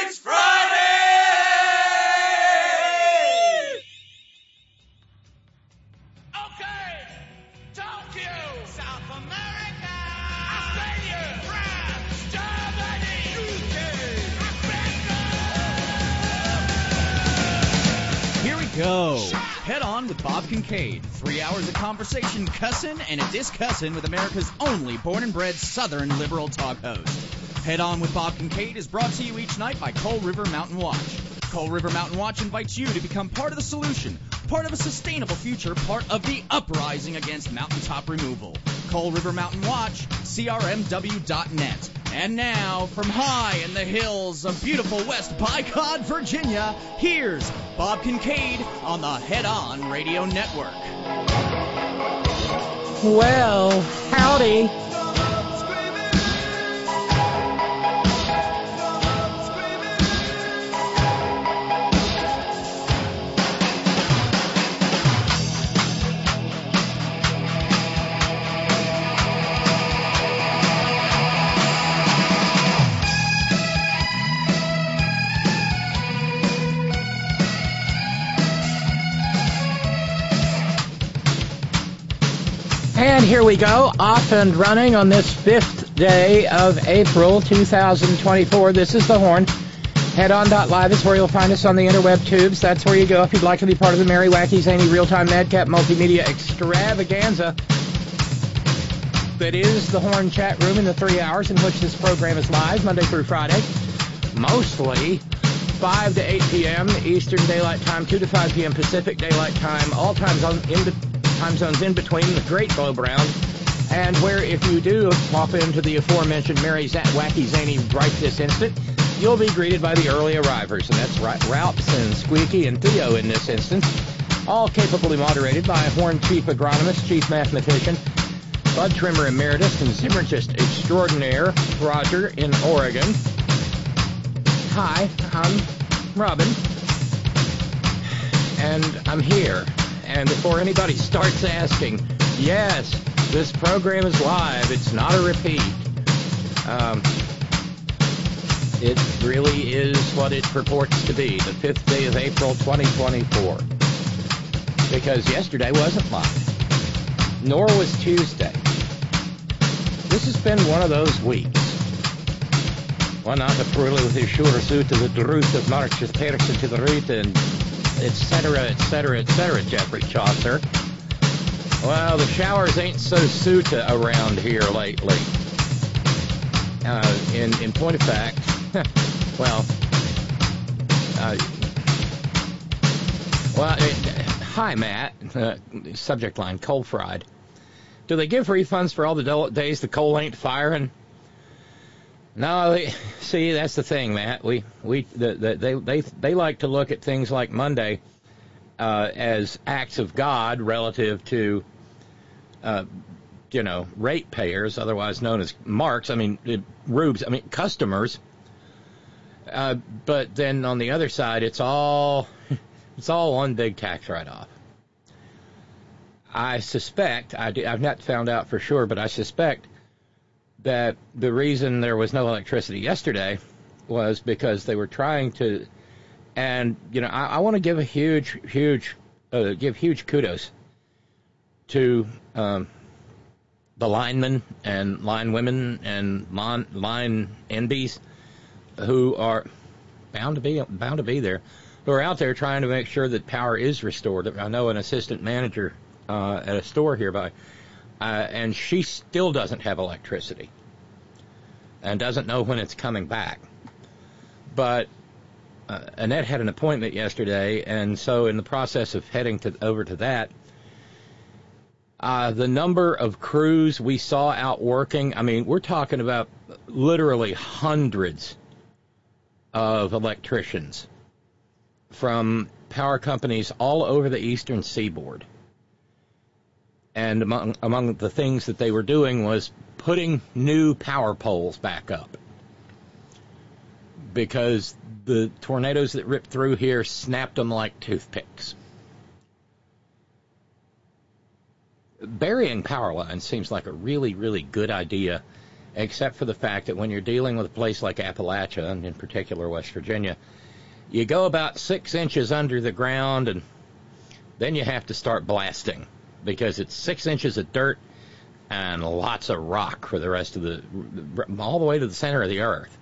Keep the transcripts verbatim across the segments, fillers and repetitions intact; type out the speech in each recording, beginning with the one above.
It's Friday! Okay, Tokyo, South America, Australia, France, Germany, U K, Africa. Here we go. Head on with Bob Kincaid. Three hours of conversation, cussin' and a discussin' with America's only born and bred Southern liberal talk host. Head on with Bob Kincaid is brought to you each night by Coal River Mountain Watch. Coal River Mountain Watch invites you to become part of the solution, part of a sustainable future, part of the uprising against mountaintop removal. Coal River Mountain Watch, C R M W dot net. And now, from high in the hills of beautiful West Bicod, Virginia, here's Bob Kincaid on the Head On Radio Network. Well, howdy. And here we go, off and running on this fifth day of April two thousand twenty-four. This is The Horn. Head on dot live is where you'll find us on the interweb tubes. That's where you go if you'd like to be part of the Merry, Wacky, Zany, Real-Time, Madcap Multimedia Extravaganza that is The Horn chat room in the three hours in which this program is live, Monday through Friday. Mostly five to eight p.m. Eastern Daylight Time, two to five p.m. Pacific Daylight Time, all time zones in, time zones in between the Great Globe Round, and where if you do pop into the aforementioned Merry, Zat, Wacky, Zany right this instant, you'll be greeted by the early arrivers, and that's right, Ralphs and Squeaky and Theo in this instance, all capably moderated by Horn Chief Agronomist, Chief Mathematician, Bud Trimmer Emeritus, and Zimmergist Extraordinaire, Roger in Oregon. Hi, I'm Robin, and I'm here. And before anybody starts asking, yes, this program is live. It's not a repeat. Um, it really is what it purports to be, the fifth day of April, twenty twenty-four. Because yesterday wasn't live, nor was Tuesday. This has been one of those weeks. Well, not the Perula with his sure suit to the Druth of Marches Pearson to the root and et cetera, et cetera, et cetera, Jeffrey Chaucer. Well, the showers ain't so suita around here lately. Uh, in, in point of fact, well, uh, well, it, hi, Matt. Uh, subject line, coal fried. Do they give refunds for all the days the coal ain't firing? No, they, see, that's the thing, Matt. We we the, the, they they they like to look at things like Monday uh, as acts of God relative to, uh, you know, ratepayers, otherwise known as marks. I mean, it, rubes. I mean, customers. Uh, but then on the other side, it's all it's all one big tax write-off. I suspect I do, I've not found out for sure, but I suspect that the reason there was no electricity yesterday was because they were trying to, and, you know, I, I want to give a huge, huge, uh, give huge kudos to um, the linemen and line women and line, line N Bs who are bound to be, bound to be there, who are out there trying to make sure that power is restored. I know an assistant manager uh, at a store hereby, Uh, and she still doesn't have electricity and doesn't know when it's coming back. But uh, Annette had an appointment yesterday, and so in the process of heading to, over to that, uh, the number of crews we saw out working, I mean, we're talking about literally hundreds of electricians from power companies all over the eastern seaboard. And among, among the things that they were doing was putting new power poles back up, because the tornadoes that ripped through here snapped them like toothpicks. Burying power lines seems like a really, really good idea except for the fact that when you're dealing with a place like Appalachia, and in particular West Virginia, you go about six inches under the ground, and then you have to start blasting, because it's six inches of dirt and lots of rock for the rest of the, all the way to the center of the earth.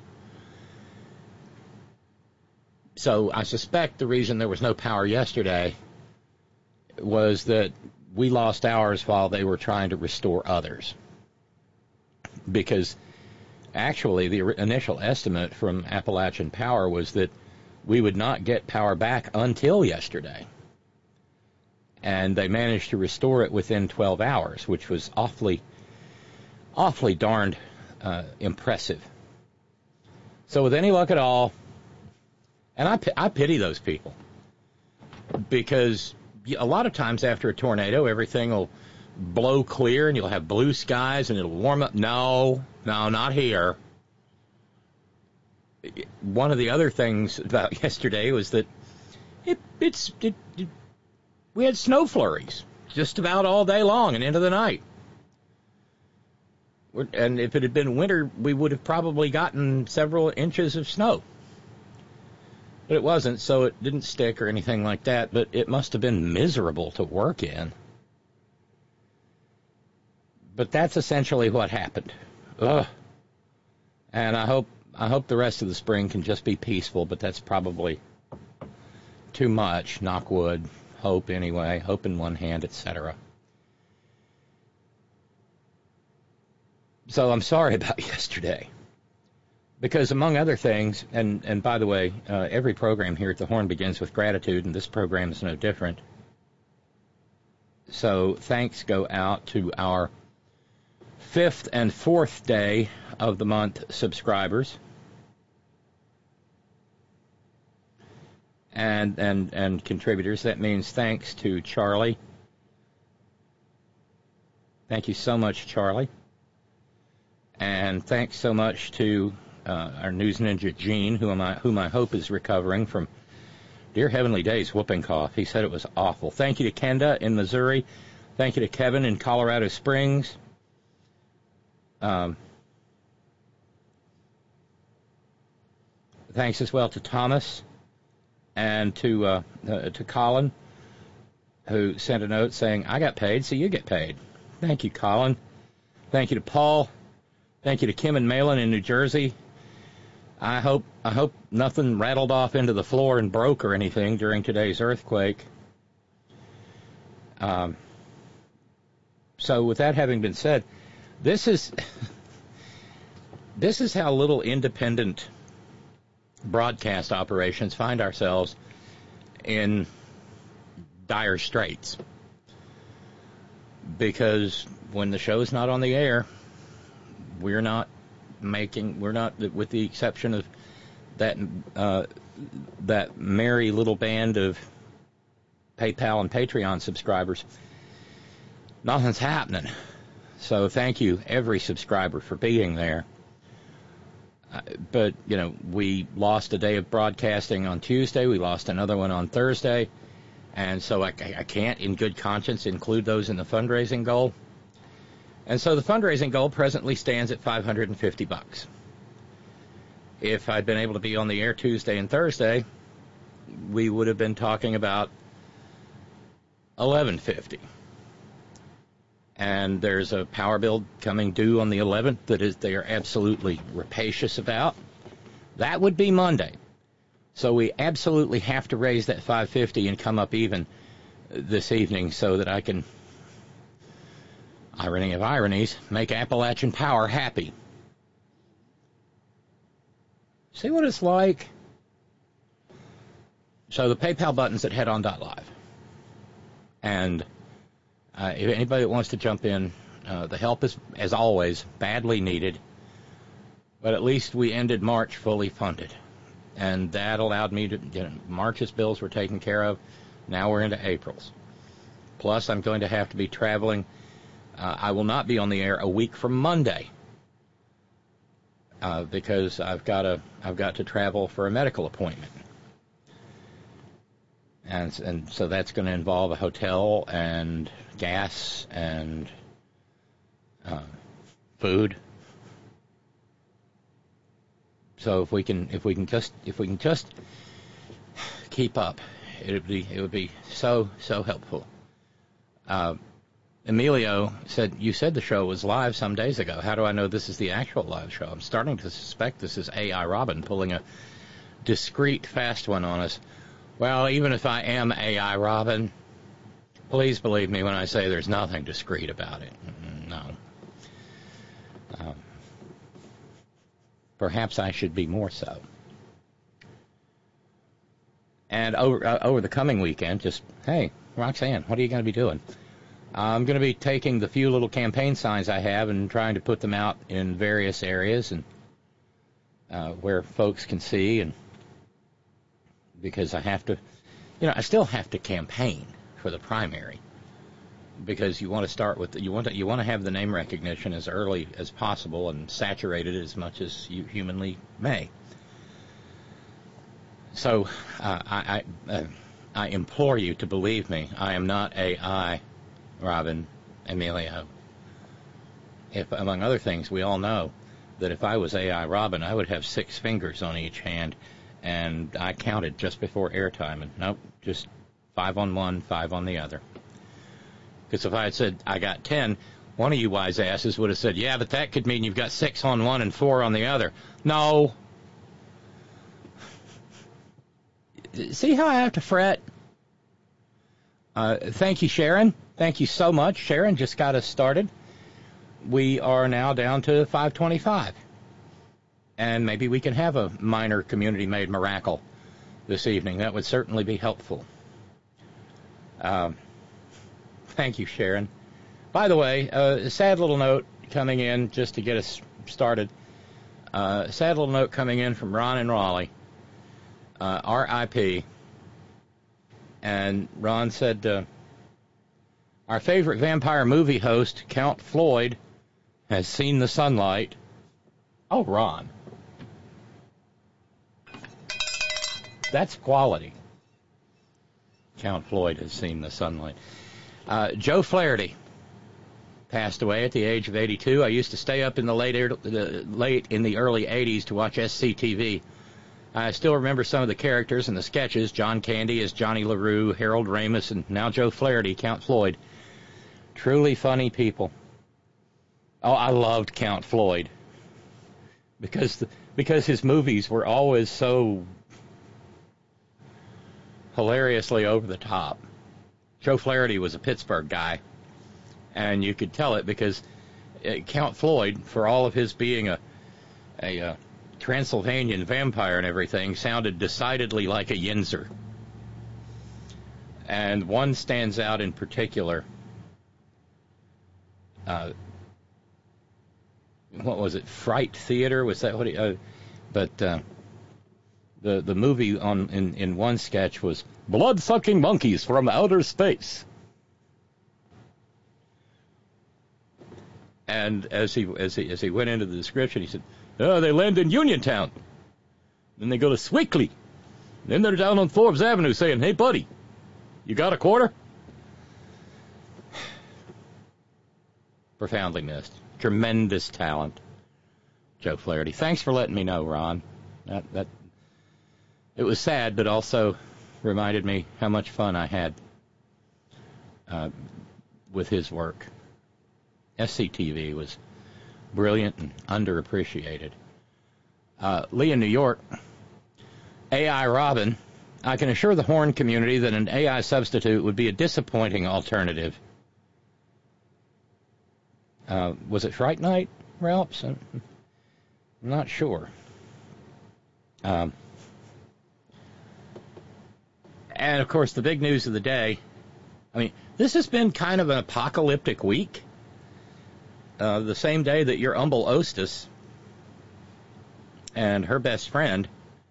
So I suspect the reason there was no power yesterday was that we lost ours while they were trying to restore others. Because actually the initial estimate from Appalachian Power was that we would not get power back until yesterday. And they managed to restore it within twelve hours, which was awfully, awfully darned uh, impressive. So with any luck at all, and I, I pity those people, because a lot of times after a tornado, everything will blow clear and you'll have blue skies and it'll warm up. No, no, not here. One of the other things about yesterday was that it, it's it, it, we had snow flurries just about all day long and into the night. And if it had been winter, we would have probably gotten several inches of snow. But it wasn't, so it didn't stick or anything like that, but it must have been miserable to work in. But that's essentially what happened. Ugh. And I hope I hope the rest of the spring can just be peaceful, but that's probably too much. Knock wood. Hope anyway. Hope in one hand, et cetera. So I'm sorry about yesterday. Because among other things, and, and by the way, uh, every program here at the Horn begins with gratitude, and this program is no different. So thanks go out to our fifth and fourth day of the month subscribers. And, and, and contributors. That means thanks to Charlie. Thank you so much, Charlie. And thanks so much to Uh, our news ninja Gene, whom I, whom I hope is recovering from dear heavenly days whooping cough. He said it was awful. Thank you to Kenda in Missouri. Thank you to Kevin in Colorado Springs. Um, thanks as well to Thomas and to uh, uh, to Colin, who sent a note saying, I got paid, so you get paid. Thank you, Colin. Thank you to Paul. Thank you to Kim and Malin in New Jersey. I hope I hope nothing rattled off into the floor and broke or anything during today's earthquake. Um, so with that having been said, this is this is how little independent broadcast operations find ourselves in dire straits. Because when the show's not on the air, we're not making, we're not, with the exception of that uh, that merry little band of PayPal and Patreon subscribers, nothing's happening. So thank you, every subscriber, for being there. Uh, but, you know, we lost a day of broadcasting on Tuesday. We lost another one on Thursday. And so I, I can't, in good conscience, include those in the fundraising goal. And so the fundraising goal presently stands at five hundred fifty bucks. If I'd been able to be on the air Tuesday and Thursday, we would have been talking about eleven fifty. And there's a power bill coming due on the eleventh that is they are absolutely rapacious about. That would be Monday. So we absolutely have to raise that five hundred fifty and come up even this evening so that I can, irony of ironies, make Appalachian Power happy. See what it's like? So the PayPal button's at head on dot live. And uh, if anybody that wants to jump in, uh, the help is, as always, badly needed. But at least we ended March fully funded. And that allowed me to, you know, March's bills were taken care of. Now we're into April's. Plus, I'm going to have to be traveling. Uh, I will not be on the air a week from Monday uh, because I've got to I've got to travel for a medical appointment, and and so that's going to involve a hotel and gas and uh, food. So if we can, if we can just, if we can just keep up, it would be, it would be so, so helpful. Uh, Emilio said, you said the show was live some days ago. How do I know this is the actual live show? I'm starting to suspect this is A I Robin pulling a discreet, fast one on us. Well, even if I am A I Robin, please believe me when I say there's nothing discreet about it. No. Um, perhaps I should be more so. And over, uh, over the coming weekend, just, hey, Roxanne, what are you going to be doing? I'm going to be taking the few little campaign signs I have and trying to put them out in various areas and uh, where folks can see, and because I have to, you know, I still have to campaign for the primary, because you want to start with, you want to, you want to have the name recognition as early as possible and saturate it as much as you humanly may. So uh, I, I, uh, I implore you to believe me. I am not A I Robin Emilio. If, among other things, we all know that if I was A I Robin, I would have six fingers on each hand, and I counted just before airtime, and nope, just five on one, five on the other. Because if I had said I got ten, one of you wise asses would have said, yeah, but that could mean you've got six on one and four on the other. No. See how I have to fret? Uh, thank you, Sharon. Thank you so much. Sharon just got us started. We are now down to five twenty-five. And maybe we can have a minor community-made miracle this evening. That would certainly be helpful. Um, thank you, Sharon. By the way, uh, a sad little note coming in just to get us started. Uh, a sad little note coming in from Ron in Raleigh. Uh, R I P And Ron said, uh, our favorite vampire movie host, Count Floyd, has seen the sunlight. Oh, Ron. That's quality. Count Floyd has seen the sunlight. Uh, Joe Flaherty passed away at the age of eighty-two. I used to stay up in the late, the late in the early eighties to watch S C T V. I still remember some of the characters and the sketches. John Candy as Johnny LaRue, Harold Ramis, and now Joe Flaherty, Count Floyd. Truly funny people. Oh, I loved Count Floyd because the, because his movies were always so hilariously over the top. Joe Flaherty was a Pittsburgh guy, and you could tell it because uh, Count Floyd, for all of his being a a uh, Transylvanian vampire and everything, sounded decidedly like a Yinzer. And one stands out in particular. Uh, what was it? Fright Theater? Was that what he... Uh, but uh, the the movie on in, in one sketch was Blood-Sucking Monkeys from Outer Space. And as he as he as he went into the description, he said, "Oh, they land in Uniontown. Then they go to Swickley. Then they're down on Forbes Avenue saying, 'Hey, buddy, you got a quarter?'" Profoundly missed. Tremendous talent, Joe Flaherty. Thanks for letting me know, Ron. That that it was sad, but also reminded me how much fun I had uh, with his work. S C T V was brilliant and underappreciated. Uh, Lee in New York, A I Robin, I can assure the Horn community that an A I substitute would be a disappointing alternative. Uh, was it Fright Night, Ralphs? I'm not sure. Um, and, of course, the big news of the day, I mean, this has been kind of an apocalyptic week. Uh, the same day that your humble hostess and her best friend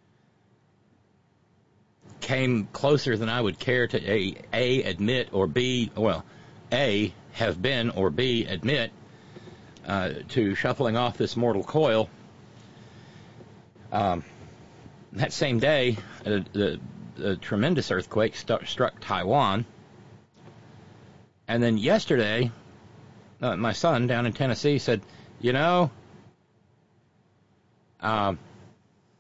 came closer than I would care to A, A admit, or B, well, A, have been, or B, admit, uh, to shuffling off this mortal coil. Um, that same day, a, a, a tremendous earthquake st- struck Taiwan. And then yesterday, Uh, my son down in Tennessee said, you know, um,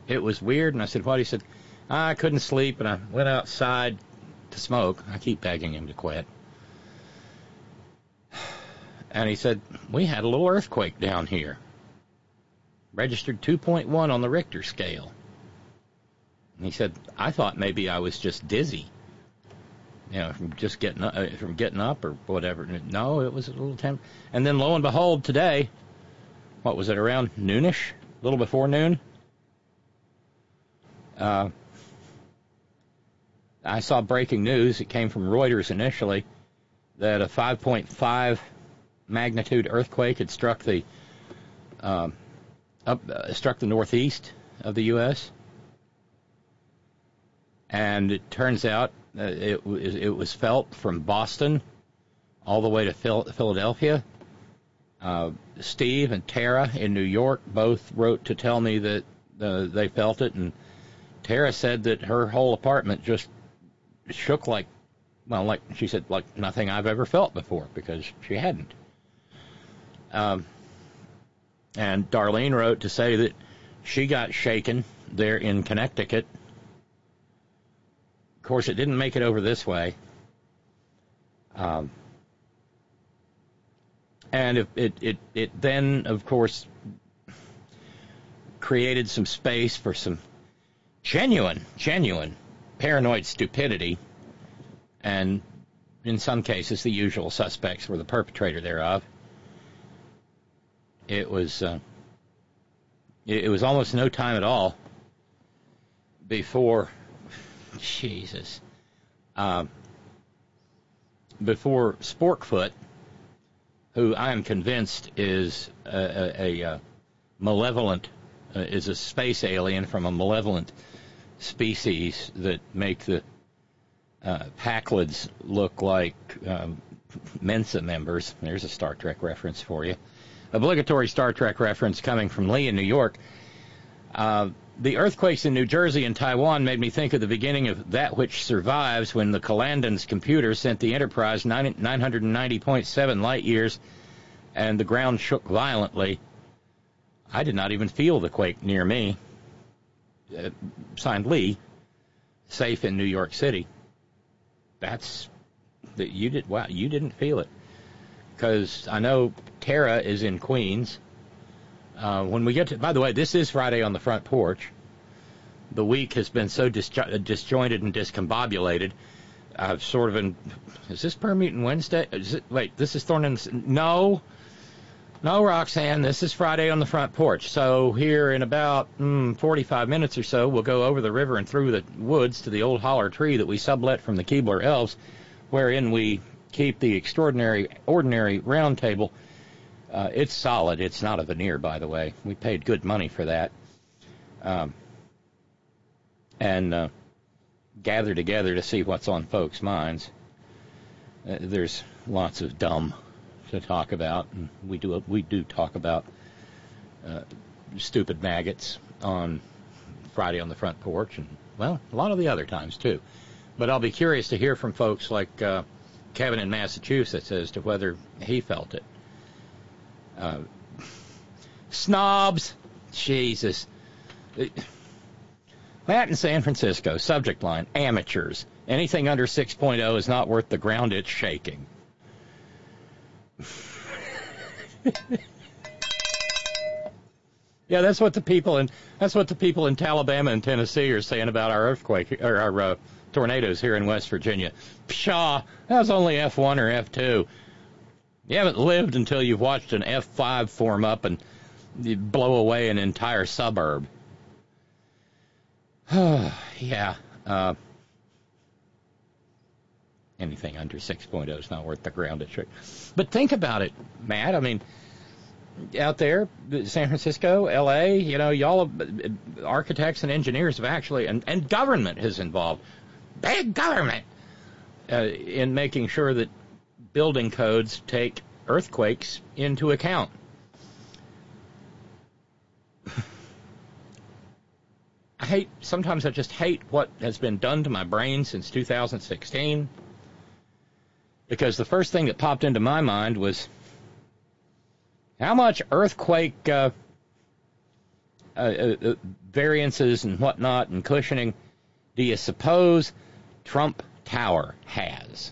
it was weird. And I said, what? He said, I couldn't sleep, and I went outside to smoke. I keep begging him to quit. And he said, we had a little earthquake down here. Registered two point one on the Richter scale. And he said, I thought maybe I was just dizzy. You know, from just getting up, uh, from getting up or whatever. No, it was a little temp. And then lo and behold, today, what was it, around noonish? A little before noon? Uh, I saw breaking news. It came from Reuters initially that a five point five magnitude earthquake had struck the um, up uh, struck the northeast of the U S And it turns out uh, it, it was felt from Boston all the way to Phil- Philadelphia. Uh, Steve and Tara in New York both wrote to tell me that uh, they felt it, and Tara said that her whole apartment just shook like, well, like she said, like nothing I've ever felt before, because she hadn't. Um, and Darlene wrote to say that she got shaken there in Connecticut. Of course, it didn't make it over this way. Um, and it, it, it, it then, of course, created some space for some genuine, genuine paranoid stupidity. And in some cases, the usual suspects were the perpetrator thereof. It was uh, it, it was almost no time at all before, Jesus, uh, before Sporkfoot, who I am convinced is a, a, a malevolent, uh, is a space alien from a malevolent species that make the uh, Packlids look like um, Mensa members. There's a Star Trek reference for you. Obligatory Star Trek reference coming from Lee in New York. Uh, the earthquakes in New Jersey and Taiwan made me think of the beginning of That Which Survives, when the Calandans computer sent the Enterprise nine hundred ninety point seven light years and the ground shook violently. I did not even feel the quake near me. Uh, signed Lee, safe in New York City. That's that you did. Wow, you didn't feel it. Because I know Tara is in Queens. Uh, when we get to, by the way, this is Friday on the Front Porch. The week has been so disjo- disjointed and discombobulated. I've sort of been, is this Permuting Wednesday? Is it, wait, this is Thorn in the, no, no, Roxanne, this is Friday on the Front Porch. So here in about mm, forty-five minutes or so, we'll go over the river and through the woods to the old holler tree that we sublet from the Keebler Elves, wherein we keep the extraordinary, ordinary round table. Uh, it's solid. It's not a veneer, by the way. We paid good money for that. Um, and uh, gather together to see what's on folks' minds. Uh, there's lots of dumb to talk about, and we do we do talk about uh, stupid maggots on Friday on the Front Porch, and, well, a lot of the other times, too. But I'll be curious to hear from folks like Uh, Kevin in Massachusetts as to whether he felt it. Uh, snobs, Jesus. Matt in San Francisco, subject line, amateurs. Anything under six point oh is not worth the ground it's shaking. Yeah, that's what the people in that's what the people in Alabama and Tennessee are saying about our earthquake or our uh, tornadoes here in West Virginia. Pshaw, that was only F one or F two. You haven't lived until you've watched an F five form up and blow away an entire suburb. Yeah. Uh, anything under six point oh is not worth the ground it should. But think about it, Matt. I mean, out there, San Francisco, L A, you know, y'all, architects and engineers have actually, and, and government is involved. Big government uh, in making sure that building codes take earthquakes into account. I hate, sometimes I just hate what has been done to my brain since two thousand sixteen, because the first thing that popped into my mind was how much earthquake uh, uh, uh, variances and whatnot and cushioning do you suppose Trump Tower has?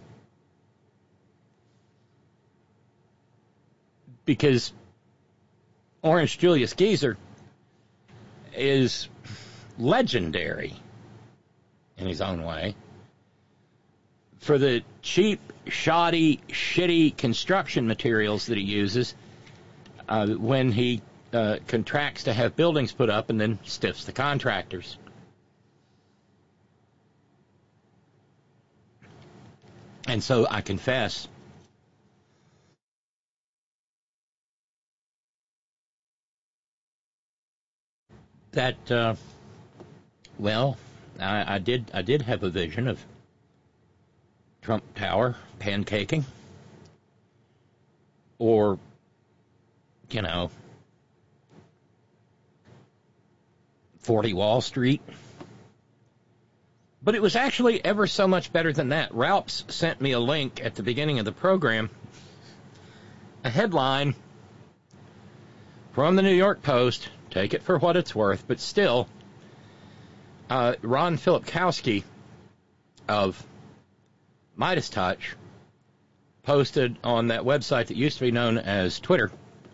Because Orange Julius Geezer is legendary in his own way for the cheap, shoddy, shitty construction materials that he uses uh, when he uh, contracts to have buildings put up and then stiffs the contractors. And so I confess that, uh, well, I, I did I did have a vision of Trump Tower pancaking, or, you know, forty Wall Street. But it was actually ever so much better than that. Ralphs sent me a link at the beginning of the program, a headline from the New York Post. Take it for what it's worth, but still, uh, Ron Filipkowski of Midas Touch posted on that website that used to be known as Twitter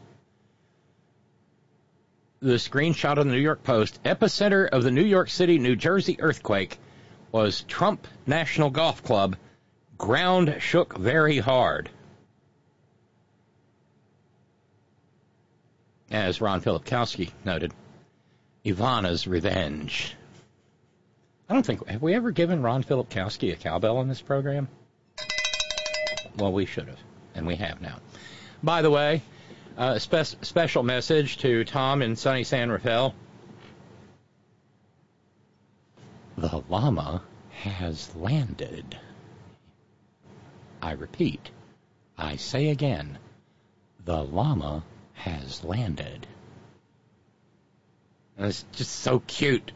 the screenshot of the New York Post. Epicenter of the New York City, New Jersey earthquake was Trump National Golf Club. Ground shook very hard. As Ron Filipkowski noted, Ivana's revenge. I don't think, have we ever given Ron Filipkowski a cowbell in this program? Well, we should have, and we have now. By the way, a uh, spe- special message to Tom in sunny San Rafael. The llama has landed. I repeat, I say again, the llama has landed. And it's just so cute.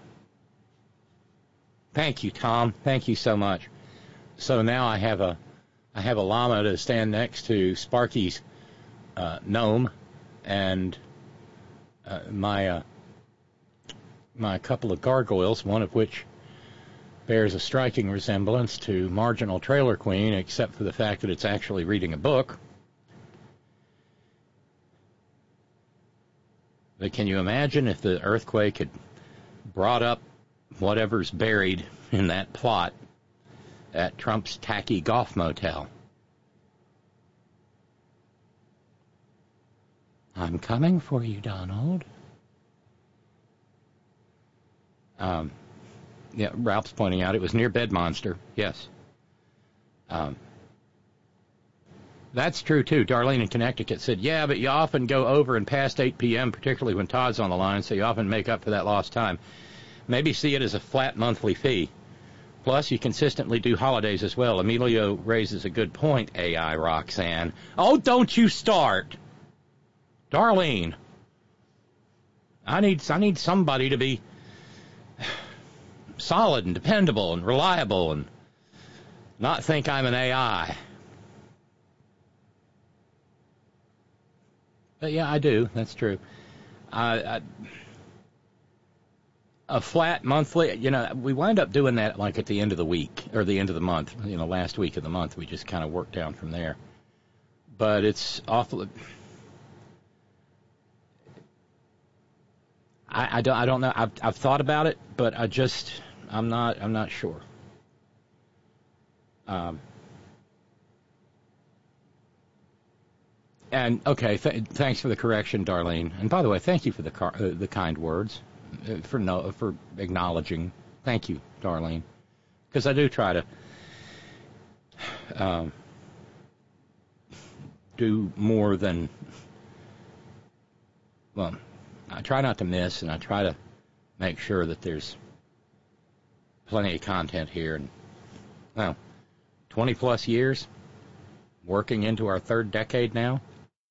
Thank you, Tom. Thank you so much. So now I have a, I have a llama to stand next to Sparky's uh, gnome, and uh, my uh, my couple of gargoyles, one of which bears a striking resemblance to Marginal Trailer Queen, except for the fact that it's actually reading a book. But can you imagine if the earthquake had brought up whatever's buried in that plot at Trump's tacky golf motel? I'm coming for you, Donald. Um, yeah, Ralph's pointing out it was near Bedmonster. Yes. Um, that's true, too. Darlene in Connecticut said, yeah, but you often go over and past eight p.m., particularly when Todd's on the line, so you often make up for that lost time. Maybe see it as a flat monthly fee. Plus, you consistently do holidays as well. Emilio raises a good point, A I Roxanne. Oh, don't you start. Darlene, I need I need somebody to be solid and dependable and reliable and not think I'm an A I. But yeah, I do. That's true. I, I, a flat monthly, you know, we wind up doing that like at the end of the week or the end of the month. You know, last week of the month, we just kind of work down from there. But it's awful. I, I don't. I don't know. I've I've thought about it, but I just I'm not. I'm not sure. Um. And okay, th- thanks for the correction, Darlene. And by the way, thank you for the car- uh, the kind words, uh, for no for acknowledging. Thank you, Darlene, because I do try to um, do more than well. I try not to miss, and I try to make sure that there's plenty of content here. And well, twenty plus years, working into our third decade now.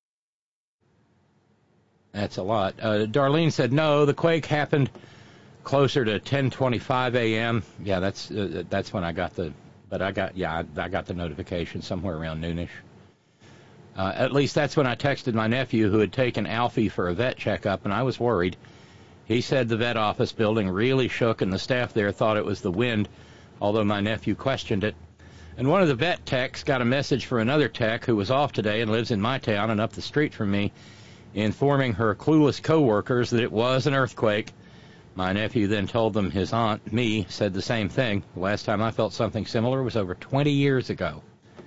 That's a lot. Uh, Darlene said, no, the quake happened closer to ten twenty-five a.m. Yeah, that's uh, that's when I got the, but I got, yeah, I, I got the notification somewhere around noonish. Uh, at least that's when I texted my nephew who had taken Alfie for a vet checkup, and I was worried. He said the vet office building really shook and the staff there thought it was the wind, although my nephew questioned it. And one of the vet techs got a message for another tech who was off today and lives in my town and up the street from me, informing her clueless coworkers that it was an earthquake. My nephew then told them his aunt, me, said the same thing. The last time I felt something similar was over twenty years ago.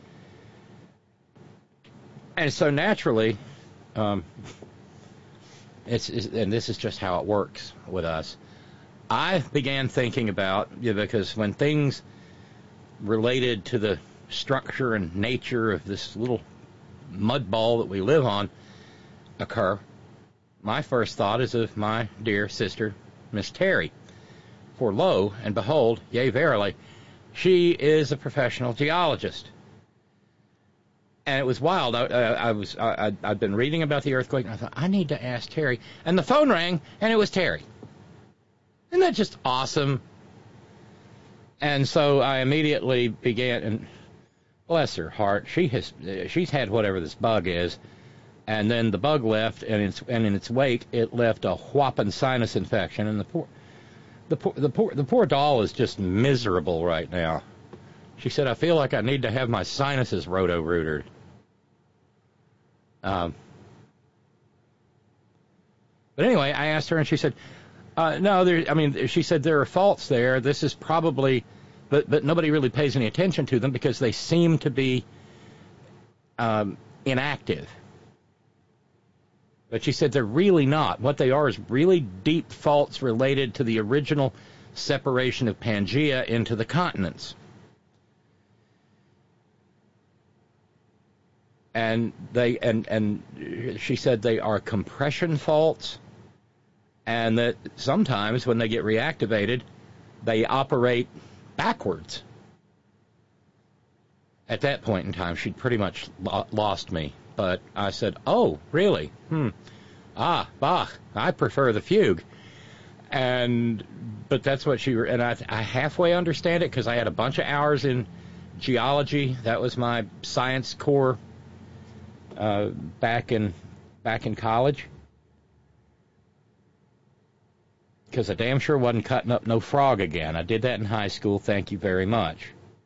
And so naturally, um, it's, it's and this is just how it works with us. I began thinking about, yeah, because when things related to the structure and nature of this little mud ball that we live on occur, my first thought is of my dear sister, Miss Terry. For lo and behold, yea verily, she is a professional geologist. And it was wild. I, I, I was, I, I'd been reading about the earthquake, and I thought, I need to ask Terry. And the phone rang, and it was Terry. Isn't that just awesome? And so I immediately began, and bless her heart, she has, she's had whatever this bug is, and then the bug left, and, it's, and in its wake, it left a whopping sinus infection, and the poor, the poor, the poor, the poor doll is just miserable right now. She said, I feel like I need to have my sinuses roto-rooted. Um, but anyway, I asked her, and she said, uh, no, there, I mean, she said there are faults there. This is probably, but, but nobody really pays any attention to them because they seem to be um, inactive. But she said they're really not. What they are is really deep faults related to the original separation of Pangaea into the continents. And they and and she said they are compression faults, and that sometimes when they get reactivated, they operate backwards. At that point in time, she'd pretty much lo- lost me. But I said, "Oh, really? Hmm. Ah, bah. I prefer the fugue." And but that's what she and I. I halfway understand it because I had a bunch of hours in geology. That was my science core. Uh, back in back in college, because I damn sure wasn't cutting up no frog again. I did that in high school, thank you very much.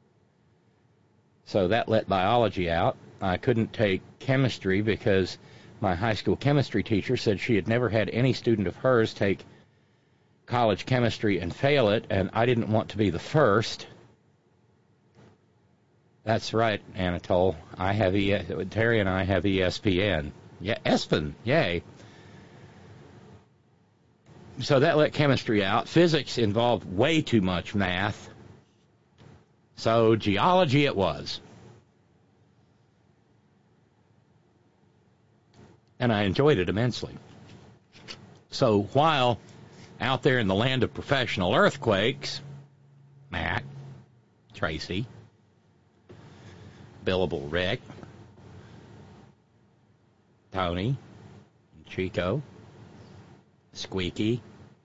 So that let biology out. I couldn't take chemistry because my high school chemistry teacher said she had never had any student of hers take college chemistry and fail it, and I didn't want to be the first. That's right, Anatole. I have e- Terry and I have E S P N. Yeah, E S P N, yay. So that let chemistry out. Physics involved way too much math. So geology it was. And I enjoyed it immensely. So while out there in the land of professional earthquakes, Matt, Tracy, Billable Rick, Tony, Chico, Squeaky,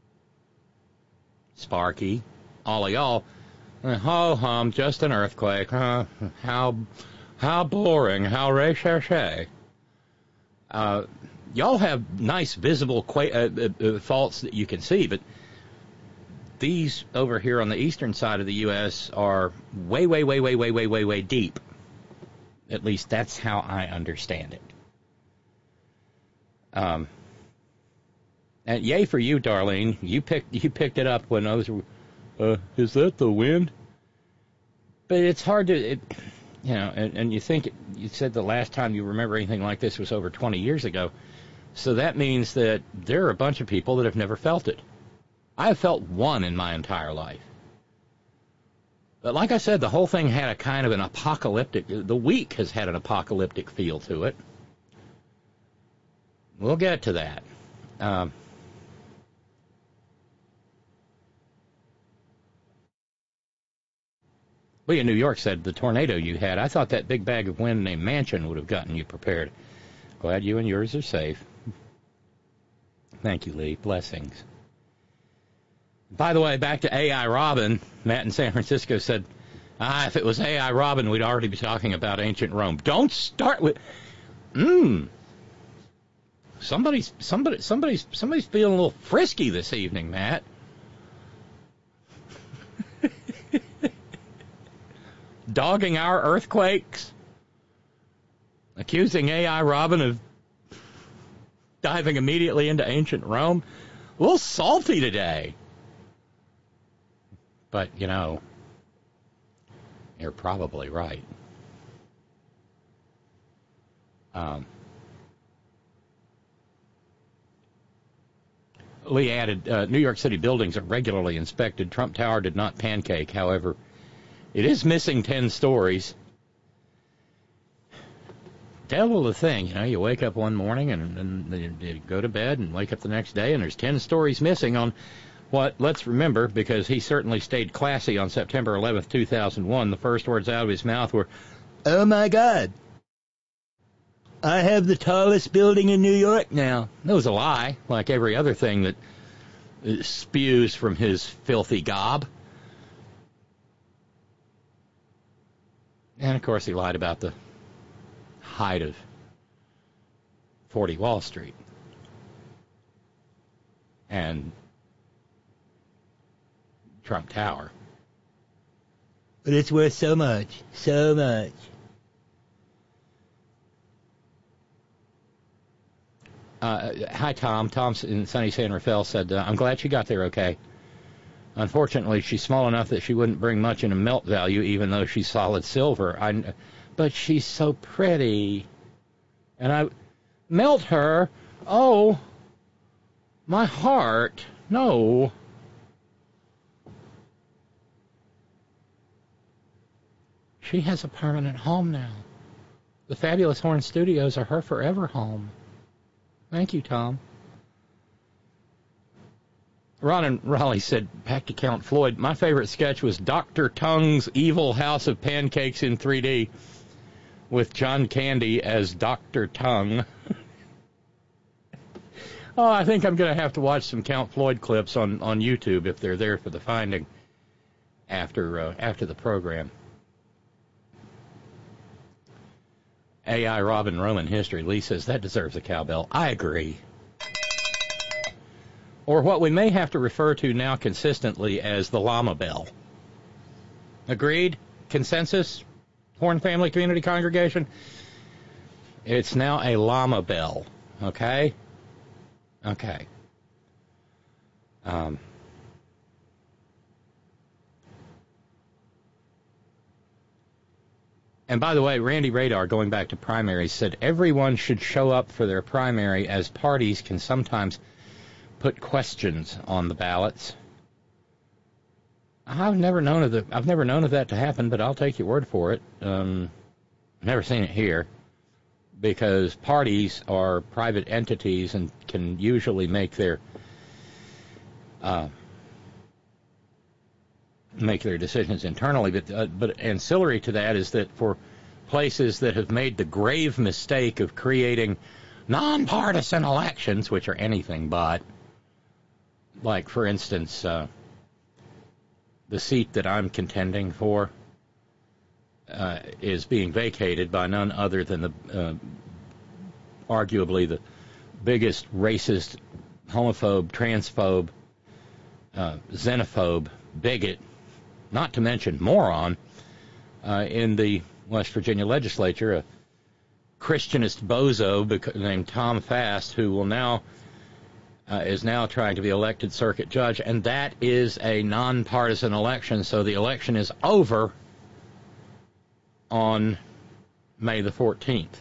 Sparky, all of y'all, ho hum, just an earthquake, huh? How, how boring, how recherche. Uh, y'all have nice visible qua- uh, uh, faults that you can see, but these over here on the eastern side of the U S are way, way, way, way, way, way, way, way deep. At least that's how I understand it. Um, and yay for you, Darlene. You picked you picked it up when I was. Uh, is that the wind? But it's hard to, it, you know. And, and you think it, you said the last time you remember anything like this was over twenty years ago, so that means that there are a bunch of people that have never felt it. I have felt one in my entire life. But like I said, the whole thing had a kind of an apocalyptic, the week has had an apocalyptic feel to it. We'll get to that. Um, well, in New York said the tornado you had, I thought that big bag of wind named Mansion would have gotten you prepared. Glad you and yours are safe. Thank you, Lee. Blessings. By the way, back to A I Robin, Matt in San Francisco said, ah, if it was A I Robin, we'd already be talking about ancient Rome. Don't start with, mmm. Somebody's somebody somebody's somebody's feeling a little frisky this evening, Matt. Dogging our earthquakes, accusing A I Robin of diving immediately into ancient Rome. A little salty today. But, you know, you're probably right. Um, Lee added, uh, New York City buildings are regularly inspected. Trump Tower did not pancake, however. It is missing ten stories. Devil the thing, you know, you wake up one morning and, and you go to bed and wake up the next day and there's ten stories missing on what, let's remember, because he certainly stayed classy on September eleventh, two thousand one, the first words out of his mouth were, "Oh my God, I have the tallest building in New York now." That was a lie, like every other thing that spews from his filthy gob. And, of course, he lied about the height of forty Wall Street. And Trump Tower. But it's worth so much, so much. Uh, hi, Tom. Tom in sunny San Rafael said, uh, I'm glad she got there okay. Unfortunately, she's small enough that she wouldn't bring much in a melt value, even though she's solid silver. I, but she's so pretty. And I melt her. Oh, my heart. No. She has a permanent home now. The Fabulous Horn Studios are her forever home. Thank you, Tom. Ron and Raleigh said, back to Count Floyd, my favorite sketch was Doctor Tongue's Evil House of Pancakes in three D with John Candy as Doctor Tongue. Oh, I think I'm going to have to watch some Count Floyd clips on, on YouTube if they're there for the finding after uh, after the program. A I Robin Roman history. Lee says that deserves a cowbell. I agree. Or what we may have to refer to now consistently as the llama bell. Agreed? Consensus? Horn Family Community Congregation? It's now a llama bell. Okay? Okay. Um... And by the way, Randy Radar, going back to primaries, said everyone should show up for their primary, as parties can sometimes put questions on the ballots. I've never known of the, I've never known of that to happen, but I'll take your word for it. Um, never seen it here, because parties are private entities and can usually make their uh, make their decisions internally. But uh, but ancillary to that is that for places that have made the grave mistake of creating nonpartisan elections, which are anything but, like, for instance, uh, the seat that I'm contending for uh, is being vacated by none other than the uh, arguably the biggest racist, homophobe, transphobe, uh, xenophobe, bigot, not to mention moron, uh, in the West Virginia legislature, a Christianist bozo named Tom Fast, who will now uh, is now trying to be elected circuit judge, and that is a nonpartisan election, so the election is over on May the fourteenth.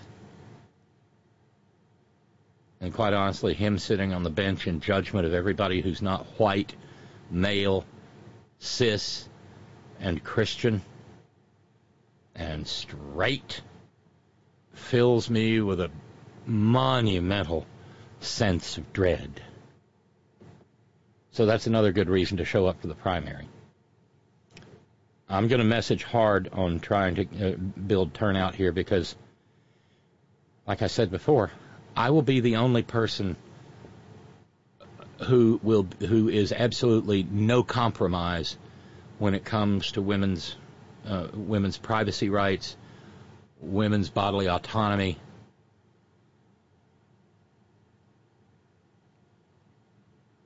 And quite honestly, him sitting on the bench in judgment of everybody who's not white, male, cis, and Christian, and straight, fills me with a monumental sense of dread. So that's another good reason to show up for the primary. I'm going to message hard on trying to uh, build turnout here because, like I said before, I will be the only person who will who is absolutely no compromise when it comes to women's uh, women's privacy rights, women's bodily autonomy,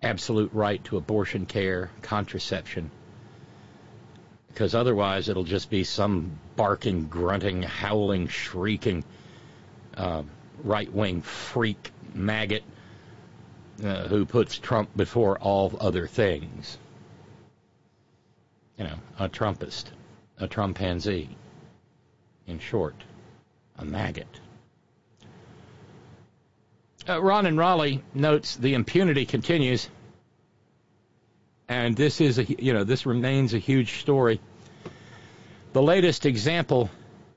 absolute right to abortion care, contraception, because otherwise it'll just be some barking, grunting, howling, shrieking uh, right-wing freak maggot uh, who puts Trump before all other things. You know, a Trumpist, a Trumpanzee. In short, a maggot. Uh, Ron in Raleigh notes the impunity continues, and this is a you know this remains a huge story. The latest example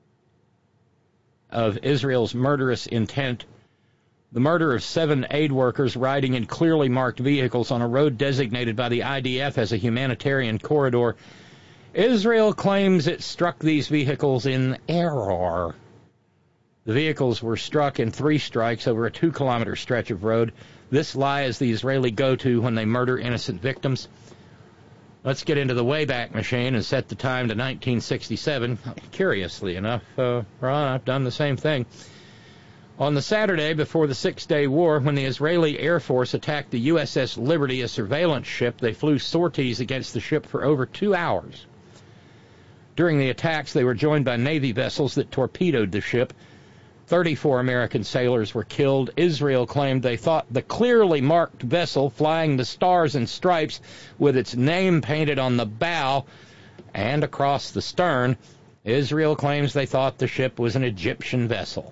of Israel's murderous intent: the murder of seven aid workers riding in clearly marked vehicles on a road designated by the I D F as a humanitarian corridor. Israel claims it struck these vehicles in error. The vehicles were struck in three strikes over a two-kilometer stretch of road. This lie is the Israeli go-to when they murder innocent victims. Let's get into the Wayback Machine and set the time to nineteen sixty-seven. Curiously enough, uh, Ron, I've done the same thing. On the Saturday before the Six-Day War, when the Israeli Air Force attacked the U S S Liberty, a surveillance ship, they flew sorties against the ship for over two hours. During the attacks, they were joined by Navy vessels that torpedoed the ship. thirty-four American sailors were killed. Israel claimed they thought the clearly marked vessel flying the Stars and Stripes with its name painted on the bow and across the stern. Israel claims they thought the ship was an Egyptian vessel.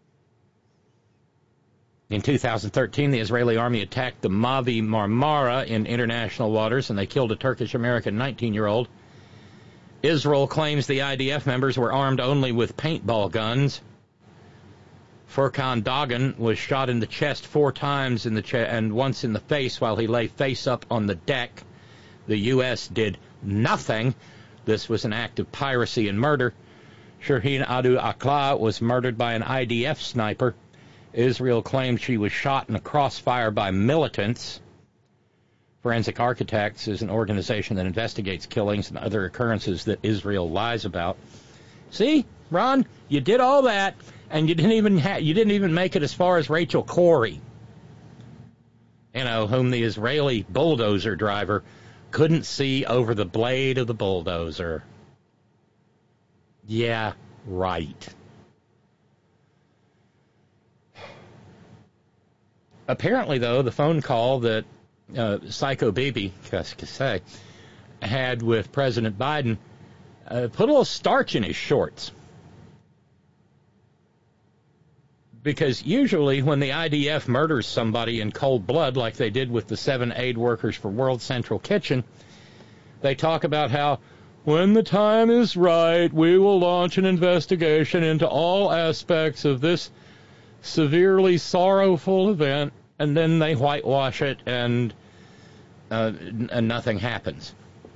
In two thousand thirteen, the Israeli army attacked the Mavi Marmara in international waters, and they killed a Turkish-American nineteen-year-old. Israel claims the I D F members were armed only with paintball guns. Furkan Dagan was shot in the chest four times in the che- and once in the face while he lay face up on the deck. The U S did nothing. This was an act of piracy and murder. Shireen Adu Akla was murdered by an I D F sniper. Israel claimed she was shot in a crossfire by militants. Forensic Architects is an organization that investigates killings and other occurrences that Israel lies about. See, Ron, you did all that, and you didn't even ha- you didn't even make it as far as Rachel Corrie, you know, whom the Israeli bulldozer driver couldn't see over the blade of the bulldozer. Yeah, right. Apparently, though, the phone call that uh, Psycho Bibi, qu'est-ce que c'est, had with President Biden uh, put a little starch in his shorts. Because usually when the I D F murders somebody in cold blood, like they did with the seven aid workers for World Central Kitchen, they talk about how, when the time is right, we will launch an investigation into all aspects of this severely sorrowful event, and then they whitewash it and, uh, and nothing happens.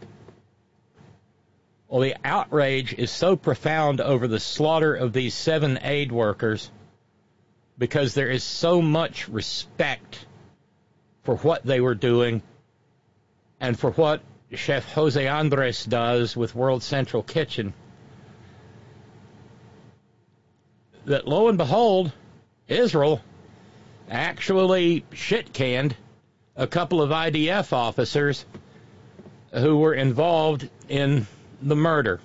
Well, the outrage is so profound over the slaughter of these seven aid workers because there is so much respect for what they were doing and for what Chef Jose Andres does with World Central Kitchen, that lo and behold, Israel actually shit-canned a couple of I D F officers who were involved in the murder.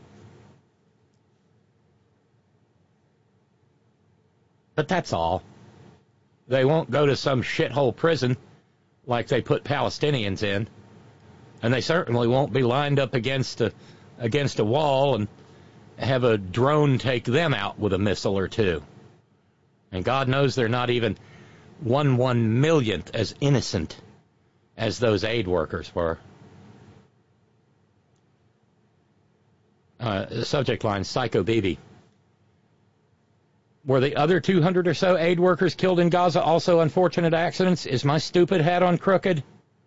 But that's all. They won't go to some shithole prison like they put Palestinians in, and they certainly won't be lined up against a against a wall and have a drone take them out with a missile or two. And God knows they're not even one one millionth as innocent as those aid workers were. Uh, the subject line, Psycho Bibi. Were the other two hundred or so aid workers killed in Gaza also unfortunate accidents? Is my stupid hat on crooked?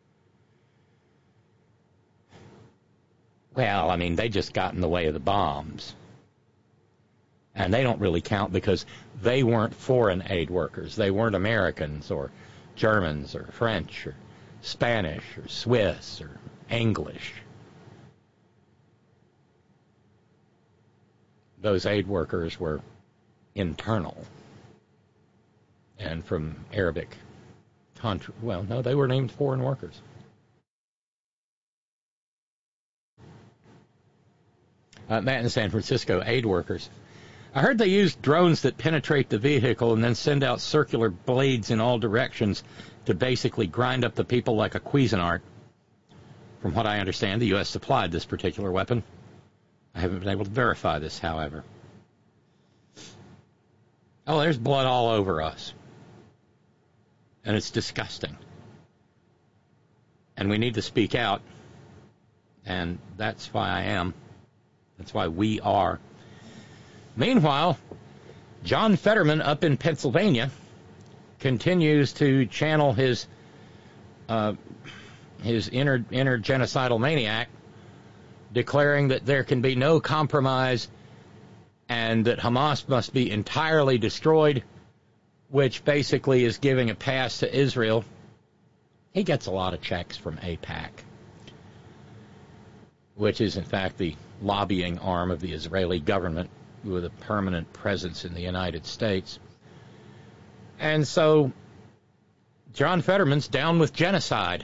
Well, I mean, they just got in the way of the bombs. And they don't really count because they weren't foreign aid workers. They weren't Americans or Germans or French or Spanish or Swiss or English. Those aid workers were internal and from Arabic Contra- well, no, they were named foreign workers. Uh, Matt in San Francisco, aid workers. I heard they used drones that penetrate the vehicle and then send out circular blades in all directions to basically grind up the people like a Cuisinart. From what I understand, the U S supplied this particular weapon. I haven't been able to verify this, however. Oh, there's blood all over us. And it's disgusting. And we need to speak out. And that's why I am. That's why we are. Meanwhile, John Fetterman up in Pennsylvania continues to channel his uh, his inner, inner genocidal maniac, declaring that there can be no compromise and that Hamas must be entirely destroyed, which basically is giving a pass to Israel. He gets a lot of checks from AIPAC, which is, in fact, the lobbying arm of the Israeli government with a permanent presence in the United States. And so John Fetterman's down with genocide.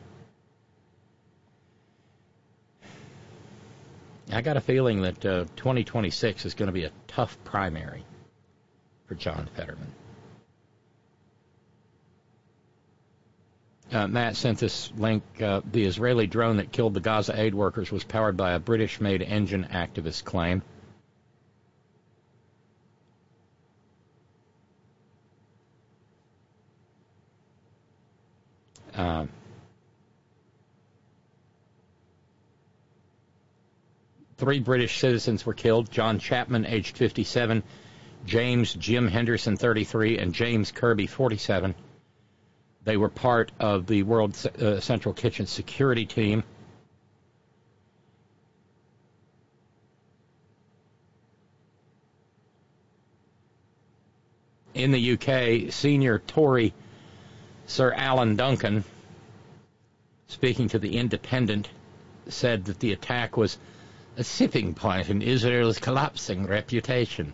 I got a feeling that uh, twenty twenty-six is going to be a tough primary for John Fetterman. Uh, Matt sent this link. Uh, the Israeli drone that killed the Gaza aid workers was powered by a British-made engine, activists claim. Uh, three British citizens were killed. John Chapman, aged fifty-seven, James Jim Henderson, thirty-three, and James Kirby, forty-seven. They were part of the World uh, Central Kitchen security team. In the U K, senior Tory Sir Alan Duncan, speaking to The Independent, said that the attack was a tipping point in Israel's collapsing reputation,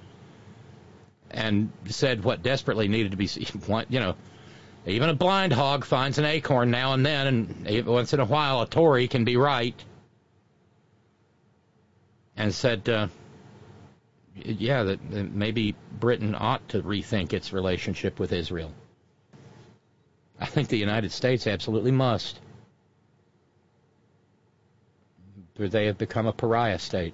and said what desperately needed to be, you know, even a blind hog finds an acorn now and then, and once in a while a Tory can be right. And said, uh, yeah, that maybe Britain ought to rethink its relationship with Israel. I think the United States absolutely must. They have become a pariah state.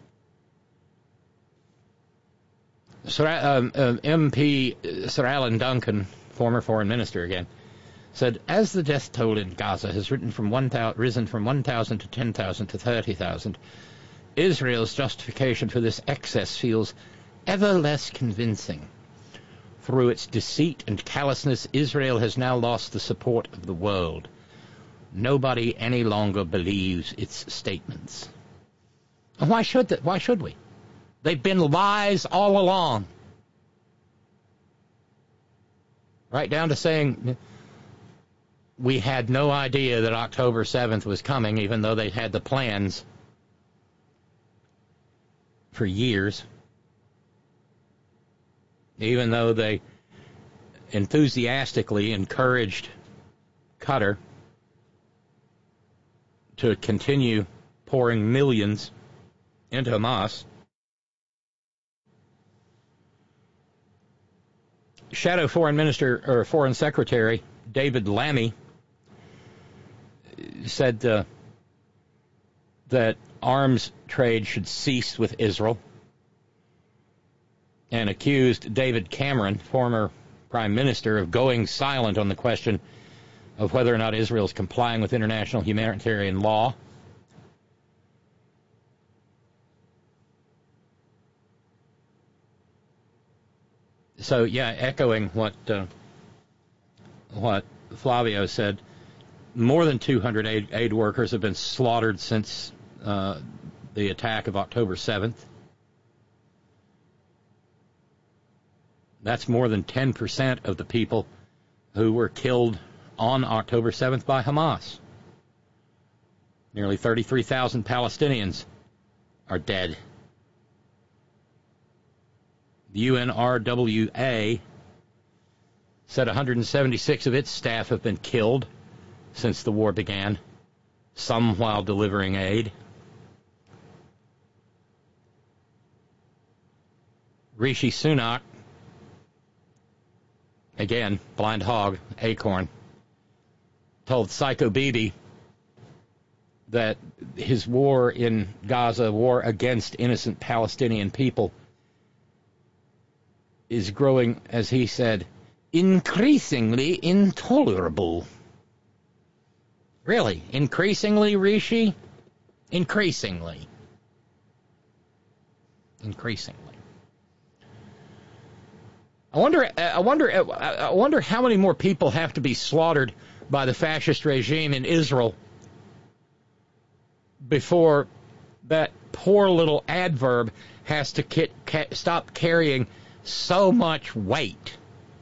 Sir, um, uh, M P Sir Alan Duncan, former foreign minister again, said, as the death toll in Gaza has risen from one thousand, risen from one thousand to ten thousand to thirty thousand, Israel's justification for this excess feels ever less convincing. Through its deceit and callousness, Israel has now lost the support of the world. Nobody any longer believes its statements. And why should that? Why should we? They've been lies all along. Right down to saying we had no idea that October seventh was coming, even though they had the plans for years. Even though they enthusiastically encouraged Qatar to continue pouring millions into Hamas. Shadow Foreign Minister or Foreign Secretary David Lammy said uh, that arms trade should cease with Israel, and accused David Cameron, former Prime Minister, of going silent on the question of whether or not Israel is complying with international humanitarian law. So, yeah, echoing what uh, what Flavio said, more than two hundred aid, aid workers have been slaughtered since uh, the attack of October seventh. That's more than ten percent of the people who were killed on October seventh by Hamas. Nearly thirty-three thousand Palestinians are dead. The U N R W A said one hundred seventy-six of its staff have been killed since the war began, some while delivering aid. Rishi Sunak, again, blind hog, acorn, told Psycho Bibi that his war in Gaza, war against innocent Palestinian people, is growing, as he said, increasingly intolerable. Really? Increasingly, Rishi? Increasingly. Increasingly. I wonder. I wonder. I wonder how many more people have to be slaughtered by the fascist regime in Israel before that poor little adverb has to ca- ca- stop carrying so much weight.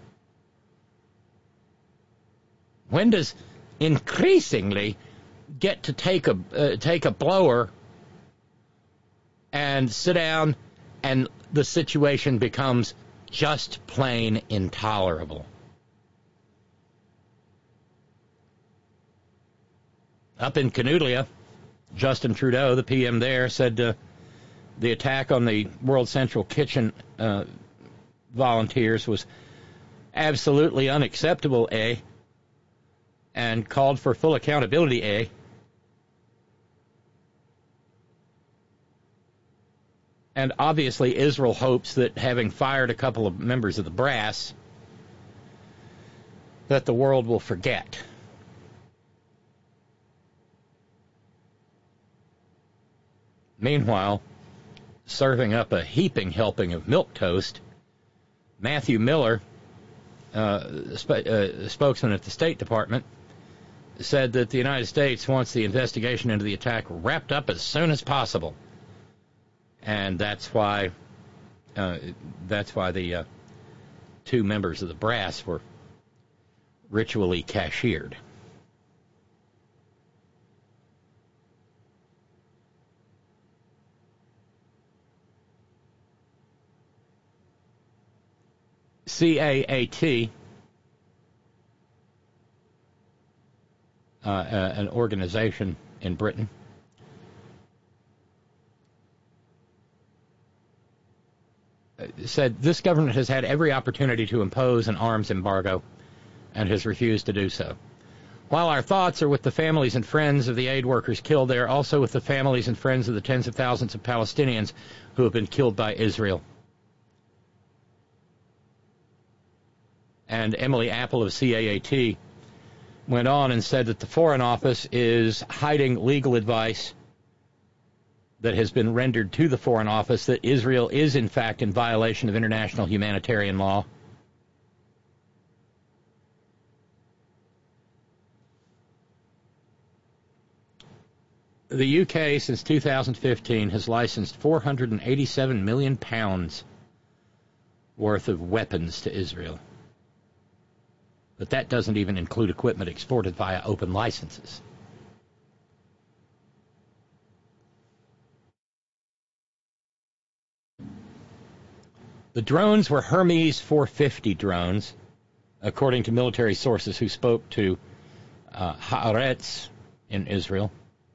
When does increasingly get to take a uh, take a blower and sit down, and the situation becomes just plain intolerable? Up in Canulia, Justin Trudeau, the P M there, said uh, the attack on the World Central Kitchen uh, volunteers was absolutely unacceptable, eh? And called for full accountability, eh? And obviously Israel hopes that, having fired a couple of members of the brass, that the world will forget. Meanwhile, serving up a heaping helping of milquetoast, Matthew Miller, uh, sp- uh, spokesman at the State Department, said that the United States wants the investigation into the attack wrapped up as soon as possible. And that's why uh, that's why the uh, two members of the brass were ritually cashiered. C A A T, uh, uh, an organization in Britain, said this government has had every opportunity to impose an arms embargo and has refused to do so. While our thoughts are with the families and friends of the aid workers killed, they are also with the families and friends of the tens of thousands of Palestinians who have been killed by Israel. And Emily Apple of C A A T went on and said that the Foreign Office is hiding legal advice that has been rendered to the Foreign Office that Israel is, in fact, in violation of international humanitarian law. The U K, since two thousand fifteen, has licensed four hundred eighty-seven million pounds worth of weapons to Israel. But that doesn't even include equipment exported via open licenses. The drones were Hermes four fifty drones, according to military sources who spoke to uh, Haaretz in Israel.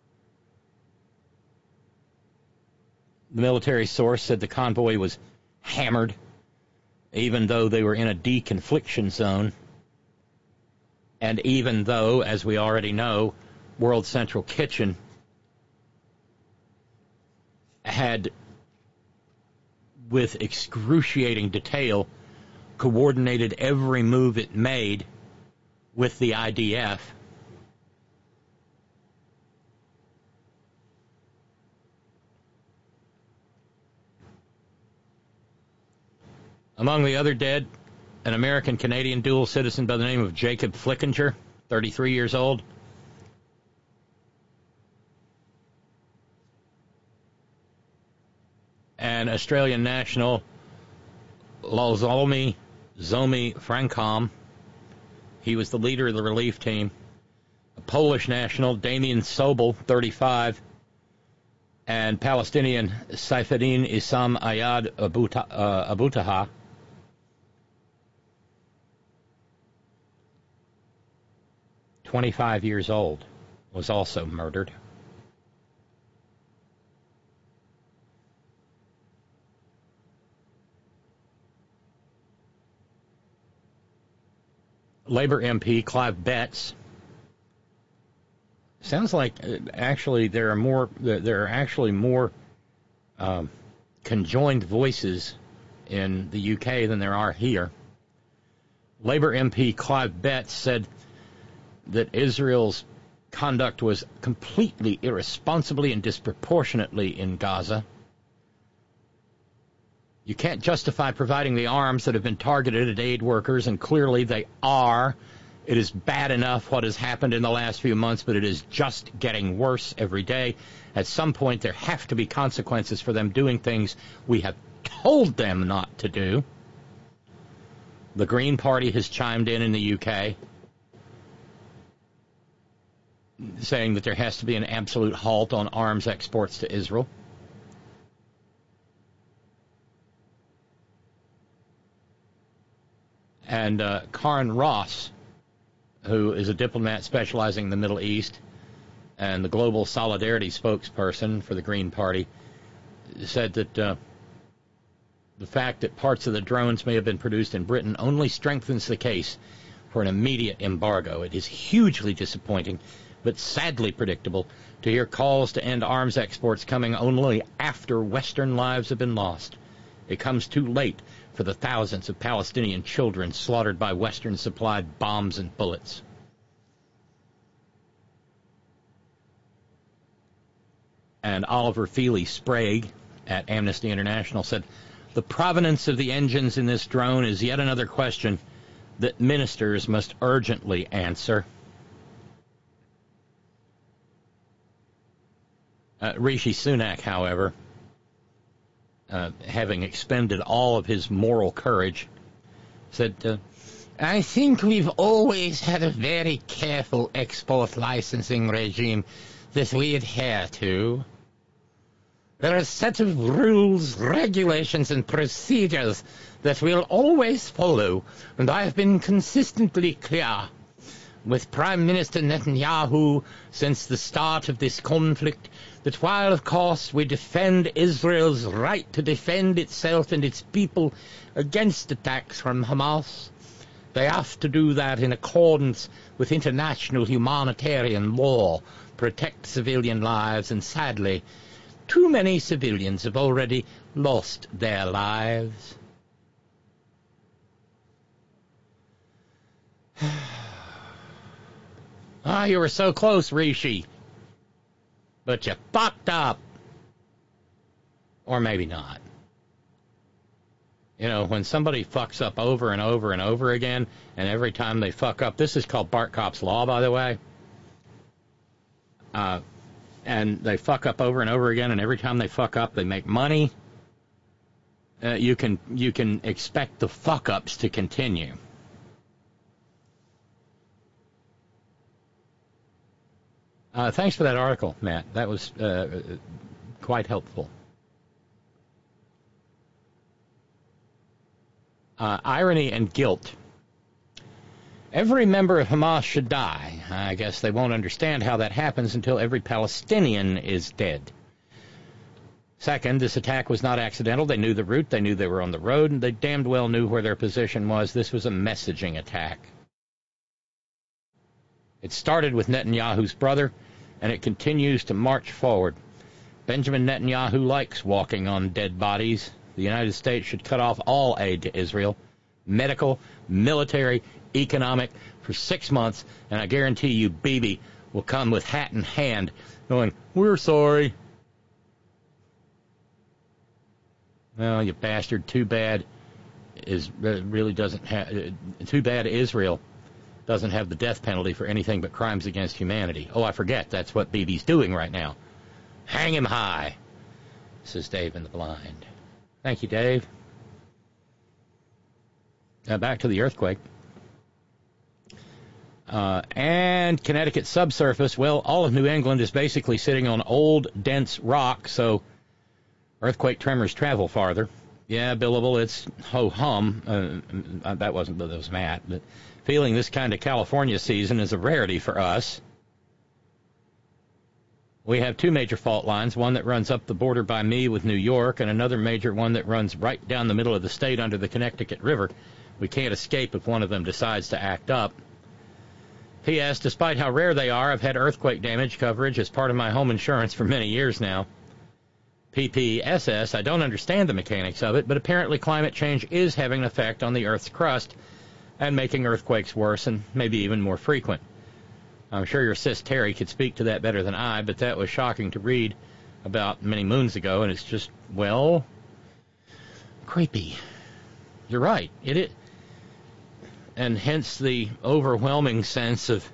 The military source said the convoy was hammered, even though they were in a deconfliction zone. And even though, as we already know, World Central Kitchen had, with excruciating detail, coordinated every move it made with the I D F. Among the other dead, an American-Canadian dual citizen by the name of Jacob Flickinger, thirty-three years old. And Australian national Lolzomi Zomi Francom. He was the leader of the relief team. A Polish national, Damian Sobel, thirty-five. And Palestinian Saifeddin Issam Ayad Abutaha. twenty-five years old, was also murdered. Labor M P Clive Betts. Sounds like uh, actually there are more. There are actually more um, conjoined voices in the U K than there are here. Labor M P Clive Betts said that Israel's conduct was completely irresponsibly and disproportionately in Gaza. You can't justify providing the arms that have been targeted at aid workers, and clearly they are. It is bad enough what has happened in the last few months, but it is just getting worse every day. At some point, there have to be consequences for them doing things we have told them not to do. The Green Party has chimed in in the U K, saying that there has to be an absolute halt on arms exports to Israel. And uh, Karen Ross, who is a diplomat specializing in the Middle East and the global solidarity spokesperson for the Green Party, said that uh, the fact that parts of the drones may have been produced in Britain only strengthens the case for an immediate embargo. It is hugely disappointing, but sadly predictable, to hear calls to end arms exports coming only after Western lives have been lost. It comes too late for the thousands of Palestinian children slaughtered by Western-supplied bombs and bullets. And Oliver Feely Sprague at Amnesty International said, the provenance of the engines in this drone is yet another question that ministers must urgently answer. Uh, Rishi Sunak, however, Uh, having expended all of his moral courage, said, uh, I think we've always had a very careful export licensing regime that we adhere to. There are a set of rules, regulations, and procedures that we'll always follow, and I have been consistently clear with Prime Minister Netanyahu since the start of this conflict that while, of course, we defend Israel's right to defend itself and its people against attacks from Hamas, they have to do that in accordance with international humanitarian law, protect civilian lives, and sadly, too many civilians have already lost their lives. Ah, you were so close, Rishi. But you fucked up. Or maybe not. You know, when somebody fucks up over and over and over again, and every time they fuck up, this is called Bart Kopp's Law, by the way, uh, and they fuck up over and over again, and every time they fuck up, they make money, uh, you can you can expect the fuck-ups to continue. Uh, thanks for that article, Matt. That was uh, quite helpful. Uh, irony and guilt. Every member of Hamas should die. I guess they won't understand how that happens until every Palestinian is dead. Second, this attack was not accidental. They knew the route. They knew they were on the road, and they damned well knew where their position was. This was a messaging attack. It started with Netanyahu's brother, and it continues to march forward. Benjamin Netanyahu likes walking on dead bodies. The United States should cut off all aid to Israel, medical, military, economic, for six months, and I guarantee you Bibi will come with hat in hand going, we're sorry. Well, you bastard, too bad is really doesn't have, too bad Israel doesn't have the death penalty for anything but crimes against humanity. Oh, I forget, that's what Bibi's doing right now. Hang him high, says Dave in the Blind. Thank you, Dave. Now back to the earthquake. Uh, and Connecticut subsurface, well, all of New England is basically sitting on old, dense rock, so earthquake tremors travel farther. Yeah, Billable, it's ho-hum. Uh, that wasn't, that was Matt, but feeling this kind of California season is a rarity for us. We have two major fault lines, one that runs up the border by me with New York and another major one that runs right down the middle of the state under the Connecticut River. We can't escape if one of them decides to act up. P S. Despite how rare they are, I've had earthquake damage coverage as part of my home insurance for many years now. P P S S. I don't understand the mechanics of it, but apparently climate change is having an effect on the Earth's crust and making earthquakes worse and maybe even more frequent. I'm sure your sis Terry could speak to that better than I, but that was shocking to read about many moons ago, and it's just, well, creepy. You're right. It is. And hence the overwhelming sense of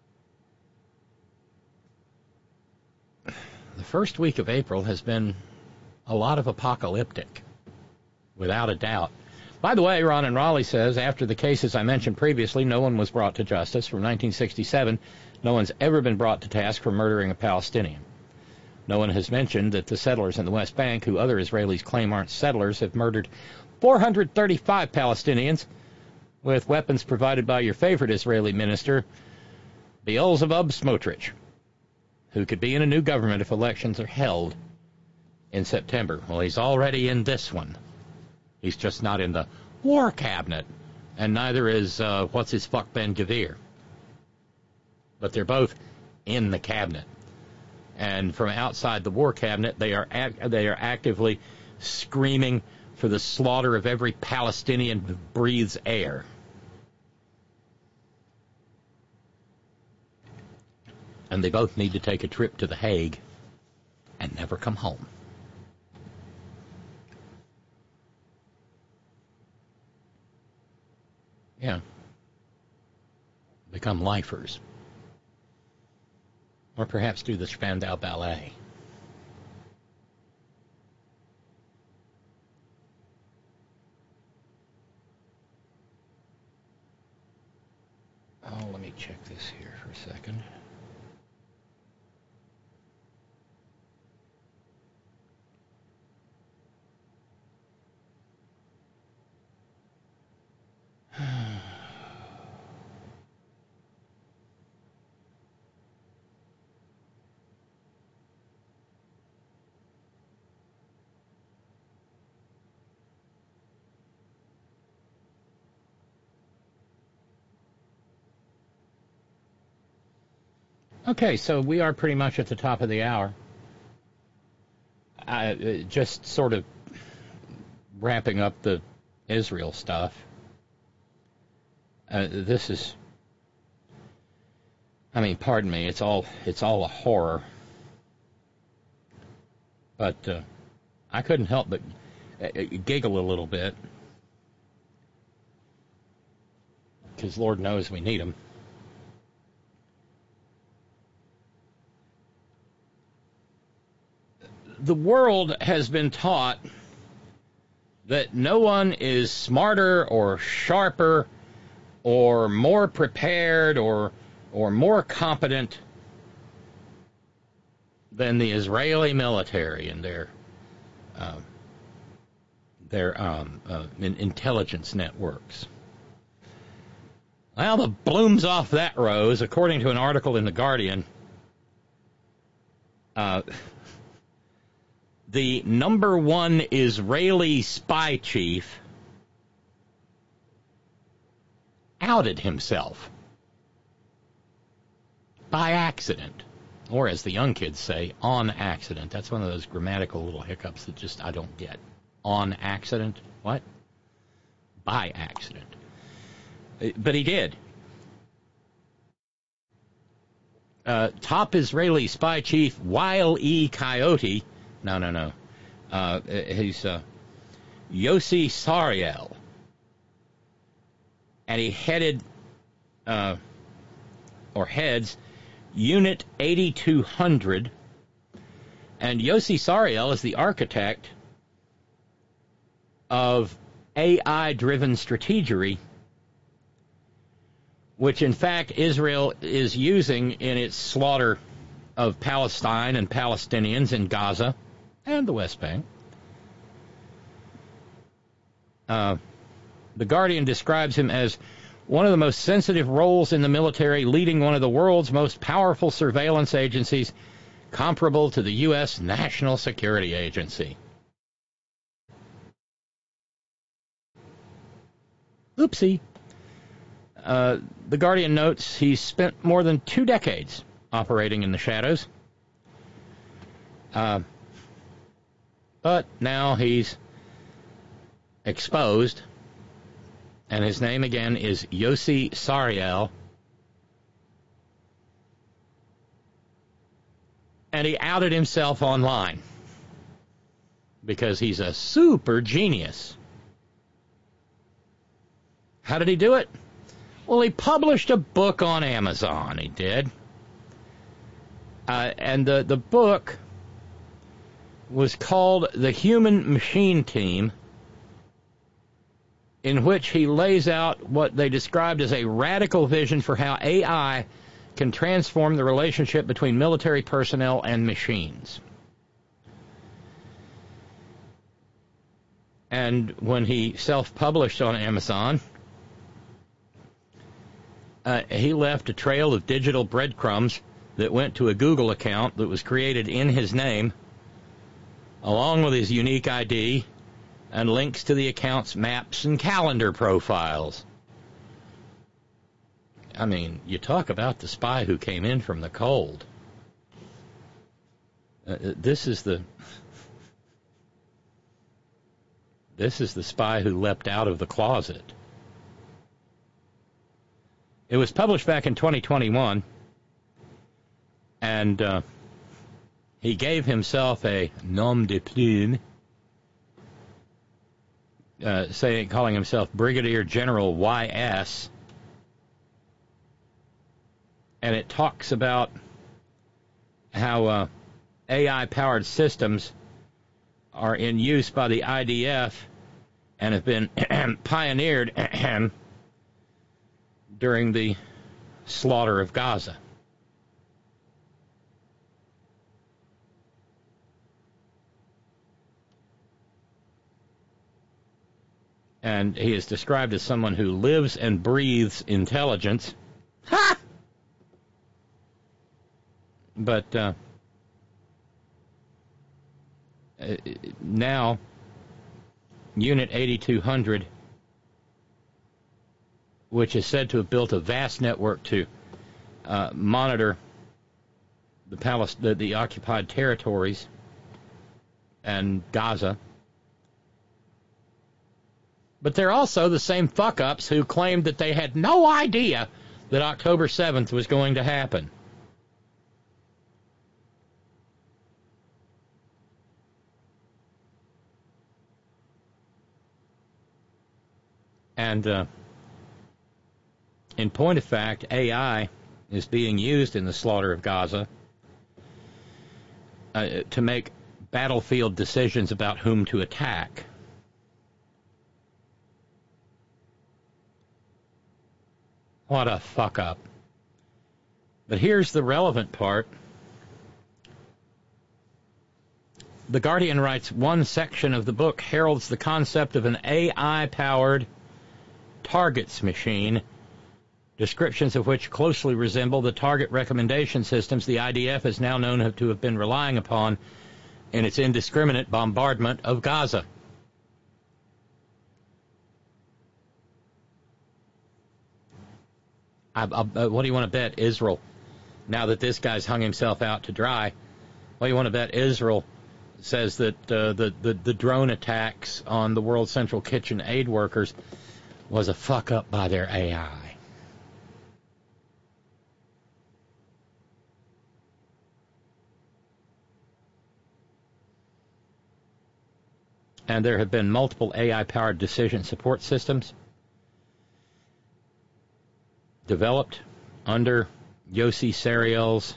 the first week of April has been a lot of apocalyptic, without a doubt. By the way, Ron in Raleigh says, after the cases I mentioned previously, no one was brought to justice. From nineteen sixty-seven, no one's ever been brought to task for murdering a Palestinian. No one has mentioned that the settlers in the West Bank, who other Israelis claim aren't settlers, have murdered four hundred thirty-five Palestinians with weapons provided by your favorite Israeli minister, Beelzebub Smotrich, who could be in a new government if elections are held in September. Well, he's already in this one. He's just not in the war cabinet, and neither is, uh, what's his fuck, Ben-Gvir. But they're both in the cabinet. And from outside the war cabinet, they are act- they are actively screaming for the slaughter of every Palestinian who breathes air. And they both need to take a trip to The Hague and never come home. Yeah. Become lifers. Or perhaps do the Spandau Ballet. Oh, let me check this here for a second. Okay, so we are pretty much at the top of the hour. I, uh, just sort of wrapping up the Israel stuff. Uh, this is, I mean, pardon me, it's all it's all a horror. But uh, I couldn't help but giggle a little bit, because Lord knows we need them. The world has been taught that no one is smarter or sharper or more prepared or or more competent than the Israeli military and their uh, their um, uh, intelligence networks. Well, the bloom's off that rose, according to an article in The Guardian. Uh, the number one Israeli spy chief outed himself by accident, or as the young kids say, on accident. That's one of those grammatical little hiccups that just I don't get. On accident? What? By accident. But he did. Uh, top Israeli spy chief Wael E. Coyote, no, no, no, uh, he's uh, Yossi Sariel, and he headed, uh, or heads, Unit eighty-two hundred, and Yossi Sariel is the architect of A I-driven strategery, which in fact Israel is using in its slaughter of Palestine and Palestinians in Gaza and the West Bank. Uh, the Guardian describes him as one of the most sensitive roles in the military, leading one of the world's most powerful surveillance agencies, comparable to the U S National Security Agency. Oopsie. Uh, the Guardian notes he's spent more than two decades operating in the shadows. Uh, but now he's exposed, and his name again is Yossi Sariel. And he outed himself online because he's a super genius. How did he do it? Well, he published a book on Amazon, he did. Uh, and the, the book was called The Human Machine Team, in which he lays out what they described as a radical vision for how A I can transform the relationship between military personnel and machines. And when he self-published on Amazon, uh, he left a trail of digital breadcrumbs that went to a Google account that was created in his name, along with his unique I D, and links to the account's maps and calendar profiles. I mean, you talk about the spy who came in from the cold. Uh, this is the this is the spy who leapt out of the closet. It was published back in twenty twenty-one, and uh, he gave himself a nom de plume, uh, saying, calling himself Brigadier General Y S. And it talks about how uh, A I-powered systems are in use by the I D F and have been pioneered during the slaughter of Gaza. And he is described as someone who lives and breathes intelligence. Ha! But uh, now, Unit eighty-two hundred, which is said to have built a vast network to uh, monitor the, Palest- the, the occupied territories and Gaza. But they're also the same fuck-ups who claimed that they had no idea that October seventh was going to happen. And uh, in point of fact, A I is being used in the slaughter of Gaza uh, to make battlefield decisions about whom to attack. What a fuck up. But here's the relevant part. The Guardian writes, one section of the book heralds the concept of an A I-powered targets machine, descriptions of which closely resemble the target recommendation systems the I D F is now known to have been relying upon in its indiscriminate bombardment of Gaza. I, I, what do you want to bet Israel, now that this guy's hung himself out to dry, what do you want to bet Israel says that uh, the, the, the drone attacks on the World Central Kitchen aid workers was a fuck-up by their A I? And there have been multiple A I-powered decision support systems developed under Yossi Sariel's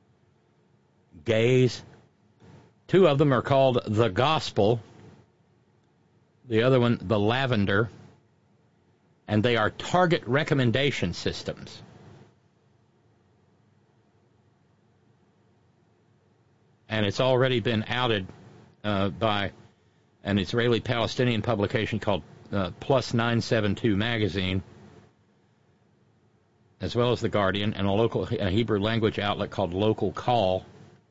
gaze. Two of them are called The Gospel, the other one, The Lavender, and they are target recommendation systems. And it's already been outed uh, by an Israeli-Palestinian publication called uh, Plus nine seventy-two magazine, as well as The Guardian, and a local a Hebrew language outlet called Local Call.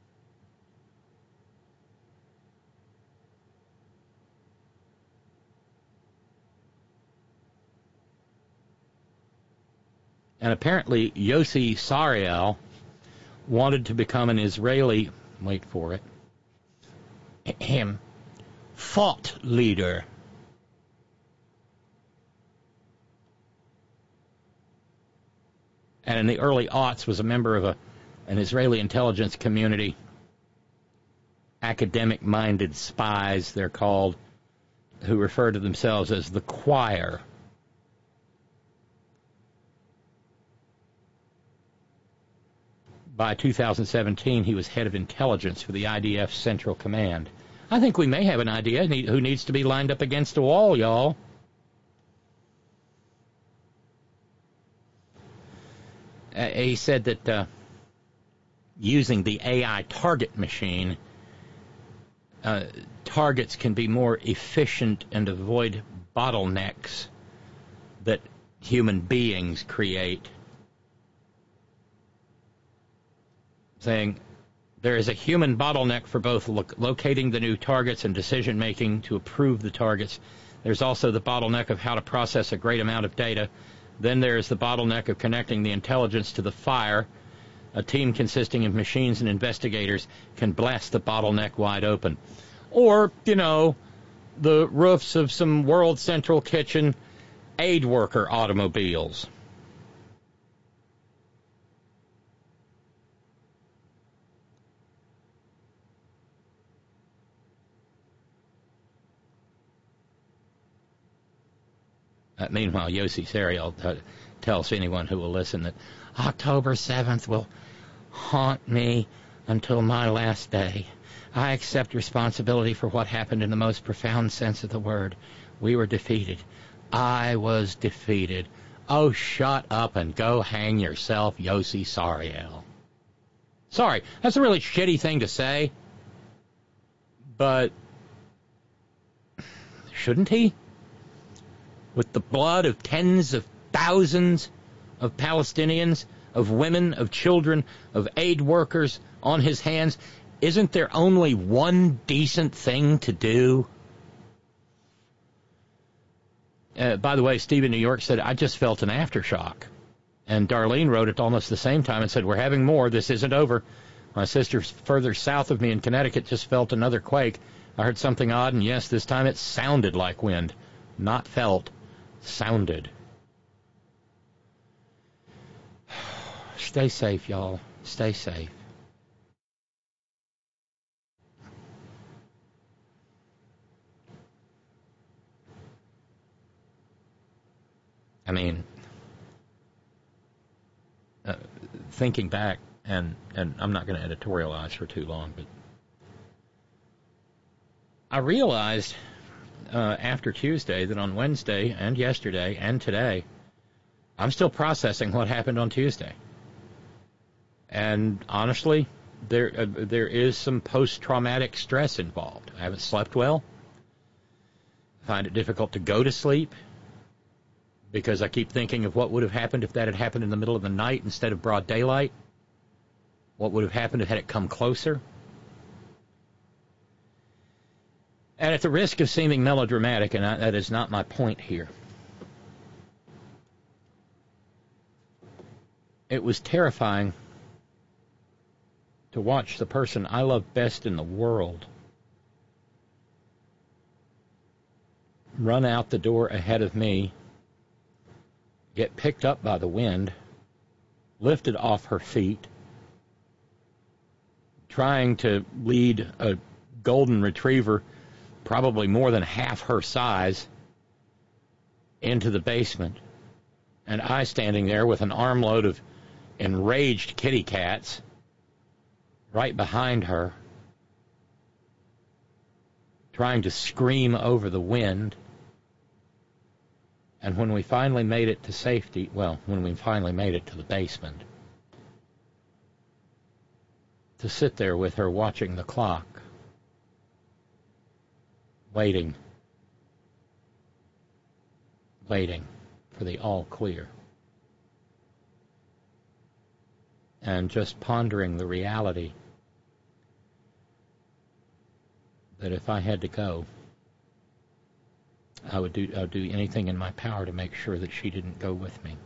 And apparently Yossi Sariel wanted to become an Israeli, wait for it, him, thought leader. And in the early aughts was a member of a, an Israeli intelligence community, academic-minded spies, they're called, who refer to themselves as the Choir. By two thousand seventeen, he was head of intelligence for the I D F Central Command. I think we may have an idea who needs to be lined up against a wall, y'all. Uh, he said that uh, using the A I target machine, uh, targets can be more efficient and avoid bottlenecks that human beings create. Saying there is a human bottleneck for both lo- locating the new targets and decision-making to approve the targets. There's also the bottleneck of how to process a great amount of data. Then there's the bottleneck of connecting the intelligence to the fire. A team consisting of machines and investigators can blast the bottleneck wide open. Or, you know, the roofs of some World Central Kitchen aid worker automobiles. Uh, meanwhile, Yossi Sariel t- tells anyone who will listen that October seventh will haunt me until my last day. I accept responsibility for what happened in the most profound sense of the word. We were defeated. I was defeated. Oh, shut up and go hang yourself, Yossi Sariel. Sorry, that's a really shitty thing to say, but shouldn't he? With the blood of tens of thousands of Palestinians, of women, of children, of aid workers on his hands, isn't there only one decent thing to do? Uh, by the way, Steve in New York said, I just felt an aftershock. And Darlene wrote at almost the same time and said, we're having more. This isn't over. My sister further south of me in Connecticut just felt another quake. I heard something odd, and yes, this time it sounded like wind. Not felt. Sounded. Stay safe, y'all. Stay safe. I mean, uh, thinking back, and, and I'm not going to editorialize for too long, but I realized uh, after Tuesday that on Wednesday and yesterday and today, I'm still processing what happened on Tuesday. And honestly, there uh, there is some post-traumatic stress involved. I haven't slept well. I find it difficult to go to sleep because I keep thinking of what would have happened if that had happened in the middle of the night instead of broad daylight. What would have happened if had it come closer? And at the risk of seeming melodramatic, and I, that is not my point here, it was terrifying to watch the person I love best in the world run out the door ahead of me, get picked up by the wind, lifted off her feet, trying to lead a golden retriever, probably more than half her size, into the basement, and I standing there with an armload of enraged kitty cats right behind her, trying to scream over the wind. And when we finally made it to safety, well, when we finally made it to the basement, to sit there with her watching the clock, waiting, waiting for the all clear. and just pondering the reality that if I had to go, I would do I would do anything in my power to make sure that she didn't go with me.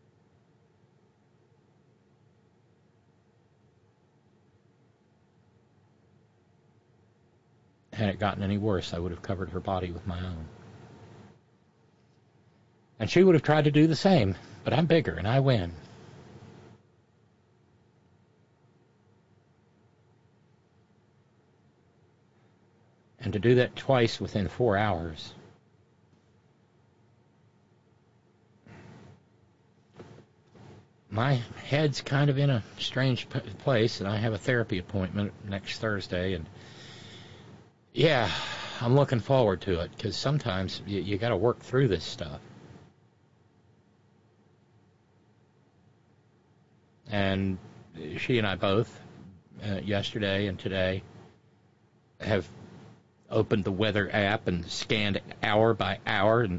Had it gotten any worse, I would have covered her body with my own. And she would have tried to do the same, but I'm bigger and I win. And to do that twice within four hours. My head's kind of in a strange p- place, and I have a therapy appointment next Thursday, and yeah, I'm looking forward to it, because sometimes you, you got to work through this stuff. And she and I both, uh, yesterday and today, have opened the weather app and scanned hour by hour, and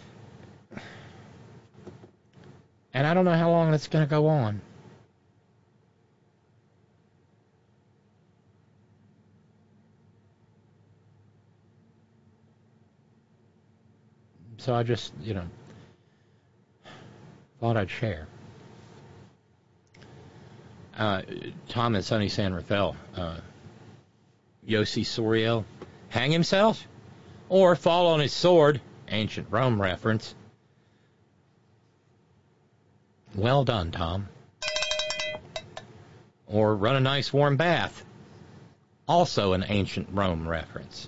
and I don't know how long it's going to go on. So I just, you know, thought I'd share. Uh, Tom in sunny San Rafael, uh, Yossi Soriel, hang himself or fall on his sword, ancient Rome reference. Well done, Tom. Or run a nice warm bath, also an ancient Rome reference.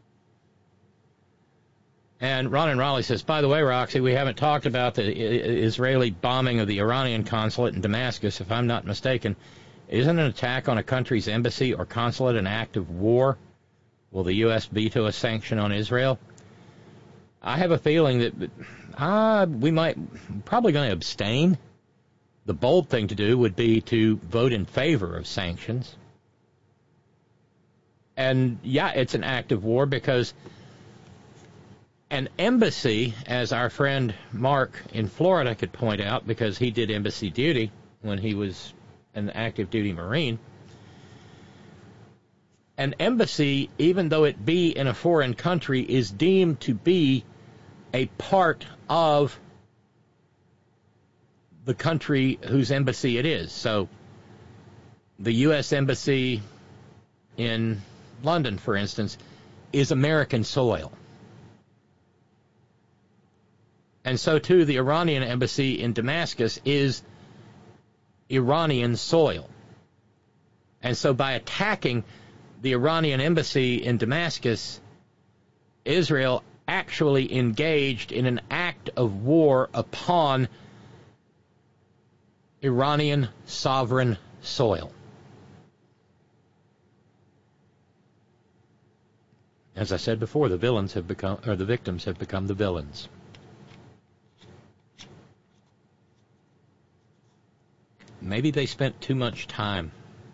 And Ron and Raleigh says, by the way, Roxy, we haven't talked about the Israeli bombing of the Iranian consulate in Damascus, if I'm not mistaken. Isn't an attack on a country's embassy or consulate an act of war? Will the U S veto a sanction on Israel? I have a feeling that uh, we might probably going to abstain. The bold thing to do would be to vote in favor of sanctions. And, yeah, it's an act of war because an embassy, as our friend Mark in Florida could point out, because he did embassy duty when he was an active duty Marine, an embassy, even though it be in a foreign country, is deemed to be a part of the country whose embassy it is. So the U S Embassy in London, for instance, is American soil. And so, too, the Iranian embassy in Damascus is Iranian soil. And so by attacking the Iranian embassy in Damascus, Israel actually engaged in an act of war upon Iranian sovereign soil. As I said before, the villains have become, or the victims have become the villains. Maybe they spent too much time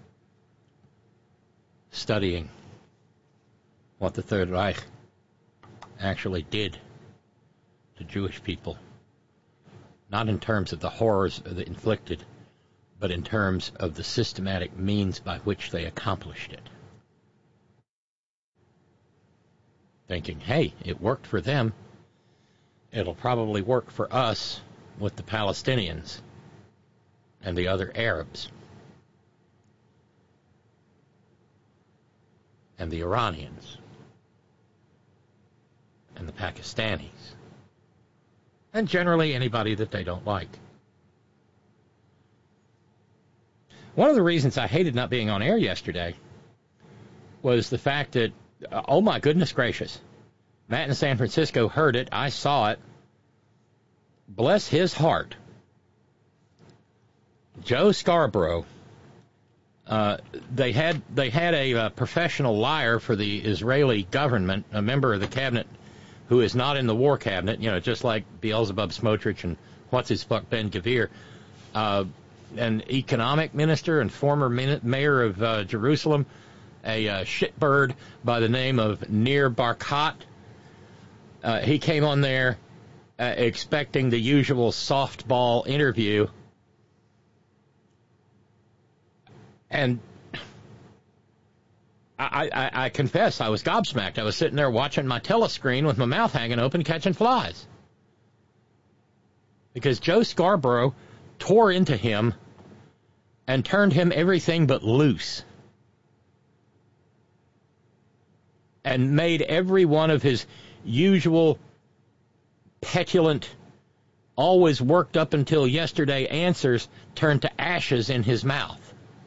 studying what the Third Reich actually did to Jewish people. Not in terms of the horrors that inflicted, but in terms of the systematic means by which they accomplished it. Thinking, hey, it worked for them, it'll probably work for us with the Palestinians and the other Arabs and the Iranians and the Pakistanis and generally anybody that they don't like. One of the reasons I hated not being on air yesterday was the fact that, uh, oh my goodness gracious, Matt in San Francisco heard it, I saw it, bless his heart. Joe Scarborough, uh, they had they had a uh, professional liar for the Israeli government, a member of the cabinet who is not in the war cabinet, you know, just like Beelzebub Smotrich and what's-his-fuck Ben-Gvir, uh, an economic minister and former min- mayor of uh, Jerusalem, a uh, shitbird by the name of Nir Barkat. Uh, he came on there uh, expecting the usual softball interview, And I, I, I confess, I was gobsmacked. I was sitting there watching my telescreen with my mouth hanging open, catching flies. Because Joe Scarborough tore into him and turned him everything but loose. And made every one of his usual petulant, always worked up until yesterday answers turn to ashes in his mouth.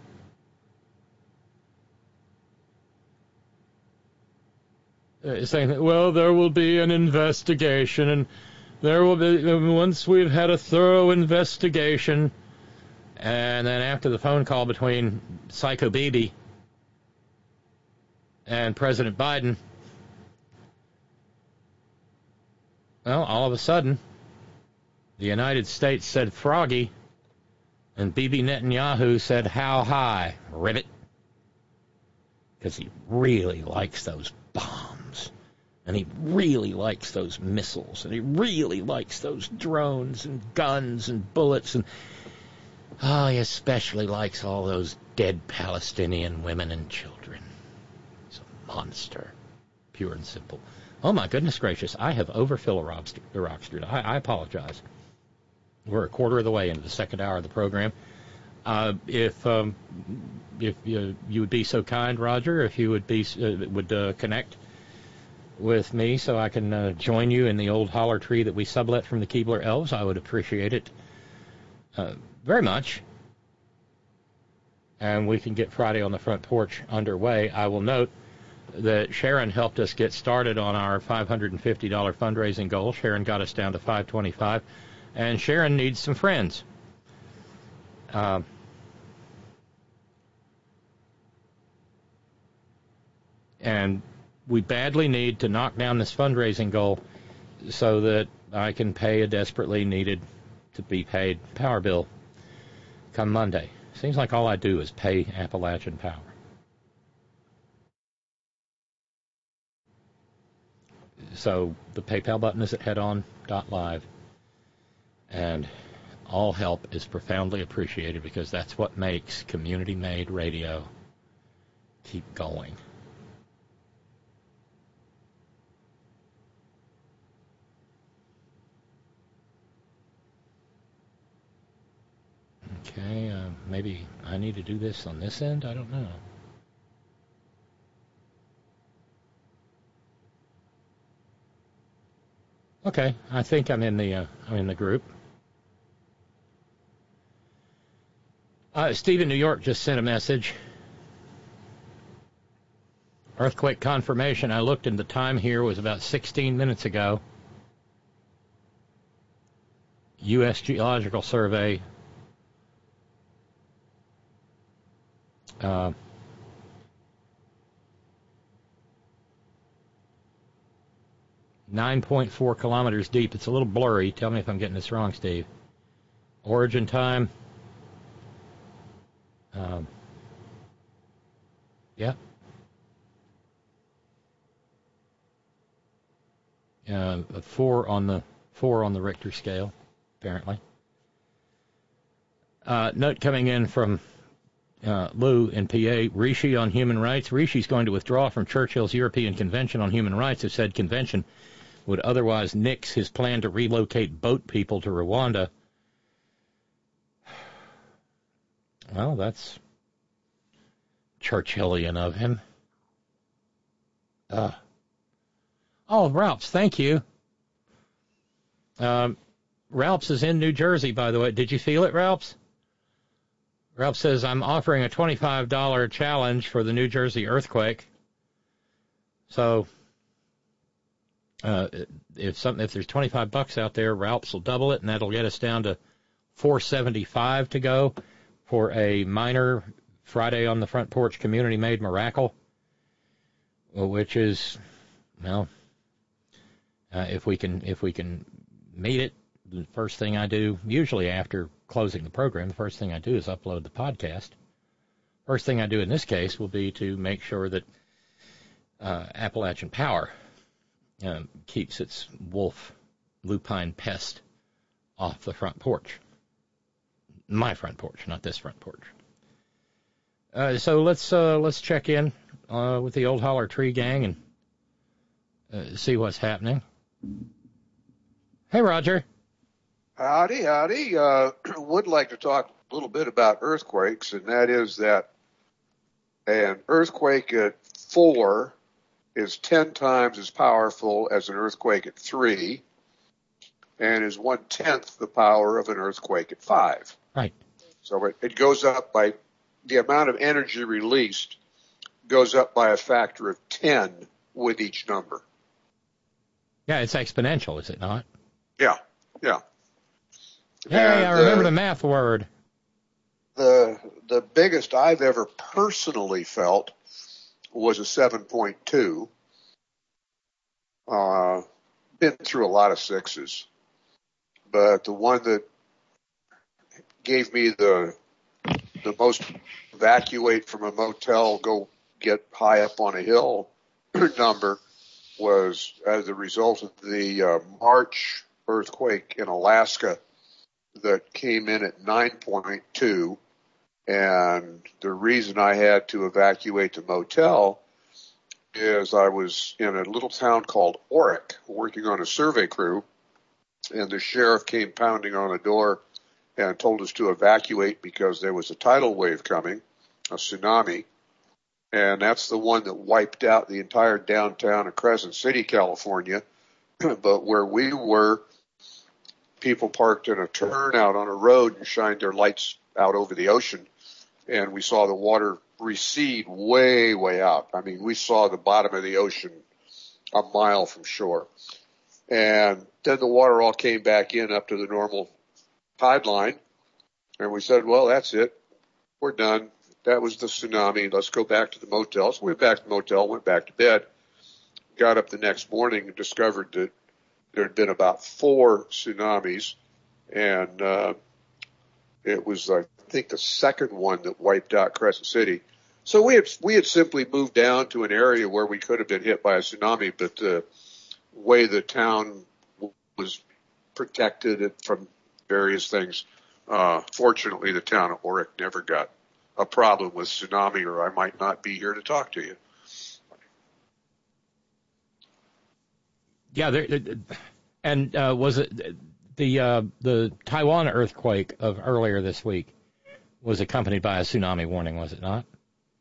Uh, saying, well, there will be an investigation, and there will be, once we've had a thorough investigation, and then after the phone call between Psycho Bibi and President Biden, well, all of a sudden, the United States said froggy, and Bibi Netanyahu said how high, ribbit, because he really likes those bombs, and he really likes those missiles, and he really likes those drones and guns and bullets, and oh, he especially likes all those dead Palestinian women and children. He's a monster, pure and simple. Oh, my goodness gracious, I have overfilled the Rockstreet. I, I apologize. We're a quarter of the way into the second hour of the program. Uh, if um, if you, you would be so kind, Roger, if you would be uh, would uh, connect with me so I can uh, join you in the old holler tree that we sublet from the Keebler Elves, I would appreciate it uh, very much. And we can get Friday on the Front Porch underway. I will note that Sharon helped us get started on our five hundred fifty dollars fundraising goal. Sharon got us down to five twenty-five, and Sharon needs some friends. Uh, and we badly need to knock down this fundraising goal so that I can pay a desperately needed to be paid power bill come Monday. Seems like all I do is pay Appalachian Power. So the PayPal button is at headon dot live, and all help is profoundly appreciated because that's what makes community-made radio keep going. Okay, uh, maybe I need to do this on this end? I don't know. Okay, I think I'm in the uh, I'm in the group. Uh, Steve in New York just sent a message. Earthquake confirmation. I looked, and the time here was about sixteen minutes ago. U S Geological Survey. Uh, nine point four kilometers deep. It's a little blurry. Tell me if I'm getting this wrong, Steve. Origin time. Um, yeah. Uh, four on the four on the Richter scale, apparently. Uh, note coming in from uh, Lou in P A. Rishi on human rights. Rishi's going to withdraw from Churchill's European Convention on Human Rights. Who said convention would otherwise nix his plan to relocate boat people to Rwanda. Well, that's Churchillian of him. Uh, oh, Ralphs, thank you. Um, Ralphs is in New Jersey, by the way. Did you feel it, Ralphs? Ralph says, I'm offering a twenty-five dollars challenge for the New Jersey earthquake. So uh, if something, if there's twenty-five bucks out there, Ralphs will double it, and that'll get us down to four seventy-five to go for a minor Friday on the Front Porch community-made miracle, which is, well, uh, if we can if we can meet it, the first thing I do, usually after closing the program, the first thing I do is upload the podcast. First thing I do in this case will be to make sure that uh, Appalachian Power um, keeps its wolf lupine pest off the front porch. My front porch, not this front porch. Uh, so let's uh, let's check in uh, with the Old Holler Tree Gang and uh, see what's happening. Hey, Roger. Howdy, howdy. Uh, would like to talk a little bit about earthquakes, and that is that an earthquake at four is ten times as powerful as an earthquake at three, and is one-tenth the power of an earthquake at five. Right. So it, it goes up by, the amount of energy released goes up by a factor of ten with each number. Yeah, it's exponential, is it not? Yeah, yeah. Hey, And, I remember uh, the math word. The the biggest I've ever personally felt was a seven point two. Uh, been through a lot of sixes, but the one that gave me the the most evacuate from a motel, go get high up on a hill number was as a result of the uh, March earthquake in Alaska that came in at nine point two. And the reason I had to evacuate the motel is I was in a little town called Orick working on a survey crew, and the sheriff came pounding on the door and told us to evacuate because there was a tidal wave coming, a tsunami, and that's the one that wiped out the entire downtown of Crescent City, California. But where we were, people parked in a turnout on a road and shined their lights out over the ocean, and we saw the water recede way, way out. I mean, we saw the bottom of the ocean a mile from shore. And then the water all came back in up to the normal tide line, and we said, well, that's it. We're done. That was the tsunami. Let's go back to the motel. So we went back to the motel, went back to bed, got up the next morning and discovered that there had been about four tsunamis, and uh, it was, I think, the second one that wiped out Crescent City. So we had we had simply moved down to an area where we could have been hit by a tsunami, but the way the town was protected from various things, uh, fortunately, the town of Orick never got a problem with tsunami, or I might not be here to talk to you. Yeah, there, and uh, was it the uh, the Taiwan earthquake of earlier this week was accompanied by a tsunami warning, was it not?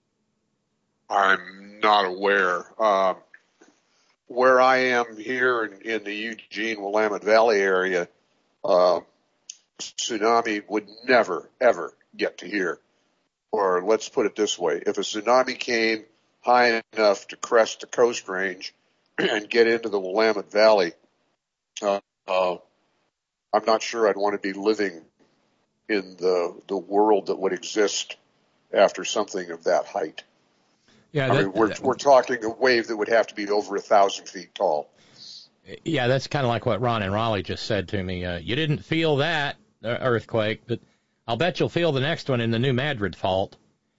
I'm not aware. Um, where I am here in, in the Eugene Willamette Valley area, uh, tsunami would never, ever get to here. Or let's put it this way. If a tsunami came high enough to crest the Coast Range and get into the Willamette Valley, uh, uh, I'm not sure I'd want to be living in the the world that would exist after something of that height. Yeah, I that, mean, we're that, we're talking a wave that would have to be over a thousand feet tall. Yeah, that's kind of like what Ron and Raleigh just said to me. Uh, you didn't feel that uh, earthquake, but I'll bet you'll feel the next one in the New Madrid fault.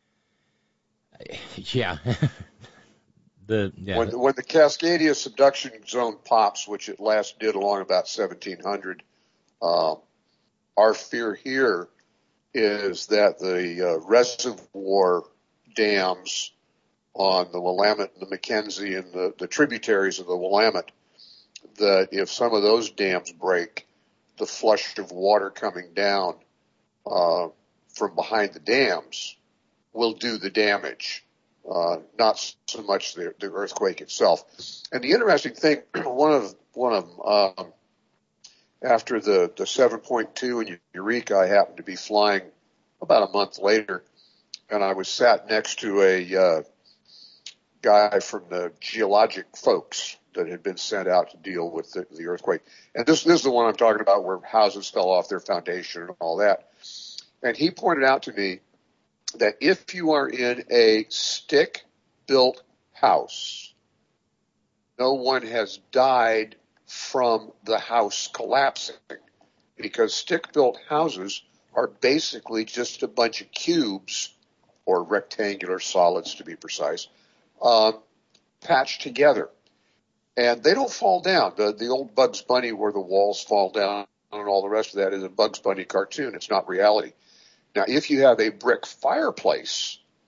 Yeah. the yeah. When when the Cascadia subduction zone pops, which it last did along about seventeen hundred, uh, our fear here is that the uh, reservoir dams on the Willamette and the Mackenzie and the, the tributaries of the Willamette, that if some of those dams break, the flush of water coming down uh, from behind the dams will do the damage, uh, not so much the, the earthquake itself. And the interesting thing, one of one of them, um, after the, the seven point two in Eureka, I happened to be flying about a month later, and I was sat next to a uh, guy from the geologic folks that had been sent out to deal with the, the earthquake. And this, this is the one I'm talking about where houses fell off their foundation and all that. And he pointed out to me that if you are in a stick-built house, no one has died from the house collapsing, because stick-built houses are basically just a bunch of cubes, or rectangular solids to be precise, uh, patched together. And they don't fall down. The, the old Bugs Bunny where the walls fall down and all the rest of that is a Bugs Bunny cartoon. It's not reality. Now, if you have a brick fireplace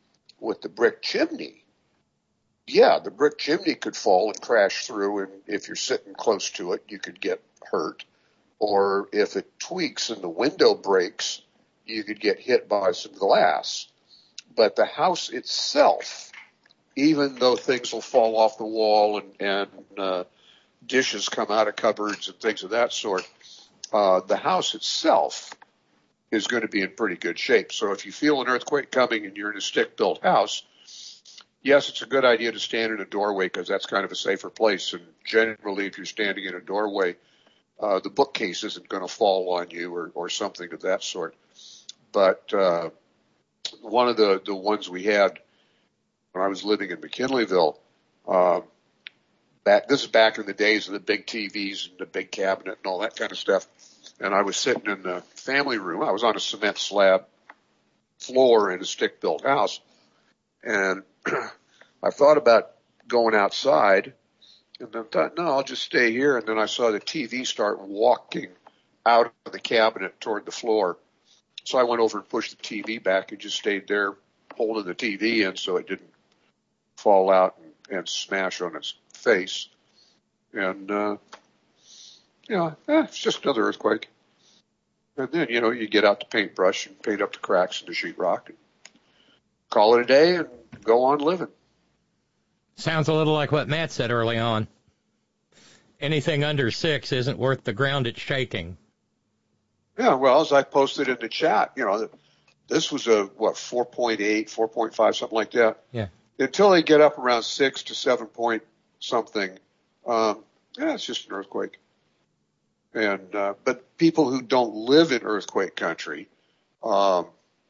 with the brick chimney, yeah, the brick chimney could fall and crash through, and if you're sitting close to it, you could get hurt. Or if it tweaks and the window breaks, you could get hit by some glass. But the house itself, even though things will fall off the wall and, and uh, dishes come out of cupboards and things of that sort, uh, the house itself is going to be in pretty good shape. So if you feel an earthquake coming and you're in a stick-built house, yes, it's a good idea to stand in a doorway because that's kind of a safer place. And generally, if you're standing in a doorway, uh, the bookcase isn't going to fall on you or, or something of that sort. But uh, one of the, the ones we had when I was living in McKinleyville, uh, back, this is back in the days of the big T Vs and the big cabinet and all that kind of stuff. And I was sitting in the family room. I was on a cement slab floor in a stick-built house. And I thought about going outside, and then thought, no, I'll just stay here. And then I saw the T V start walking out of the cabinet toward the floor. So I went over and pushed the T V back and just stayed there holding the T V in so it didn't fall out and, and smash on its face. And, uh, you know, eh, it's just another earthquake. And then, you know, you get out the paintbrush and paint up the cracks in the sheetrock and call it a day and go on living. Sounds a little like what Matt said early on. Anything under six isn't worth the ground it's shaking. Yeah, well, as I posted in the chat, you know, this was a, what, four point eight, four point five, something like that. Yeah. Until they get up around six to seven point something, um, yeah, it's just an earthquake. And, uh, but people who don't live in earthquake country, um,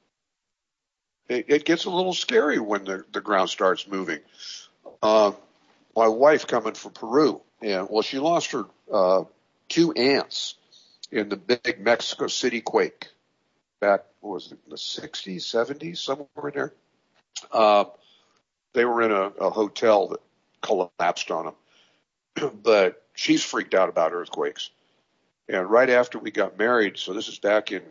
it, it gets a little scary when the, the ground starts moving. Um, my wife coming from Peru, and well, she lost her, uh, two aunts in the big Mexico City quake back, what was it, in the sixties, seventies, somewhere in there. Uh, they were in a, a hotel that collapsed on them. But she's freaked out about earthquakes. And right after we got married, so this is back in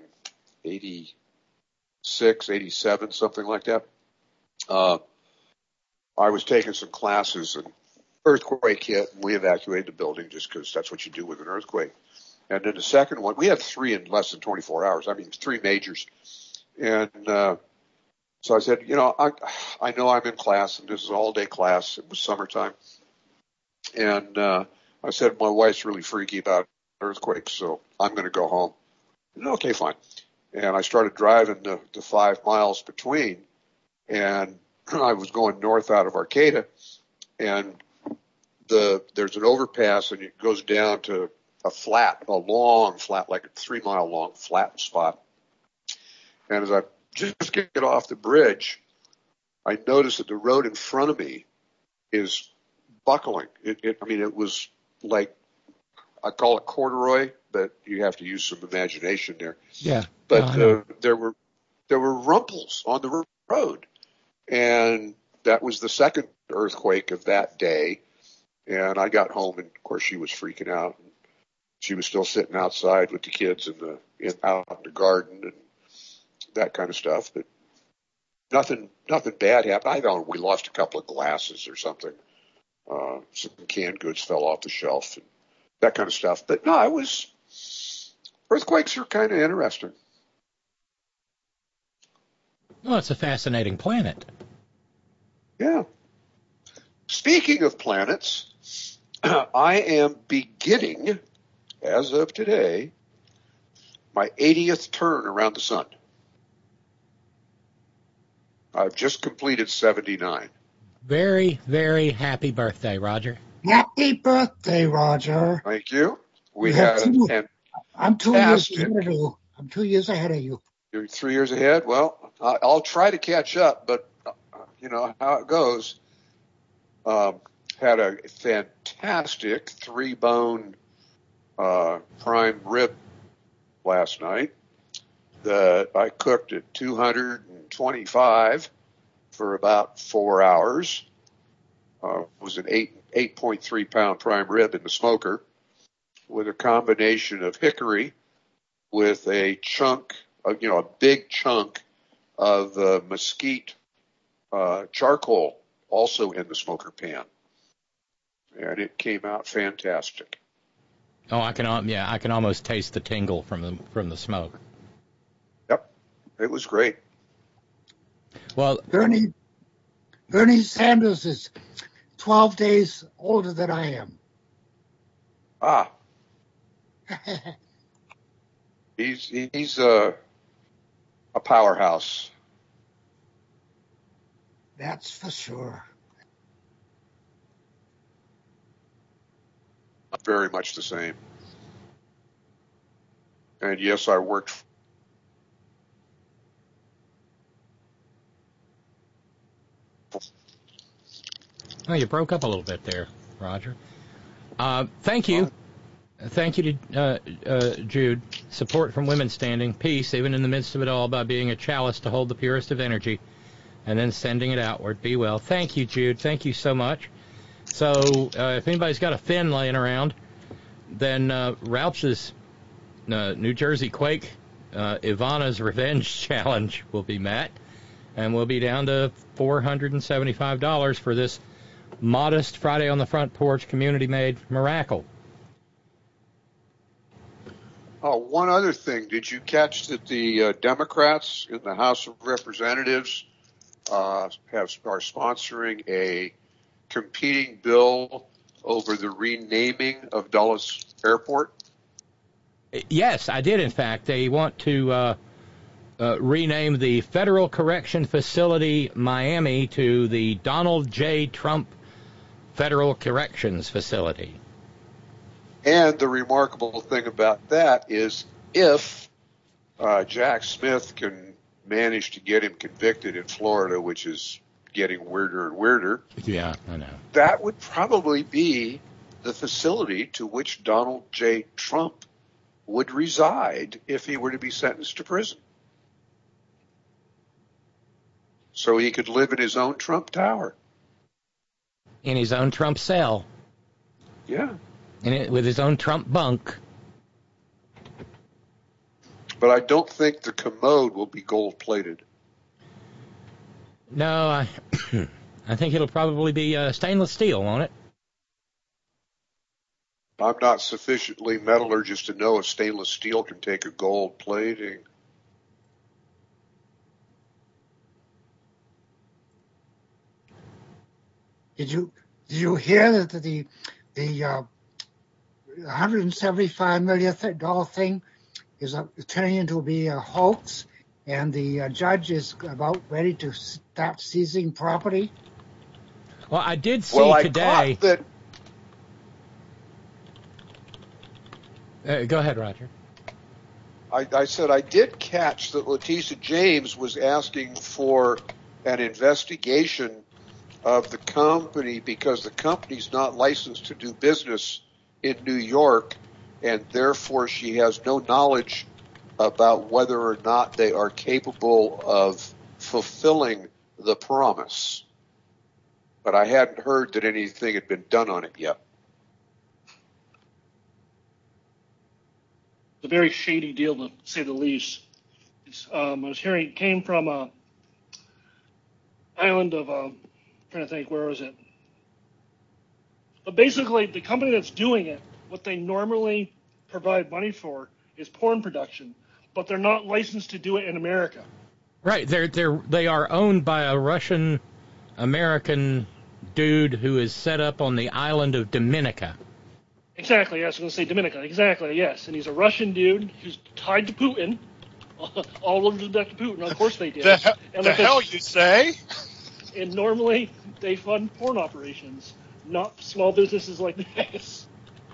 eighty-six, eighty-seven, something like that, uh, I was taking some classes and earthquake hit and we evacuated the building just because that's what you do with an earthquake. And then the second one, we had three in less than twenty-four hours. I mean, three majors. And, uh, so I said, you know, I, I know I'm in class and this is all day class. It was summertime. And, uh, I said, my wife's really freaky about earthquakes, so I'm going to go home. And, okay, fine. And I started driving the, the five miles between, and I was going north out of Arcata, and the there's an overpass, and it goes down to a flat, a long flat, like a three mile long flat spot. And as I just get off the bridge, I noticed that the road in front of me is buckling. It, it, I mean, it was like, I call it corduroy, but you have to use some imagination there. Yeah. But uh, there were there were rumples on the road, and that was the second earthquake of that day. And I got home, and of course she was freaking out. And she was still sitting outside with the kids in the in, out in the garden and that kind of stuff. But nothing nothing bad happened. I don't know. We lost a couple of glasses or something. Uh, some canned goods fell off the shelf and that kind of stuff. But no, it was, earthquakes are kind of interesting. Well, it's a fascinating planet. Yeah. Speaking of planets, I am beginning, as of today, my eightieth turn around the sun. I've just completed seventy-nine. Very, very happy birthday, Roger. Happy birthday, Roger. Thank you. We You had have two- an I'm two years fantastic- ahead of you. I'm two years ahead of you. You're three years ahead. Well, I- I'll try to catch up, but uh, you know how it goes. Um, had a fantastic three-bone uh, prime rib last night that I cooked at two hundred twenty-five for about four hours. Uh, it was an eight eight point three pound prime rib in the smoker with a combination of hickory with a chunk, of, you know, a big chunk of uh, mesquite uh, charcoal also in the smoker pan, and it came out fantastic. Oh, I can, al- yeah, I can almost taste the tingle from the from the smoke. Yep, it was great. Well, Bernie Bernie Sanders is twelve days older than I am. Ah, he's he's a a powerhouse. That's for sure. Very much the same. And yes, I worked. oh, you broke up a little bit there, Roger. Uh, thank you. Thank you to uh, uh, Jude. Support from women standing. Peace, even in the midst of it all, by being a chalice to hold the purest of energy and then sending it outward. Be well. Thank you, Jude. Thank you so much. So uh, if anybody's got a fin laying around, then uh, Ralph's uh, New Jersey Quake, uh, Ivana's Revenge Challenge will be met, and we'll be down to four hundred seventy-five dollars for this modest Friday on the Front Porch community-made miracle. Oh, one other thing. Did you catch that the uh, Democrats in the House of Representatives uh, have are sponsoring a competing bill over the renaming of Dulles Airport? Yes, I did, in fact. They want to uh, uh, rename the Federal Correction Facility Miami to the Donald J. Trump Federal Corrections Facility. And the remarkable thing about that is if uh, Jack Smith can manage to get him convicted in Florida, which is getting weirder and weirder, Yeah, I know. that would probably be the facility to which Donald J. Trump would reside if he were to be sentenced to prison. So he could live in his own Trump Tower. In his own Trump cell. Yeah. In it, with his own Trump bunk. But I don't think the commode will be gold-plated. No, I, I think it'll probably be uh, stainless steel, won't it? I'm not sufficiently metallurgist to know if stainless steel can take a gold plating. Did you did you hear that the the uh, one hundred seventy-five million dollar thing is uh, turning into be a hoax, and the uh, judge is about ready to start seizing property? Well, I did see well, I today. caught that. Uh, go ahead, Roger. I, I said I did catch that Letitia James was asking for an investigation of the company because the company's not licensed to do business in New York, and therefore she has no knowledge about whether or not they are capable of fulfilling the promise. But I hadn't heard that anything had been done on it yet. It's a very shady deal, to say the least. It's, um, I was hearing it came from a island of, um, trying to think, where was it? But basically, the company that's doing it, what they normally provide money for is porn production, but they're not licensed to do it in America. Right, they're they're they are owned by a Russian American dude who is set up on the island of Dominica. Exactly, I was going to say Dominica. Exactly, yes. And he's a Russian dude who's tied to Putin. All of them back to Putin. Of course they did. The, he- and the because, hell you say? And normally they fund porn operations, not small businesses like this.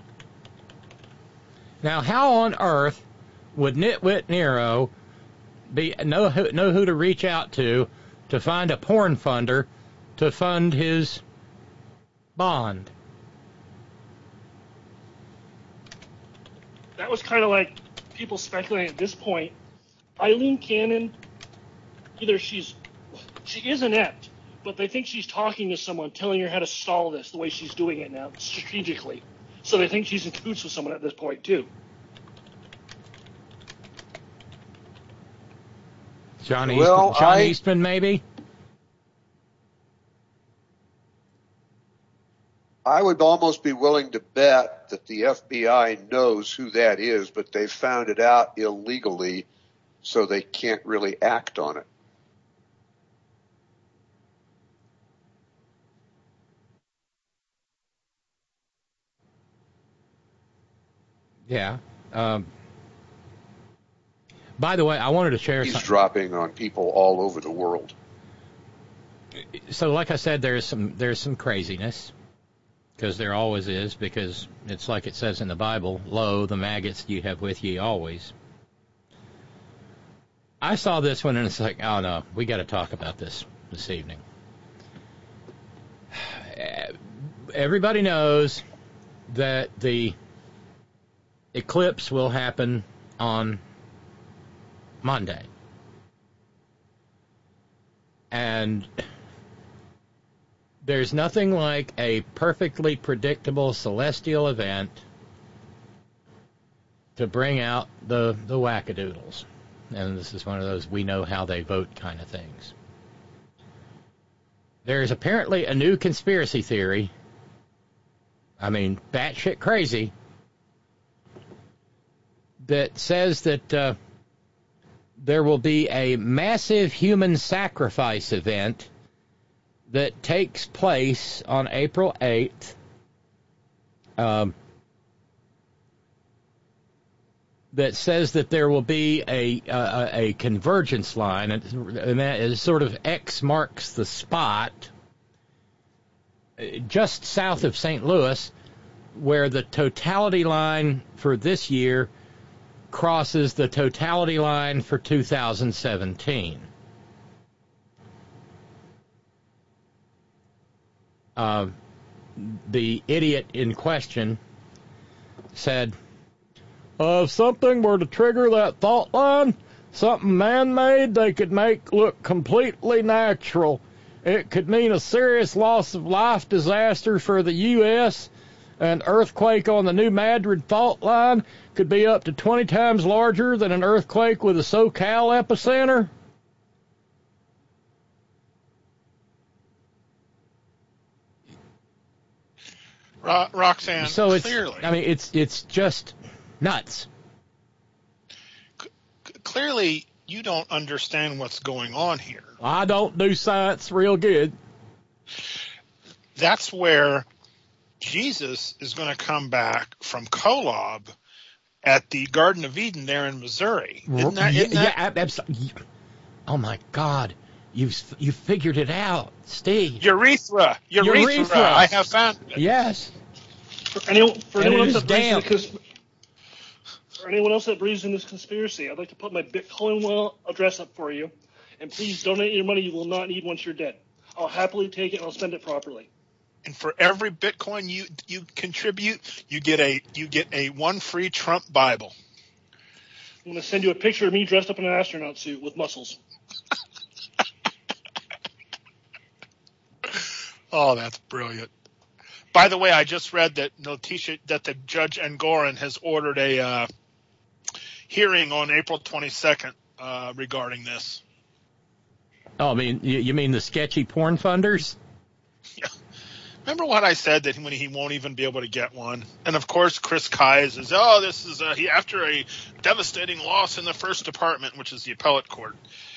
Now, how on earth would Nitwit Nero be know who, know who to reach out to to find a porn funder to fund his bond? That was kind of like people speculating at this point. Eileen Cannon, either she's she is inept, but they think she's talking to someone, telling her how to stall this the way she's doing it now, strategically. So they think she's in cahoots with someone at this point too. John Well, Eastman, John I- Eastman, maybe. I would almost be willing to bet that the F B I knows who that is, but they found it out illegally, so they can't really act on it. Yeah. Um, by the way, I wanted to share He's something. dropping on people all over the world. So, like I said, there's some there's some craziness, because there always is, because it's like it says in the Bible, lo, the maggots you have with ye always. I saw this one, and it's like, oh, no, we got to talk about this this evening. Everybody knows that the eclipse will happen on Monday. And there's nothing like a perfectly predictable celestial event to bring out the, the wackadoodles. And this is one of those we know how they vote kind of things. There is apparently a new conspiracy theory. I mean, batshit crazy, that says that uh, there will be a massive human sacrifice event that takes place on April eighth. Um, that says that there will be a a, a convergence line, and that is sort of X marks the spot just south of Saint Louis, where the totality line for this year crosses the totality line for two thousand seventeen. Uh, the idiot in question said, Uh, if something were to trigger that fault line, something man-made they could make look completely natural. It could mean a serious loss of life disaster for the U S An earthquake on the New Madrid fault line could be up to twenty times larger than an earthquake with a SoCal epicenter. Ro- Roxanne, so it's, clearly. I mean, it's it's just nuts. C- clearly, you don't understand what's going on here. I don't do science real good. That's where Jesus is going to come back from Kolob at the Garden of Eden there in Missouri. Isn't that, isn't yeah, that? yeah, absolutely. Oh my God, you you figured it out, Steve. Urethra, urethra, Urethra. I have found it. Yes. For anyone, for And anyone it else is that believes in damp. the cons- for anyone else that believes in this conspiracy, I'd like to put my Bitcoin well address up for you, and please donate your money. You will not need once you're dead. I'll happily take it and I'll spend it properly. And for every Bitcoin you you contribute, you get a you get a one free Trump Bible. I'm going to send you a picture of me dressed up in an astronaut suit with muscles. Oh, that's brilliant. By the way, I just read that Notisha, that the Judge Engoron has ordered a uh, hearing on April twenty-second uh, regarding this. Oh, I mean, you, you mean the sketchy porn funders? Yeah. Remember what I said, that when he won't even be able to get one? And of course, Chris Kise is, oh, this is a, he, after a devastating loss in the First Department, which is the appellate court.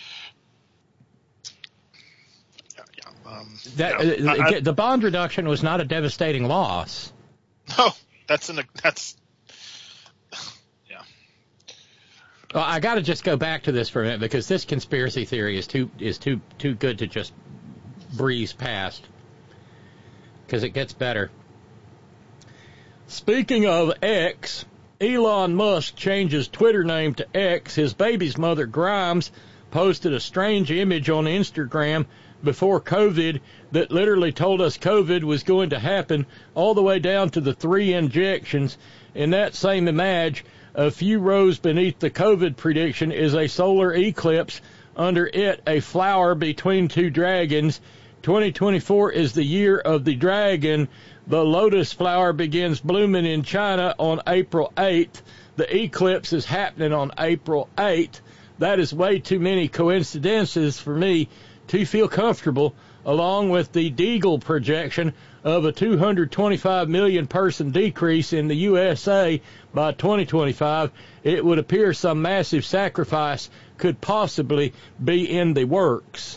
Yeah, yeah, um, That you know, uh, I, I, the bond reduction was not a devastating loss. no, that's in the that's. Yeah. Well, I got to just go back to this for a minute, because this conspiracy theory is too is too too good to just breeze past, because it gets better. Speaking of X, Elon Musk changes Twitter name to X. His baby's mother, Grimes, posted a strange image on Instagram before COVID that literally told us COVID was going to happen, all the way down to the three injections. In that same image, a few rows beneath the COVID prediction is a solar eclipse. Under it, a flower between two dragons. twenty twenty-four is the year of the dragon. The lotus flower begins blooming in China on April eighth. The eclipse is happening on April eighth. That is way too many coincidences for me to feel comfortable along with the Deagle projection of a two hundred twenty-five million person decrease in the U S A by twenty twenty-five, it would appear some massive sacrifice could possibly be in the works.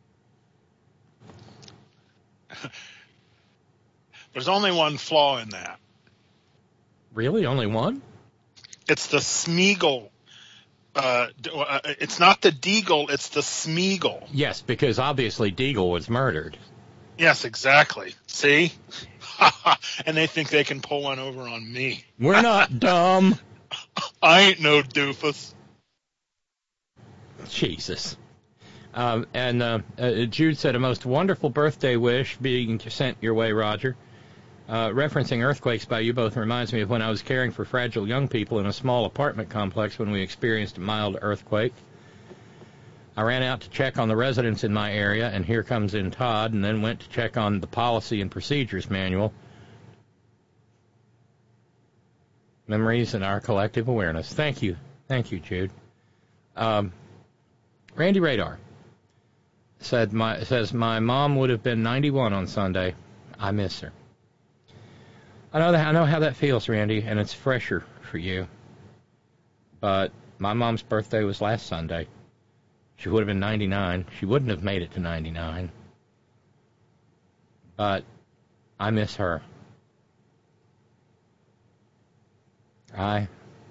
There's only one flaw in that. Really? Only one? It's the Smeagol. Uh, it's not the Deagle, it's the Smeagol. Yes, because obviously Deagle was murdered. Yes, exactly. See? And they think they can pull one over on me. We're not dumb. I ain't no doofus. Jesus. Um, and uh, uh, Jude said, a most wonderful birthday wish being sent your way, Roger. Uh, referencing earthquakes by you both reminds me of when I was caring for fragile young people in a small apartment complex when we experienced a mild earthquake. I ran out to check on the residents in my area, and here comes in Todd, and then went to check on the policy and procedures manual. Memories and our collective awareness. Thank you. Thank you, Jude. Um, Randy Radar said my, says, my mom would have been ninety-one on Sunday. I miss her. I know that, I know how that feels, Randy, and it's fresher for you. But my mom's birthday was last Sunday. She would have been ninety-nine. She wouldn't have made it to ninety-nine. But I miss her. I...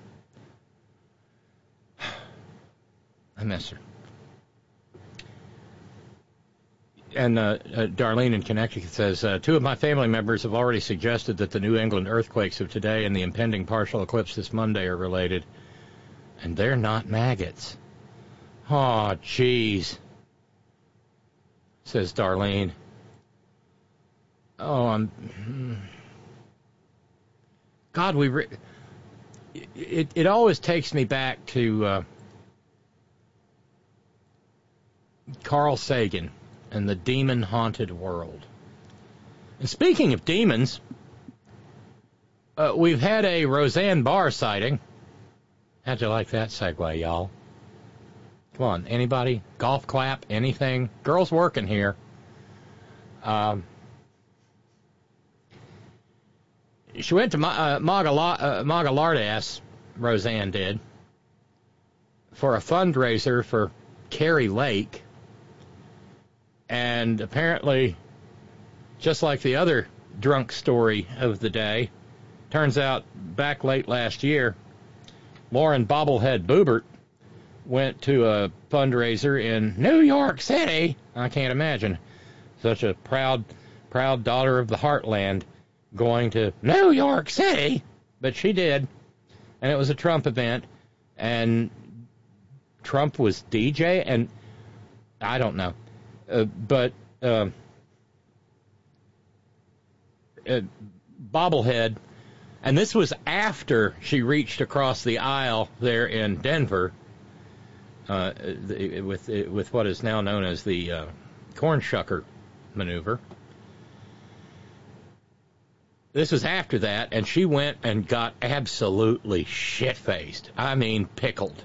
I miss her. And uh, uh, Darlene in Connecticut says, uh, two of my family members have already suggested that the New England earthquakes of today and the impending partial eclipse this Monday are related. And they're not maggots. Oh, jeez, says Darlene. Oh, I'm... God, we... Re- it, it always takes me back to uh, Carl Sagan and the demon-haunted world. And speaking of demons, uh, we've had a Roseanne Barr sighting. How'd you like that segue, y'all? Come on, anybody? Golf clap? Anything? Girls working here. Um, she went to Ma- uh, Magala- uh, Magalardas, Roseanne did, for a fundraiser for Carrie Lake. And apparently, just like the other drunk story of the day, turns out back late last year, Lauren Bobblehead Boebert went to a fundraiser in New York City. I can't imagine such a proud, proud daughter of the heartland going to New York City, but she did. And it was a Trump event, and Trump was D J, and I don't know. Uh, but uh, uh, Bobblehead, and this was after she reached across the aisle there in Denver uh, the, with with what is now known as the uh, corn shucker maneuver. This was after that, and she went and got absolutely shit-faced. I mean, pickled.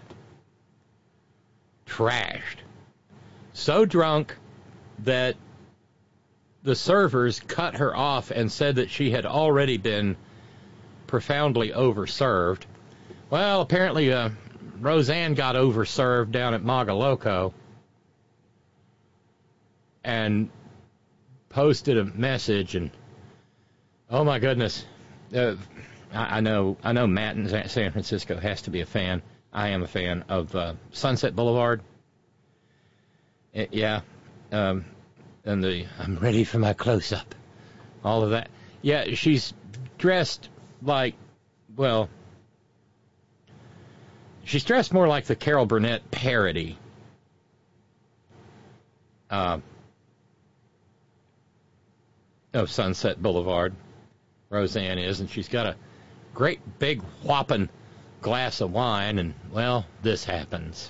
Trashed. So drunk that the servers cut her off and said that she had already been profoundly overserved. Well, apparently uh, Roseanne got overserved down at Magaloco and posted a message, and oh my goodness, uh, I, I know I know Matt in San Francisco has to be a fan. I am a fan of uh, Sunset Boulevard. It, yeah. Um, and the, I'm ready for my close-up. All of that. Yeah, she's dressed like, well, she's dressed more like the Carol Burnett parody. Uh, of Sunset Boulevard. Roseanne is, and she's got a great big whopping glass of wine, and, well, this happens.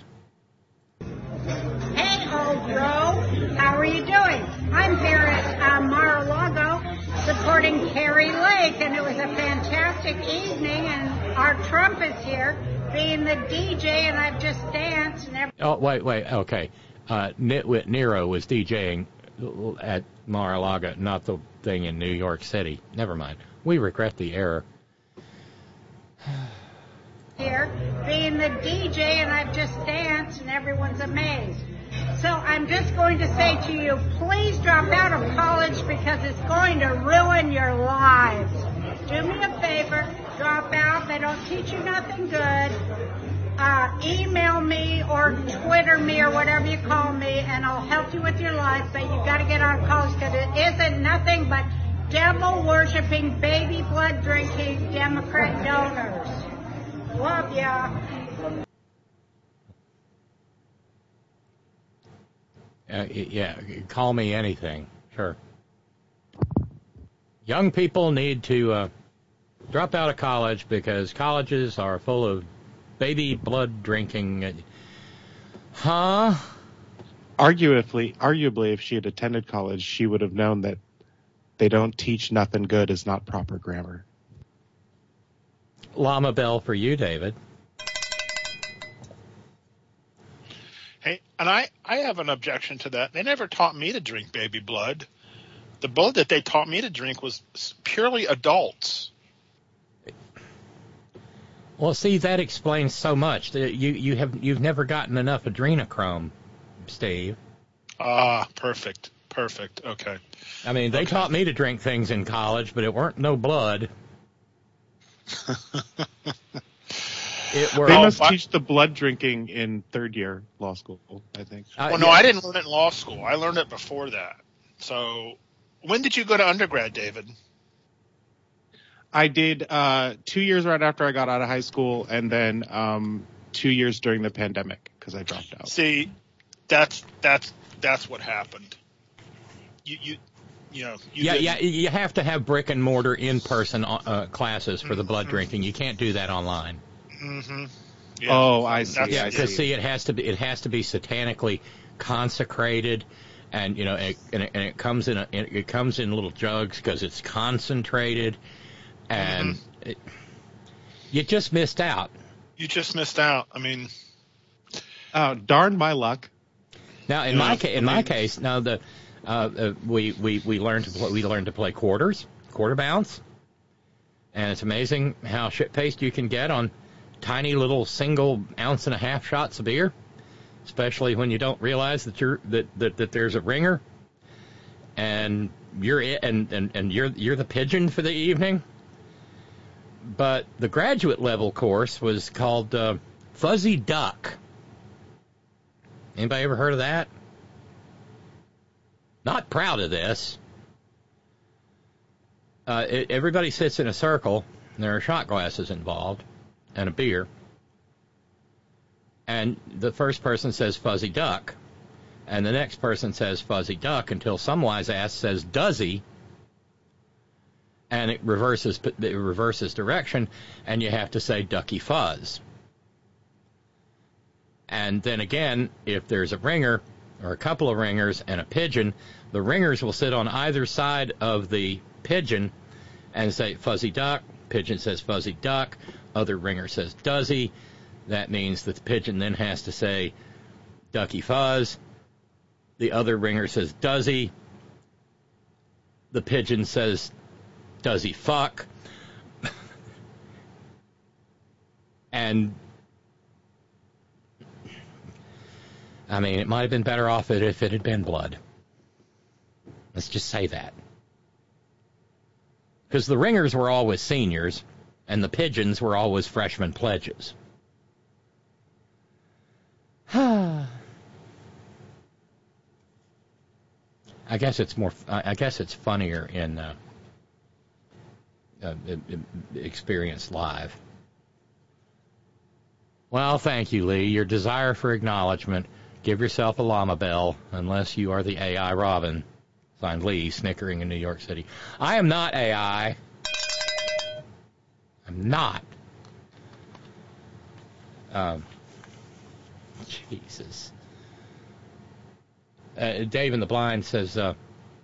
Hey, old bro, how are you doing? I'm here at uh, Mar-a-Lago supporting Carrie Lake, and it was a fantastic evening, and our Trump is here being the D J, and I've just danced. And every- oh, wait, wait, okay. Uh, Nitwit Nero was DJing at Mar-a-Lago, not the thing in New York City. Never mind. We regret the error. Here, being the D J, and I've just danced, and everyone's amazed. So I'm just going to say to you, please drop out of college because it's going to ruin your lives. Do me a favor, drop out. They don't teach you nothing good. Uh, email me or Twitter me or whatever you call me, and I'll help you with your life. But you've got to get out of college because it isn't nothing but devil-worshipping, baby blood-drinking Democrat donors. Love ya. Uh, yeah, call me anything. Sure. Young people need to uh, drop out of college because colleges are full of baby blood drinking. Huh? Arguably, arguably, if she had attended college, she would have known that they don't teach nothing good is not proper grammar. Llama Bell for you, David. Hey, and I, I have an objection to that. They never taught me to drink baby blood. The blood that they taught me to drink was purely adults. Well, see, that explains so much. You you have you've never gotten enough adrenochrome, Steve. Ah, perfect, perfect. Okay. I mean, they okay. taught me to drink things in college, but it weren't no blood. It were, they oh, must I, teach the blood drinking in third year law school, I think. Uh, well, no, yeah. I didn't learn it in law school. I learned it before that. So, when did you go to undergrad, David? I did uh, two years right after I got out of high school, and then um, two years during the pandemic because I dropped out. See, that's that's that's what happened. You you you know. You yeah, didn't. yeah. You have to have brick and mortar in person uh, classes for the blood drinking. You can't do that online. Mm-hmm. Yeah. Oh, I see. That's, Yeah, I because see. see, it has to be it has to be satanically consecrated, and you know, it, and, it, and it comes in a, it comes in little jugs because it's concentrated, and mm-hmm. it, you just missed out. You just missed out. I mean, Oh, darn my luck. Now, in Yeah, my ca- in I my mean- case, now the uh, uh, we we we learned to play, we learned to play quarters, quarter bounce, and it's amazing how shit faced you can get on tiny little single ounce and a half shots of beer, especially when you don't realize that you're that, that, that there's a ringer, and you're it, and, and, and you're you're the pigeon for the evening. But the graduate level course was called uh, Fuzzy Duck. Anybody ever heard of that? Not proud of this. Uh, it, everybody sits in a circle, and there are shot glasses involved, and a beer. And the first person says fuzzy duck, and the next person says fuzzy duck until some wise ass says does he, and it reverses it reverses direction, and you have to say ducky fuzz. And then again, if there's a ringer or a couple of ringers and a pigeon, the ringers will sit on either side of the pigeon and say fuzzy duck. Pigeon says fuzzy duck. Other ringer says does he. That means that the pigeon then has to say ducky fuzz. The other ringer says does he. The pigeon says does he fuck. And I mean, it might have been better off if it had been blood. Let's just say that. Because the ringers were always seniors, and the pigeons were always freshman pledges. I guess it's more. I guess it's funnier in uh, uh, experience live. Well, thank you, Lee. Your desire for acknowledgement. Give yourself a llama bell, unless you are the A I Robin. Signed, Lee, snickering in New York City. I am not A I. I'm not. Um, Jesus. Uh, Dave in the Blind says, uh,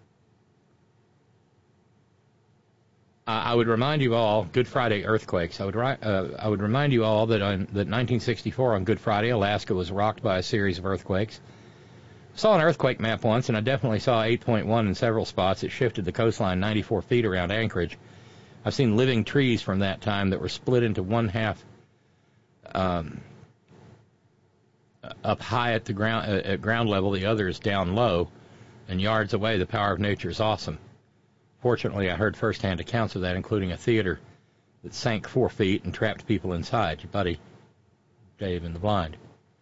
I would remind you all, Good Friday earthquakes, I would ri- uh, I would remind you all that on that nineteen sixty-four on Good Friday, Alaska was rocked by a series of earthquakes. Saw an earthquake map once, and I definitely saw eight point one in several spots. It shifted the coastline ninety-four feet around Anchorage. I've seen living trees from that time that were split into one half um, up high at the ground uh, at ground level, the other is down low, and yards away. The power of nature is awesome. Fortunately, I heard firsthand accounts of that, including a theater that sank four feet and trapped people inside. Your buddy, Dave in the Blind.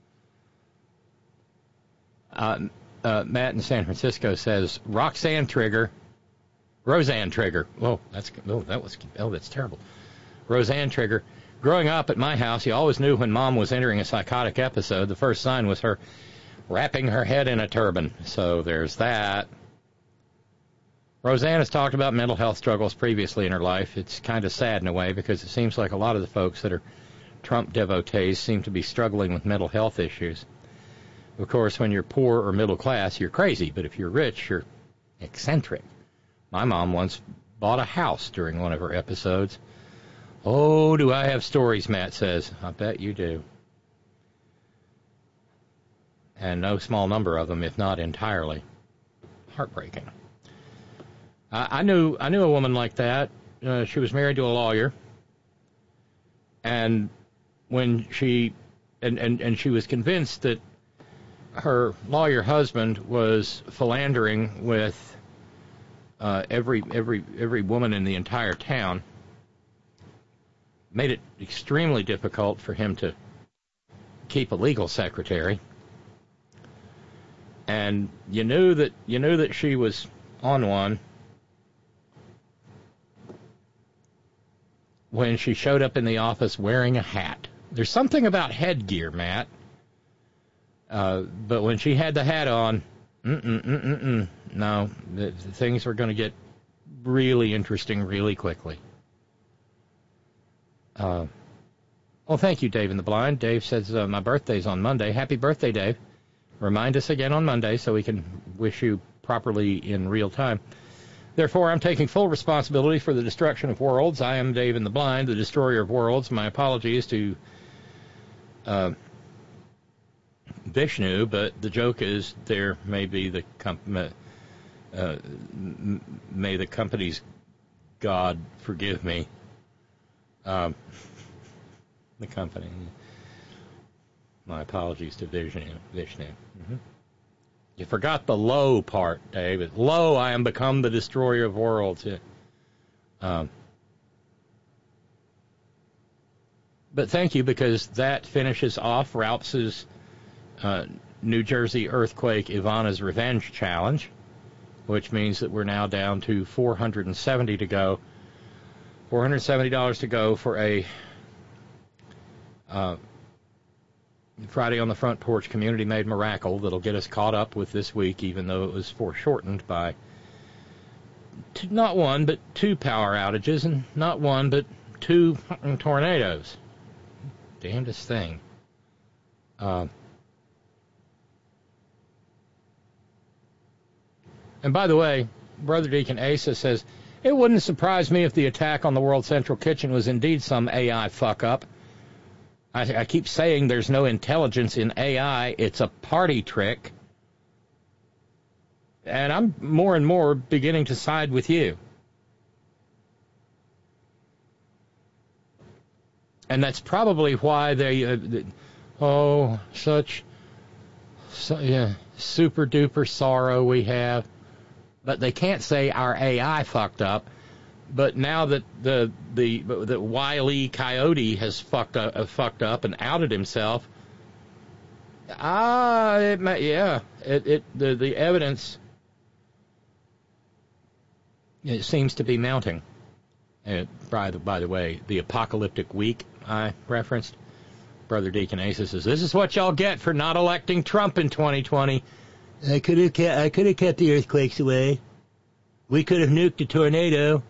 Uh, uh, Matt in San Francisco says, Roxanne Trigger, Roseanne Trigger. Oh, that's oh that was oh that's terrible. Roseanne Trigger. Growing up at my house, you always knew when Mom was entering a psychotic episode. The first sign was her wrapping her head in a turban. So there's that. Roseanne has talked about mental health struggles previously in her life. It's kind of sad in a way because it seems like a lot of the folks that are Trump devotees seem to be struggling with mental health issues. Of course, when you're poor or middle class, you're crazy. But if you're rich, you're eccentric. My mom once bought a house during one of her episodes. Oh, do I have stories, Matt says. I bet you do. And no small number of them, if not entirely. Heartbreaking. I, I knew I knew a woman like that. Uh, she was married to a lawyer. And when she and, and, and she was convinced that her lawyer husband was philandering with uh, every every every woman in the entire town, made it extremely difficult for him to keep a legal secretary. And you knew that you knew that she was on one when she showed up in the office wearing a hat. There's something about headgear, Matt. Uh, but when she had the hat on, mm-mm, mm-mm, mm, no, the, the things were going to get really interesting really quickly. Uh, well, thank you, Dave in the Blind. Dave says, uh, my birthday's on Monday. Happy birthday, Dave. Remind us again on Monday so we can wish you properly in real time. Therefore, I'm taking full responsibility for the destruction of worlds. I am Dave in the Blind, the destroyer of worlds. My apologies to uh, Vishnu, but the joke is there may be the com- uh, may the company's God forgive me. Um, the company. My apologies to Vishnu. Vishnu. Mm-hmm. You forgot the low part, David. Lo, I am become the destroyer of worlds. Um, but thank you, because that finishes off Ralph's uh, New Jersey earthquake Ivana's Revenge challenge, which means that we're now down to four hundred seventy to go. four hundred seventy dollars to go for a uh, Friday on the Front Porch community-made miracle that'll get us caught up with this week, even though it was foreshortened by two, not one, but two power outages, and not one, but two tornadoes. Damnedest thing. Uh, and by the way, Brother Deacon Asa says, it wouldn't surprise me if the attack on the World Central Kitchen was indeed some A I fuck-up. I, I keep saying there's no intelligence in A I. It's a party trick. And I'm more and more beginning to side with you. And that's probably why they, uh, they oh, such, so, yeah, super-duper sorrow we have. But they can't say our A I fucked up. But now that the the that Wile E. Coyote has fucked up, uh, fucked up and outed himself, ah, it may, yeah, it it the the evidence it seems to be mounting. Uh, by the by the way, the apocalyptic week I referenced, Brother Deacon Asa says, this is what y'all get for not electing Trump in twenty twenty. I could have kept, I could have kept the earthquakes away. We could have nuked a tornado.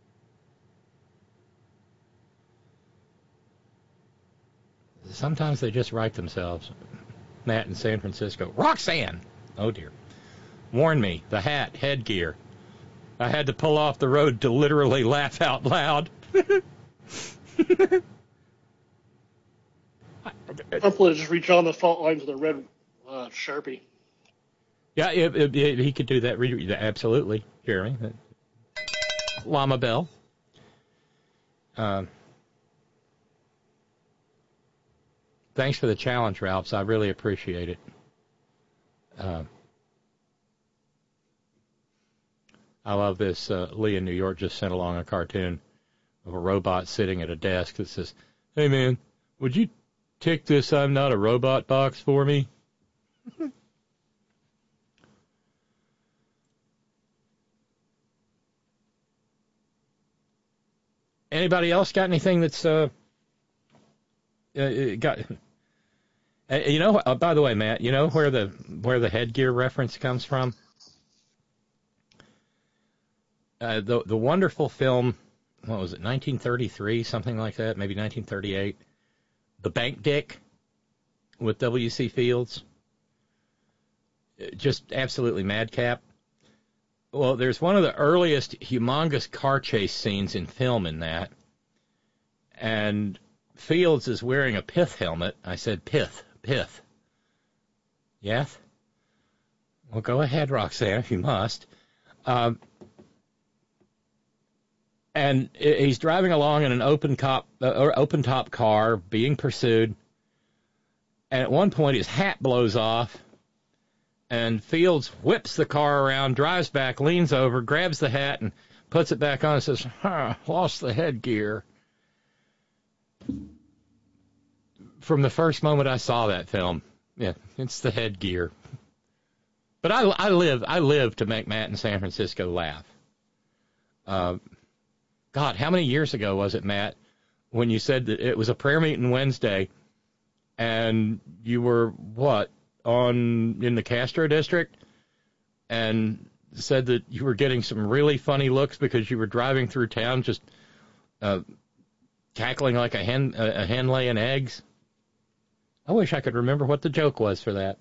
Sometimes they just write themselves. Matt in San Francisco. Roxanne! Oh, dear. Warn me. The hat, headgear. I had to pull off the road to literally laugh out loud. Hopefully just reach on the fault lines with a red uh, Sharpie. Yeah, it, it, it, he could do that. Absolutely, Jeremy. Llama Bell. Um, thanks for the challenge, Ralphs. I really appreciate it. Uh, I love this. Uh, Lee in New York just sent along a cartoon of a robot sitting at a desk that says, "Hey, man, would you tick this I'm not a robot box for me?" Anybody else got anything that's uh, uh got? Uh, you know, uh, by the way, Matt, you know where the where the headgear reference comes from? Uh, the the wonderful film, what was it, nineteen thirty-three, something like that, maybe nineteen thirty-eight, The Bank Dick with W C Fields. Just absolutely madcap. Well, there's one of the earliest humongous car chase scenes in film in that, and Fields is wearing a pith helmet. I said pith, pith. Yes? Well, go ahead, Roxanne, if you must. Um, and he's driving along in an open cop, uh, open top car, being pursued, and at one point his hat blows off, and Fields whips the car around, drives back, leans over, grabs the hat, and puts it back on and says, huh, lost the headgear. From the first moment I saw that film, yeah, it's the headgear. But I, I live I live to make Matt in San Francisco laugh. Uh, God, how many years ago was it, Matt, when you said that it was a prayer meeting Wednesday, and you were, what, on in the Castro district, and said that you were getting some really funny looks because you were driving through town just uh, cackling like a hen a hen laying eggs? I wish I could remember what the joke was for that.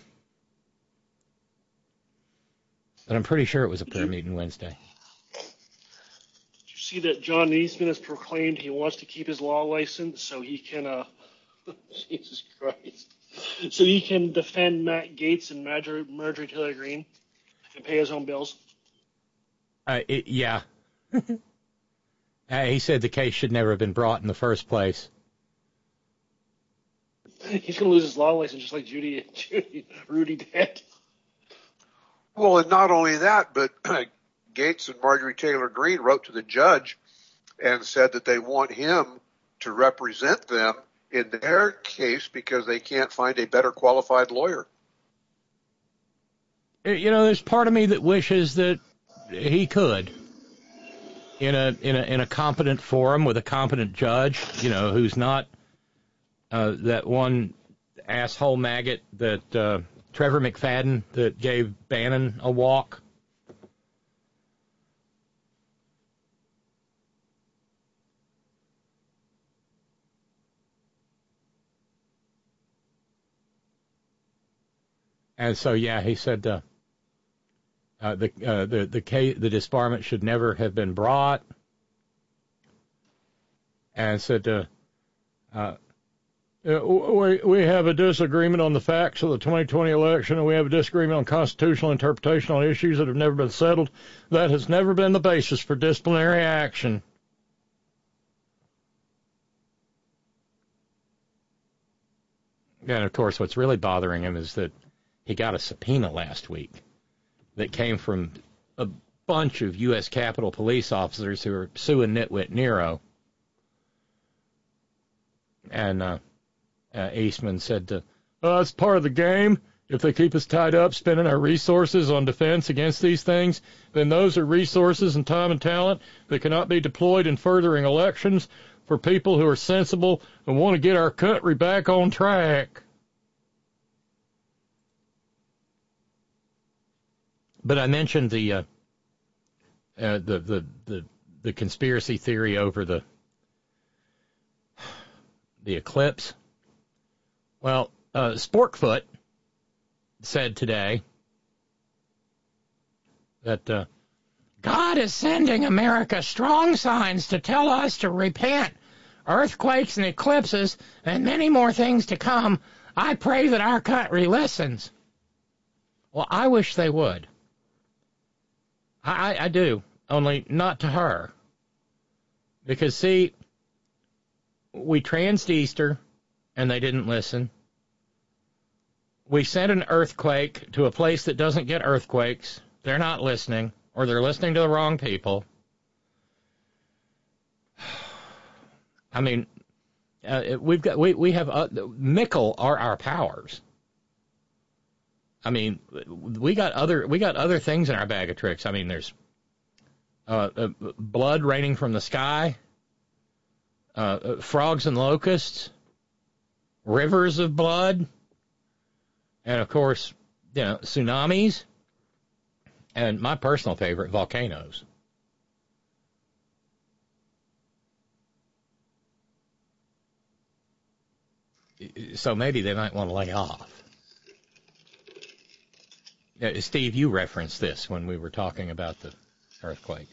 But I'm pretty sure it was a prayer meeting Wednesday. Did you see that John Eastman has proclaimed he wants to keep his law license so he can, uh, Jesus Christ, so he can defend Matt Gaetz and Marjorie, Marjorie Taylor Greene and pay his own bills? Uh, it, yeah. uh, he said the case should never have been brought in the first place. He's going to lose his law license just like Judy, Judy Rudy did. Well, and not only that, but Gaetz and Marjorie Taylor Greene wrote to the judge and said that they want him to represent them in their case because they can't find a better qualified lawyer. You know, there's part of me that wishes that he could, in a in a in a competent forum with a competent judge, you know, who's not uh, that one asshole maggot that uh, Trevor McFadden that gave Bannon a walk. And so, yeah, he said uh, uh, the uh, the the case, the disbarment should never have been brought, and said uh, uh, we we have a disagreement on the facts of the twenty twenty election, and we have a disagreement on constitutional interpretation on issues that have never been settled. That has never been the basis for disciplinary action. And of course, what's really bothering him is that he got a subpoena last week that came from a bunch of U S Capitol police officers who are suing Nitwit Nero. And uh, uh, Eastman said, uh, oh, that's part of the game. If they keep us tied up spending our resources on defense against these things, then those are resources and time and talent that cannot be deployed in furthering elections for people who are sensible and want to get our country back on track. But I mentioned the uh, uh, the, the the the conspiracy theory over the the eclipse. Well, uh, Sporkfoot said today that uh, God is sending America strong signs to tell us to repent. Earthquakes and eclipses and many more things to come. I pray that our country listens. Well, I wish they would. I, I, I do, only not to her. Because, see, we transed Easter, and they didn't listen. We sent an earthquake to a place that doesn't get earthquakes. They're not listening, or they're listening to the wrong people. I mean, uh, we've got we we have uh, Mickle are our powers. I mean, we got other we got other things in our bag of tricks. I mean, there's uh, uh, blood raining from the sky, uh, uh, frogs and locusts, rivers of blood, and of course, you know, tsunamis, and my personal favorite, volcanoes. So maybe they might want to lay off. Yeah, Steve, you referenced this when we were talking about the earthquake.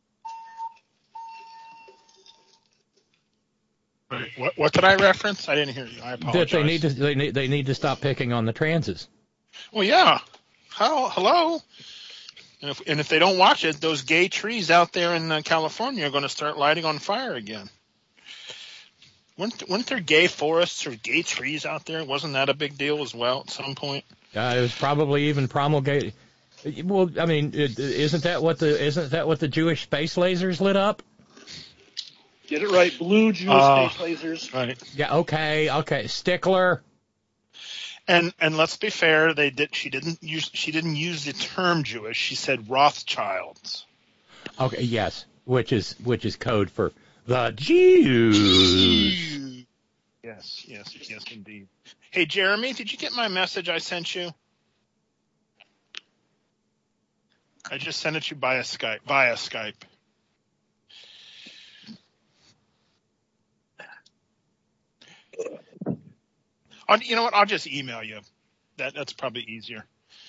Wait, what, what did I reference? I didn't hear you. I apologize. That they need to they need they need to stop picking on the transes. Well, yeah. How, hello. And if, and if they don't watch it, those gay trees out there in uh, California are going to start lighting on fire again. Weren't, weren't there gay forests or gay trees out there? Wasn't that a big deal as well at some point? Uh, it was probably even promulgated. Well, I mean, it, isn't that what the isn't that what the Jewish space lasers lit up? Get it right, blue Jewish Uh, space lasers. Right. Yeah. Okay. Okay. Stickler. And and let's be fair, they did. She didn't use she didn't use the term Jewish. She said Rothschilds. Okay. Yes. Which is which is code for the Jews. Yes. Yes. Yes, indeed. Hey, Jeremy, did you get my message I sent you? I just sent it to you via Skype. Via Skype. I'll, you know what? I'll just email you. That that's probably easier.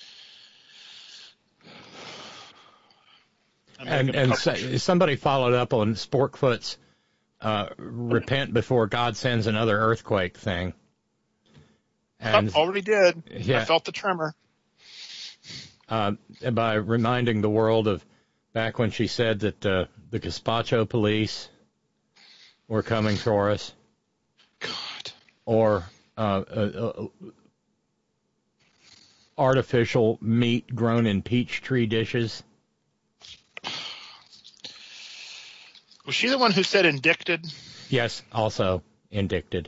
And and so, somebody followed up on Sporkfoot's uh, repent before God sends another earthquake thing. And oh, already did. Yeah, I felt the tremor. Uh, by reminding the world of back when she said that uh, the Gazpacho police were coming for us. God. Or uh, uh, uh, artificial meat grown in peach tree dishes. Was she the one who said indicted? Yes, also indicted.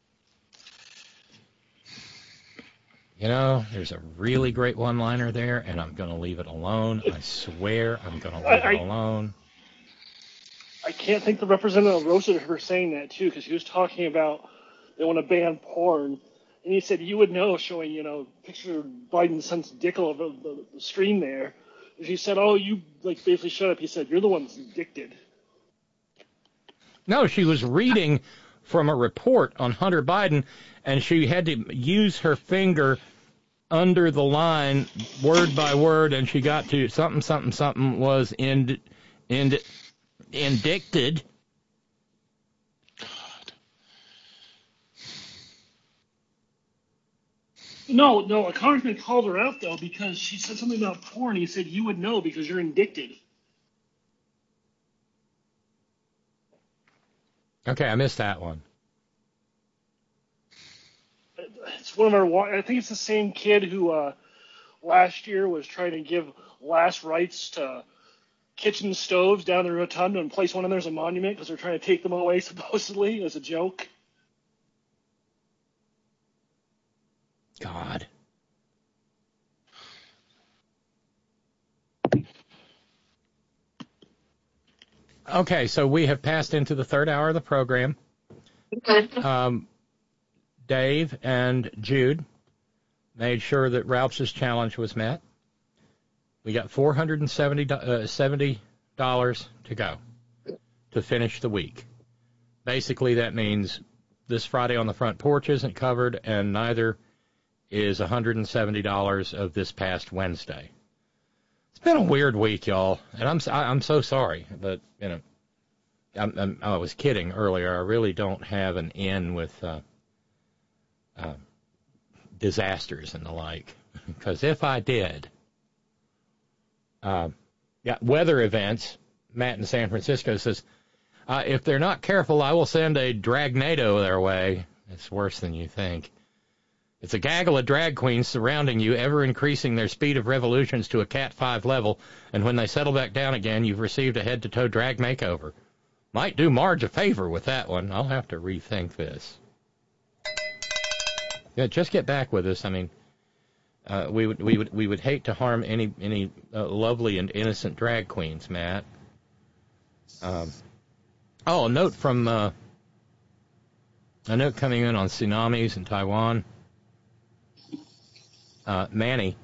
You know, there's a really great one-liner there, and I'm going to leave it alone. I swear I'm going to leave I, it alone. I can't think the representative roasted her saying that, too, because he was talking about they want to ban porn. And he said, you would know, showing, you know, picture of Biden's son's dick all over the, the screen there. And she said, oh, you, like, basically shut up. He said, you're the one that's addicted. No, she was reading from a report on Hunter Biden, and she had to use her finger under the line, word by word, and she got to something, something, something was ind, ind, indicted. God. No, no, a congressman called her out, though, because she said something about porn. He said, you would know because you're indicted. Okay, I missed that one. It's one of our. I think it's the same kid who uh, last year was trying to give last rights to kitchen stoves down the rotunda and place one in there as a monument because they're trying to take them away supposedly as a joke. God. Okay, so we have passed into the third hour of the program. Um, Dave and Jude made sure that Ralph's challenge was met. We got four hundred seventy dollars to go to finish the week. Basically, that means this Friday on the Front Porch isn't covered, and neither is one hundred seventy dollars of this past Wednesday. It's been a weird week, y'all, and I'm I'm so sorry, but you know, I'm, I'm, I was kidding earlier. I really don't have an in with uh, uh, disasters and the like. because if I did, uh, yeah, weather events. Matt in San Francisco says, uh, if they're not careful, I will send a dragnado their way. It's worse than you think. It's a gaggle of drag queens surrounding you, ever increasing their speed of revolutions to a Cat five level, and when they settle back down again, you've received a head-to-toe drag makeover. Might do Marge a favor with that one. I'll have to rethink this. Yeah, just get back with us. I mean, uh, we would we would we would hate to harm any any uh, lovely and innocent drag queens, Matt. Um, oh, a note from uh, a note coming in on tsunamis in Taiwan. Uh, Manny,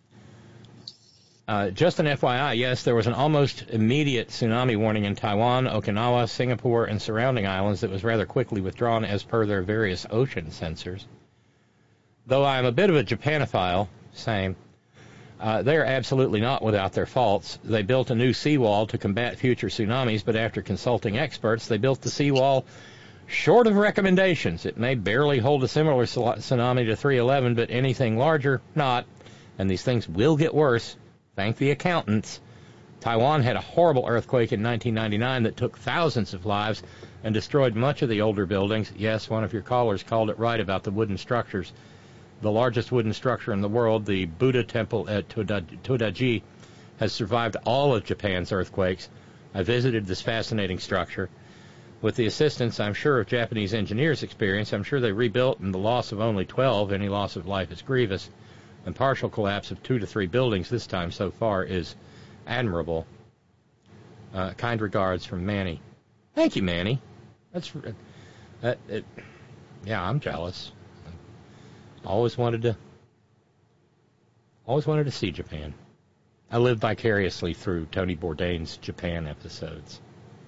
uh, just an F Y I, yes, there was an almost immediate tsunami warning in Taiwan, Okinawa, Singapore, and surrounding islands that was rather quickly withdrawn as per their various ocean sensors. Though I am a bit of a Japanophile, same, uh, they are absolutely not without their faults. They built a new seawall to combat future tsunamis, but after consulting experts, they built the seawall short of recommendations. It may barely hold a similar tsunami to three eleven, but anything larger, not. And these things will get worse. Thank the accountants. Taiwan had a horrible earthquake in nineteen ninety-nine that took thousands of lives and destroyed much of the older buildings. Yes, one of your callers called it right about the wooden structures. The largest wooden structure in the world, the Buddha temple at Todaiji, has survived all of Japan's earthquakes. I visited this fascinating structure. With the assistance, I'm sure, of Japanese engineers' experience, I'm sure they rebuilt, and the loss of only twelve, any loss of life is grievous, and partial collapse of two to three buildings this time so far is admirable. Uh, kind regards from Manny. Thank you, Manny. That's, that, it, yeah, I'm jealous. Always wanted to, always wanted to see Japan. I lived vicariously through Tony Bourdain's Japan episodes.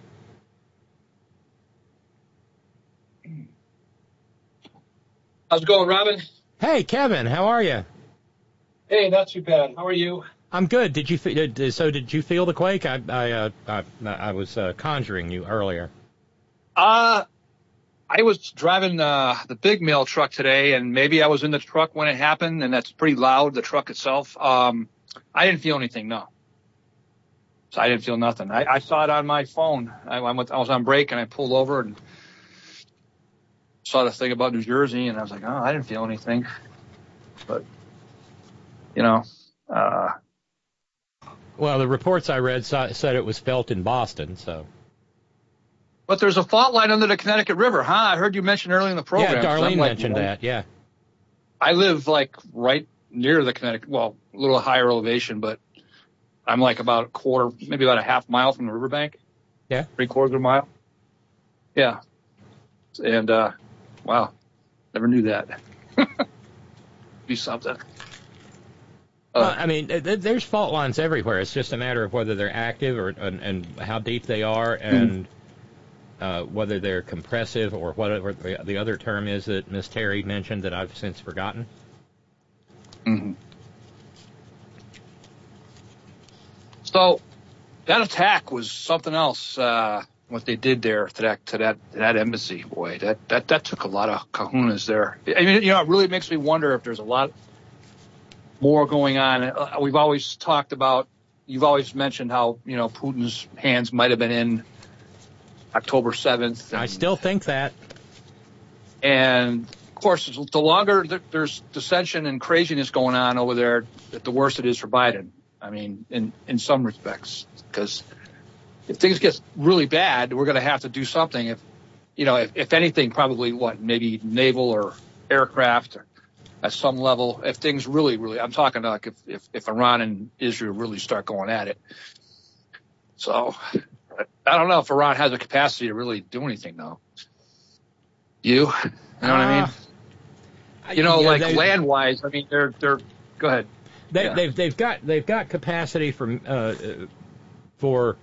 How's it going, Robin? Hey, Kevin, how are you? Hey, not too bad. How are you? I'm good. Did you fe- so? Did you feel the quake? I I uh, I, I was uh, conjuring you earlier. Uh, I was driving uh, the big mail truck today, and maybe I was in the truck when it happened, and that's pretty loud. The truck itself. Um, I didn't feel anything. No. So I didn't feel nothing. I, I saw it on my phone. I, I, went, I was on break, and I pulled over and saw the thing about New Jersey, and I was like, oh, I didn't feel anything. But, you know. Uh, well, the reports I read saw, said it was felt in Boston, so. But there's a fault line under the Connecticut River, huh? I heard you mention earlier in the program. Yeah, Darlene like, mentioned you know, that, yeah. I live, like, right near the Connecticut, well, a little higher elevation, but I'm like about a quarter, maybe about a half mile from the riverbank. Yeah. Three quarters of a mile. Yeah. And, uh, wow, never knew that. Be something. Uh, well, I mean, th- there's fault lines everywhere. It's just a matter of whether they're active or and, and how deep they are, and mm-hmm. uh, whether they're compressive or whatever the, the other term is that Miss Terry mentioned that I've since forgotten. Mm-hmm. So that attack was something else. Uh, what they did there to that to that to that embassy, boy, that, that that took a lot of kahunas there. I mean, you know, it really makes me wonder if there's a lot more going on. Uh, we've always talked about. You've always mentioned how, you know, Putin's hands might have been in October seventh. I still think that. And of course, the longer there's dissension and craziness going on over there, the worse it is for Biden. I mean, in, in some respects, because if things get really bad, we're going to have to do something. If, you know, if, if anything, probably what, maybe naval or aircraft or at some level. If things really, really, I'm talking like if, if, if Iran and Israel really start going at it. So I don't know if Iran has the capacity to really do anything, though. You, you know what uh, I mean? You know, yeah, like they, land wise, I mean, they're they're. Go ahead. They, yeah. They've they've got they've got capacity for uh, for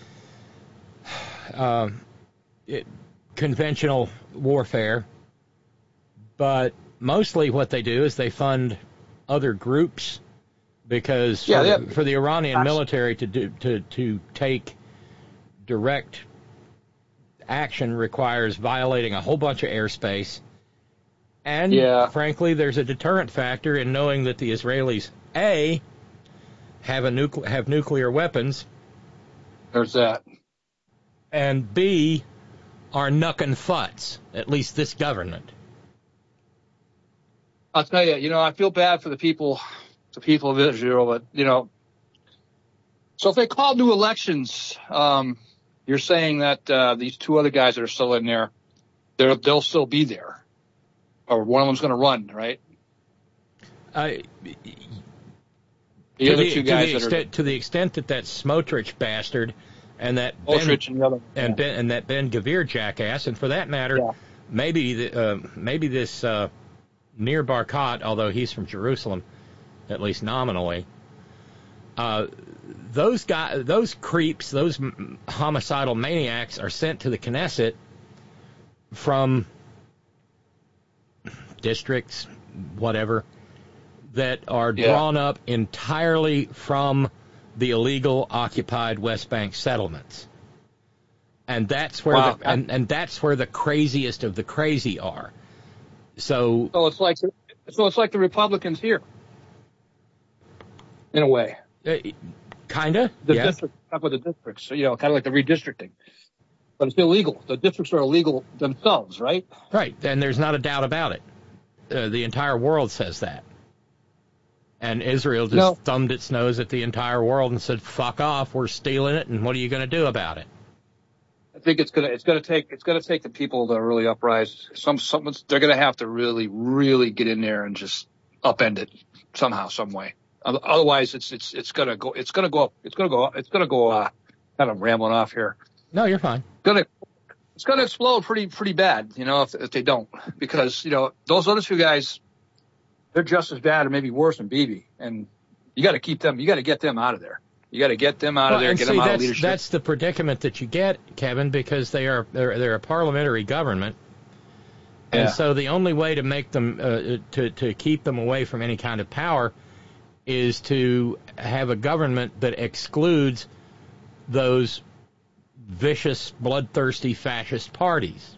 uh, it, conventional warfare, but mostly what they do is they fund other groups because yeah, for, yeah. for the Iranian military to do to to take direct action requires violating a whole bunch of airspace, And, Yeah. frankly, there's a deterrent factor in knowing that the Israelis, A, have a nucle- have nuclear weapons, There's that. and B, are knuckin' futs, at least this government. I'll tell you, you know, I feel bad for the people, the people of Israel, but, you know, so if they call new elections, um, you're saying that uh, these two other guys that are still in there, they're, they'll still be there, or one of them's going to run, right? I, The to, other the, two to, guys the that extent, to the extent that that Smotrich bastard and that are Ben, Ulrich and the other, and yeah. Ben and that Ben Gavir jackass, and for that matter, Yeah. maybe the, uh, maybe this uh, Nir Barkat, although he's from Jerusalem, at least nominally, uh, those guys, those creeps, those m- homicidal maniacs are sent to the Knesset from districts, whatever, that are Yeah. drawn up entirely from the illegal occupied West Bank settlements. And that's where Wow. the, and, and that's where the craziest of the crazy are. So So it's like, so it's like the Republicans here, in a way. uh, kinda, The yeah. district, talk about the districts, so, you know, kind of like the redistricting. But it's illegal. The districts are illegal themselves, right? Right, and there's not a doubt about it. Uh, the entire world says that. And Israel just No. thumbed its nose at the entire world and said, fuck off, we're stealing it, and what are you going to do about it? I think it's gonna it's gonna take it's gonna take the people to really uprise. Some some they're gonna have to really really get in there and just upend it somehow, some way. Otherwise, it's it's it's gonna go it's gonna go up it's gonna go it's gonna go. Uh, kind of rambling off here. No, you're fine. Gonna it's gonna explode pretty pretty bad, you know, if, if they don't, because you know those other two guys, they're just as bad or maybe worse than Bibi, and you got to keep them. You got to get them out of there. You got to get them out Well, of there. and Get see, them out that's, of leadership. that's the predicament that you get, Kevin, because they are they're, they're a parliamentary government, and Yeah. so the only way to make them uh, to to keep them away from any kind of power is to have a government that excludes those vicious, bloodthirsty fascist parties.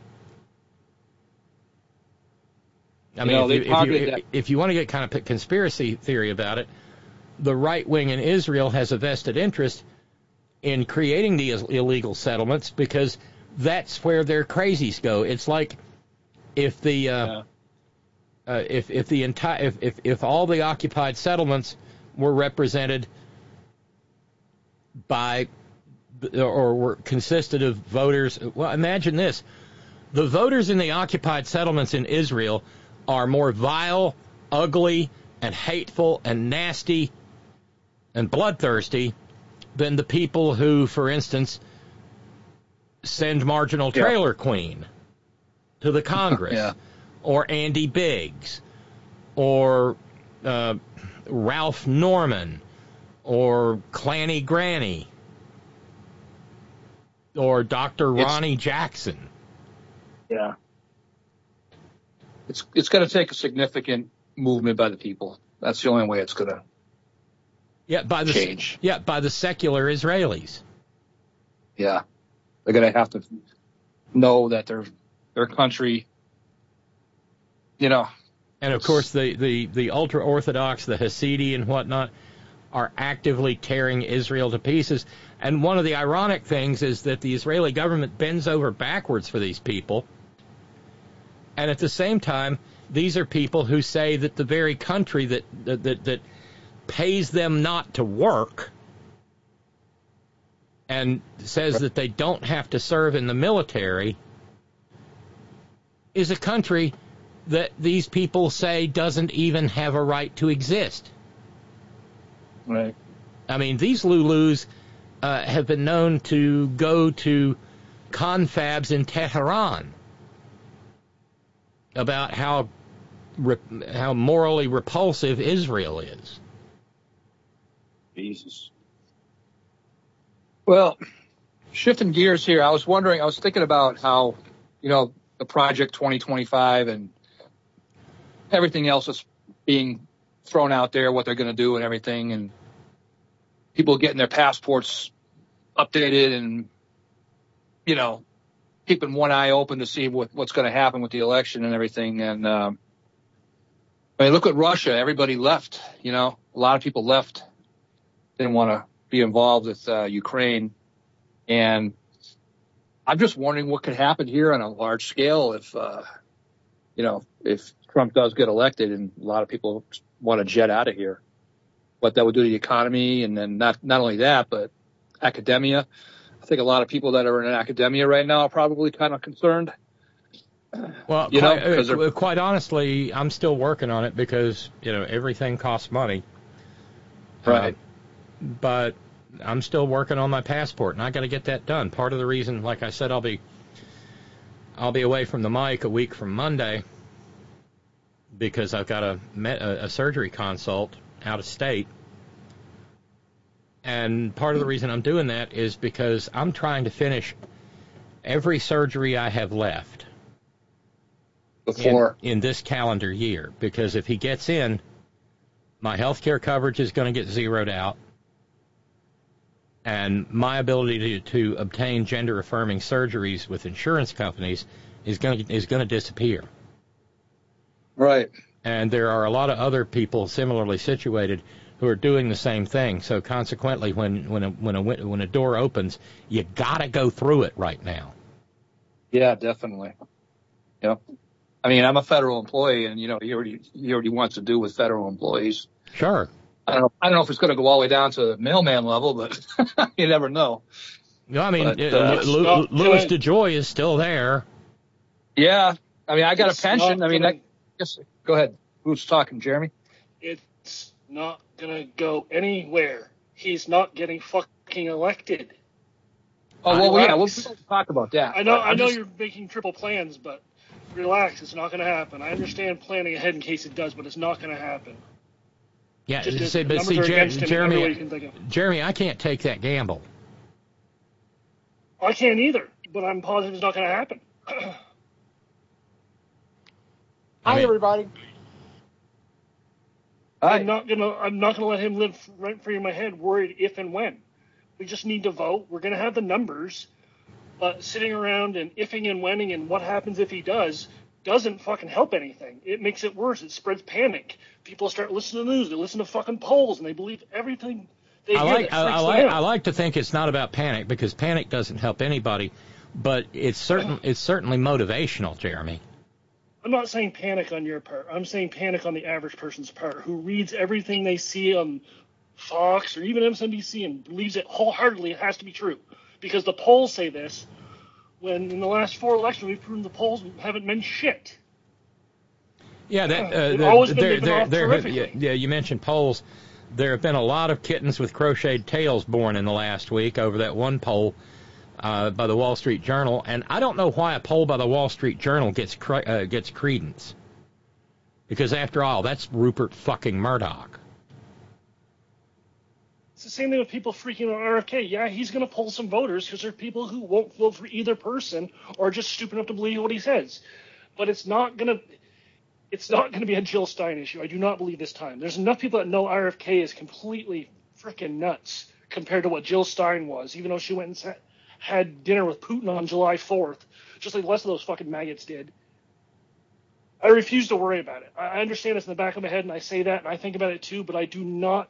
I You mean, know, if, they you, if, you, targeted if, that- if you want to get kind of conspiracy theory about it, the right wing in Israel has a vested interest in creating these illegal settlements because that's where their crazies go. It's like if the uh, Yeah. uh, if if the entire if, if if all the occupied settlements were represented by or were consisted of voters. Well, imagine this: the voters in the occupied settlements in Israel are more vile, ugly, and hateful and nasty and bloodthirsty than the people who, for instance, send Marginal Yeah. Trailer Queen to the Congress, Yeah. or Andy Biggs, or uh, Ralph Norman, or Clanny Granny, or Doctor It's- Ronnie Jackson. Yeah. It's it's going to take a significant movement by the people. That's the only way it's going to Yeah, by the change. yeah by the secular Israelis. Yeah. They're going to have to know that their their country, you know. And of course, the, the, the ultra orthodox, the Hasidi and whatnot, are actively tearing Israel to pieces. And one of the ironic things is that the Israeli government bends over backwards for these people. And at the same time, these are people who say that the very country that that that, that pays them not to work and says that they don't have to serve in the military is a country that these people say doesn't even have a right to exist. Right. I mean, these Lulus uh, have been known to go to confabs in Tehran about how re- how morally repulsive Israel is. Jesus. Well, shifting gears here, I was wondering, I was thinking about how, you know, the Project twenty twenty-five and everything else that's being thrown out there, what they're going to do and everything, and people getting their passports updated and, you know, keeping one eye open to see what, what's going to happen with the election and everything. And um, I mean, look at Russia. Everybody left. You know, a lot of people left. Didn't want to be involved with uh, Ukraine. And I'm just wondering what could happen here on a large scale if, uh, you know, if Trump does get elected and a lot of people want to jet out of here. What that would do to the economy, and then not not only that, but academia. I think a lot of people that are in academia right now are probably kind of concerned. Well, you quite, know, uh, quite honestly, I'm still working on it because, you know, everything costs money. Right. Uh, but I'm still working on my passport, and I got to get that done. Part of the reason, like I said, I'll be I'll be away from the mic a week from Monday because I've got a, a, a surgery consult out of state. And part of the reason I'm doing that is because I'm trying to finish every surgery I have left before in, in this calendar year. Because if he gets in, my health care coverage is going to get zeroed out. And my ability to, to obtain gender-affirming surgeries with insurance companies is going to, is going to disappear. Right. And there are a lot of other people similarly situated who are doing the same thing. So consequently, when when a when a when a door opens, you gotta go through it right now. Yeah, definitely. Yeah. I mean, I'm a federal employee, and you know, he already he already wants to do with federal employees. Sure. I don't know. I don't know if it's going to go all the way down to the mailman level, but you never know. No, I mean, But, uh, uh, Lu- not Louis gonna- DeJoy is still there. Yeah. I mean, I got It's a pension. not I mean, gonna- that, yes, go ahead. Who's talking, Jeremy? It's not gonna go anywhere. He's not getting fucking elected. Oh, well, Relax. yeah, we'll, we'll talk about that. I know, But I I'm know just- you're making triple plans, but relax. It's not gonna happen. I understand planning ahead in case it does, but it's not gonna happen. Yeah, Just see, the but numbers see, are Jer- against him in every way you Jeremy, can think of. Jeremy, I can't take that gamble. I can't either, but I'm positive it's not gonna happen. I Hi, mean- everybody. Hi. I'm not gonna. I'm not gonna let him live rent free in my head, worried if and when. We just need to vote. We're gonna have the numbers, but sitting around and ifing and whenning and what happens if he does doesn't fucking help anything. It makes it worse. It spreads panic. People start listening to the news. They listen to fucking polls, and they believe everything they I hear like that I, freaks I them like out. I like to think it's not about panic because panic doesn't help anybody, but it's certain it's certainly motivational, Jeremy. I'm not saying panic on your part. I'm saying panic on the average person's part who reads everything they see on Fox or even M S N B C and believes it wholeheartedly it has to be true. Because the polls say this, when in the last four elections we've proven the polls haven't meant shit. Yeah, that, uh, They've there, always been- there, they've been there, off there, terrifically. yeah, you mentioned polls. There have been a lot of kittens with crocheted tails born in the last week over that one poll uh, by the Wall Street Journal, and I don't know why a poll by the Wall Street Journal gets cre- uh, gets credence. Because after all, that's Rupert fucking Murdoch. It's the same thing with people freaking out R F K. Yeah, he's going to pull some voters because there are people who won't vote for either person or are just stupid enough to believe what he says. But it's not going to it's not going to be a Jill Stein issue. I do not believe this time. There's enough people that know R F K is completely freaking nuts compared to what Jill Stein was, even though she went and sat, had dinner with Putin on July fourth, just like the rest of those fucking maggots did. I refuse to worry about it. I understand it's in the back of my head, and I say that, and I think about it too, but I do not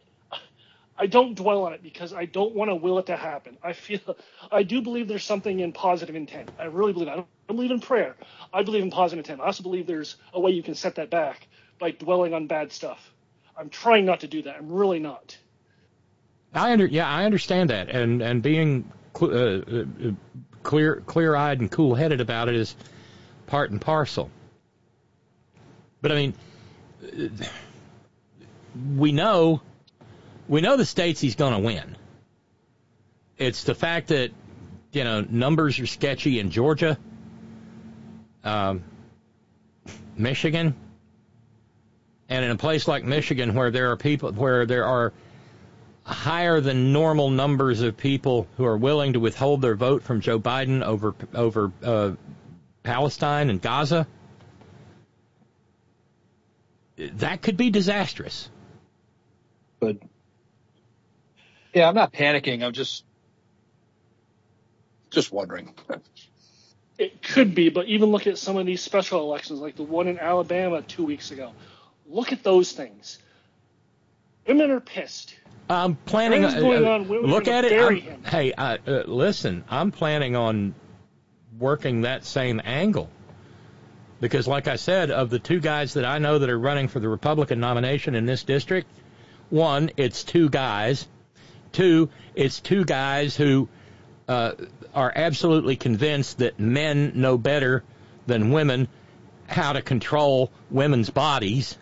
I don't dwell on it because I don't want to will it to happen. I feel, I do believe there's something in positive intent. I really believe that. I don't believe in prayer. I believe in positive intent. I also believe there's a way you can set that back by dwelling on bad stuff. I'm trying not to do that. I'm really not. I under yeah, I understand that, and and being cl- uh, uh, clear clear-eyed and cool-headed about it is part and parcel. But I mean, we know. We know the states he's going to win. It's the fact that, you know, numbers are sketchy in Georgia, um, Michigan, and in a place like Michigan where there are people, where there are higher than normal numbers of people who are willing to withhold their vote from Joe Biden over over uh, Palestine and Gaza, that could be disastrous. But yeah, I'm not panicking. I'm just just wondering. It could be, but even look at some of these special elections, like the one in Alabama two weeks ago. Look at those things. Women are pissed. I'm planning Everything's going uh, on. Women look are at it. bury I'm- him. Hey, uh, uh, listen, I'm planning on working that same angle. Because, like I said, of the two guys that I know that are running for the Republican nomination in this district, one, it's two guys. Two, it's two guys who uh, are absolutely convinced that men know better than women how to control women's bodies.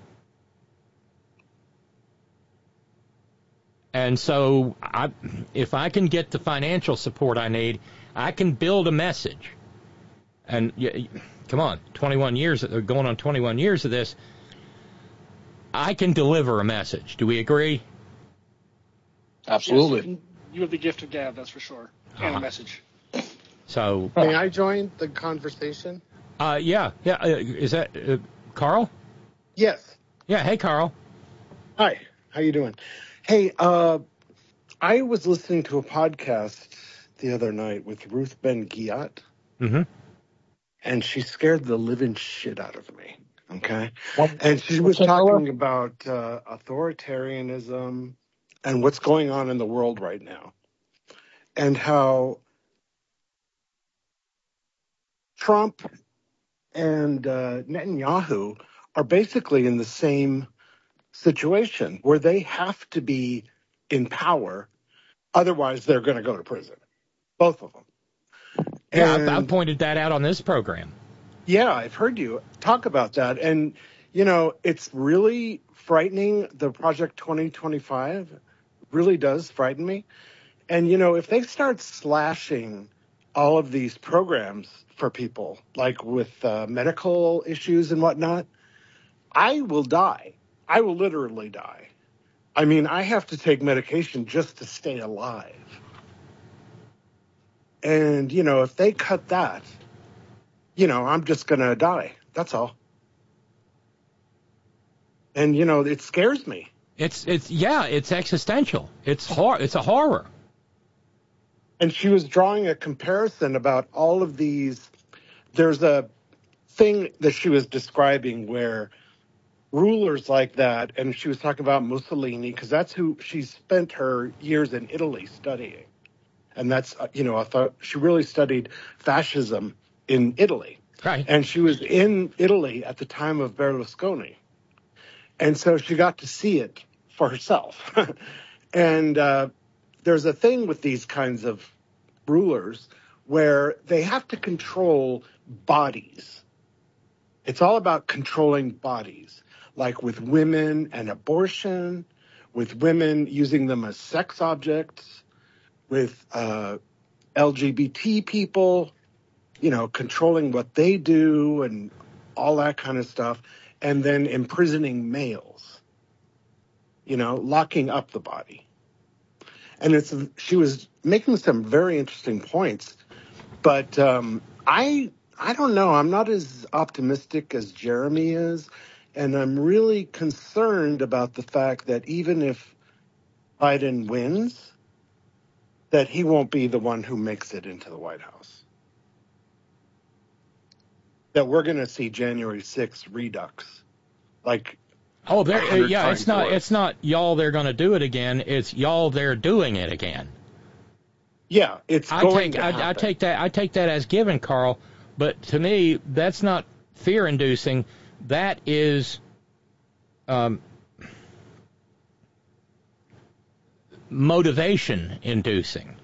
And so I, if I can get the financial support I need, I can build a message. And y- come on, twenty-one years, going on twenty-one years of this, I can deliver a message. Do we agree? Absolutely. Yes, you, can- you have the gift of gab, that's for sure, and Uh-huh. a message. So, May I join the conversation? uh, yeah, yeah. Uh, is that uh, Carl? Yes. Yeah. Hey, Carl. Hi. How you doing? Hey, uh, I was listening to a podcast the other night with Ruth Ben-Ghiat, Mm-hmm. and she scared the living shit out of me. Okay, What- and she was what's that, talking about uh, authoritarianism and what's going on in the world right now, and how Trump and uh, Netanyahu are basically in the same situation where they have to be in power, otherwise they're going to go to prison, both of them. Yeah, I've, And- I've pointed that out on this program. Yeah, I've heard you talk about that. And, you know, it's really frightening. The Project twenty twenty-five really does frighten me. And, you know, if they start slashing all of these programs for people, like with uh, medical issues and whatnot, I will die. I will literally die. I mean, I have to take medication just to stay alive. And, you know, if they cut that, you know, I'm just going to die. That's all. And, you know, it scares me. It's it's yeah, it's existential. It's hor- It's a horror. And she was drawing a comparison about all of these. There's a thing that she was describing where rulers like that, and she was talking about Mussolini, because that's who she spent her years in Italy studying. And that's, uh, you know, I thought she really studied fascism in Italy. Right. And she was in Italy at the time of Berlusconi. And so she got to see it for herself. and uh, there's a thing with these kinds of rulers where they have to control bodies. It's all about controlling bodies, like with women and abortion, with women using them as sex objects, with uh, L G B T people, you know, controlling what they do and all that kind of stuff, and then imprisoning males, you know, locking up the body. And it's she was making some very interesting points, but um, I I don't know. I'm not as optimistic as Jeremy is, and I'm really concerned about the fact that even if Biden wins, that he won't be the one who makes it into the White House. That we're going to see January sixth redux, like Oh, a there. hundred Yeah, times it's not. worse. It's not y'all. They're going to do it again. It's y'all. They're doing it again. Yeah, it's I going take. to I, happen. I take that. I take that as given, Carl. But to me, that's not fear-inducing. That is um, motivation-inducing.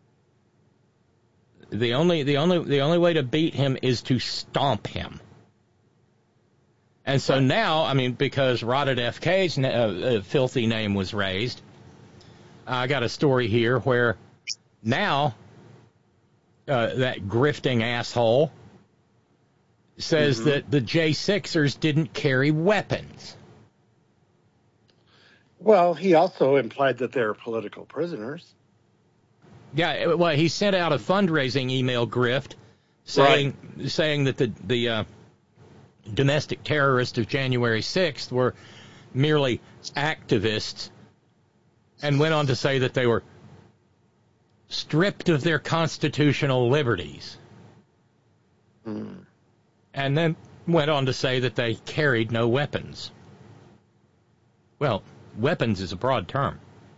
The only. The only. The only way to beat him is to stomp him. And so now, I mean, because Rotted F K's uh, uh, filthy name was raised, I got a story here where now uh, that grifting asshole says Mm-hmm. that the J sixers didn't carry weapons. Well, he also implied that they're political prisoners. Yeah, well, he sent out a fundraising email grift saying saying that the the uh, domestic terrorists of January sixth were merely activists, and went on to say that they were stripped of their constitutional liberties. Mm. And then went on to say that they carried no weapons. Well, weapons is a broad term.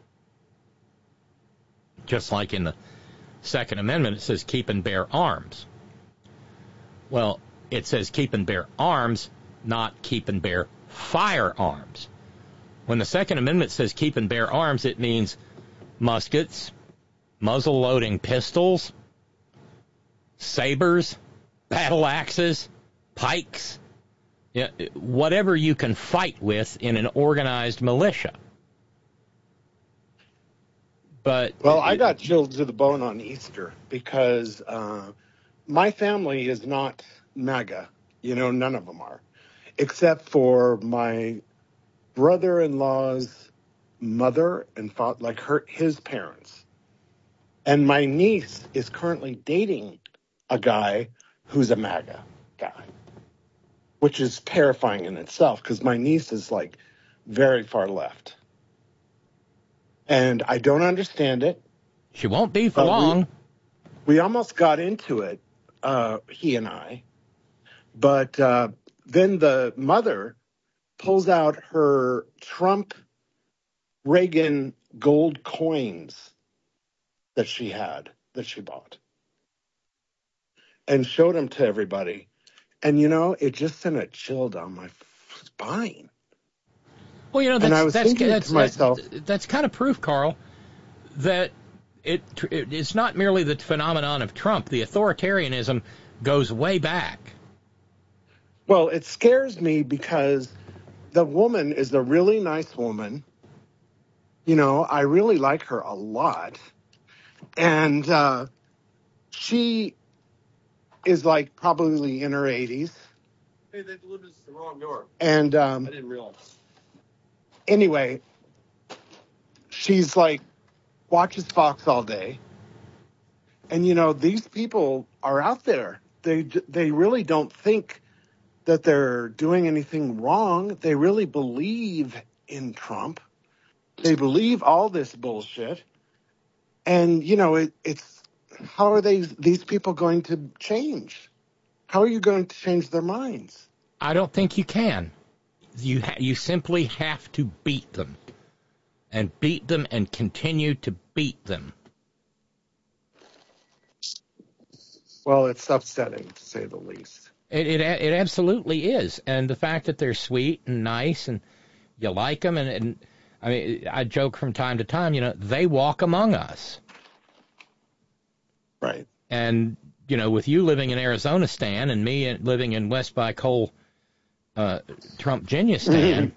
Just like in the Second Amendment, it says keep and bear arms. Well, it says keep and bear arms, not keep and bear firearms. When the Second Amendment says keep and bear arms, it means muskets, muzzle-loading pistols, sabers, battle axes, pikes, yeah, whatever you can fight with in an organized militia. But well, I got chilled to the bone on Easter because uh, my family is not MAGA. You know, none of them are, except for my brother-in-law's mother and father, like her, his parents. And my niece is currently dating a guy who's a MAGA guy, which is terrifying in itself because my niece is like very far left. And I don't understand it. She won't be for long. We, we almost got into it, uh, he and I. But uh, then the mother pulls out her Trump Reagan gold coins that she had, that she bought, and showed them to everybody. And, you know, it just sent a chill down my spine. Well, you know, that's, and I was that's, thinking that's, to myself, that's, that's kind of proof, Carl, that it, it it's not merely the phenomenon of Trump. The authoritarianism goes way back. Well, it scares me because the woman is a really nice woman. You know, I really like her a lot. And uh, she is like probably in her eighties. Hey, they delivered us the wrong door. And um, I didn't realize. Anyway, she's like, watches Fox all day. And, you know, these people are out there. They they really don't think that they're doing anything wrong. They really believe in Trump. They believe all this bullshit. And, you know, it, it's, how are they, these people going to change? How are you going to change their minds? I don't think you can. You ha- you simply have to beat them. And beat them and continue to beat them. Well, it's upsetting, to say the least. It, it it absolutely is. And the fact that they're sweet and nice and you like them, and, and I mean, I joke from time to time, you know, they walk among us. Right. And, you know, with you living in Arizona, Stan, and me living in West by Coal, uh, Trump, Virginia, Stan.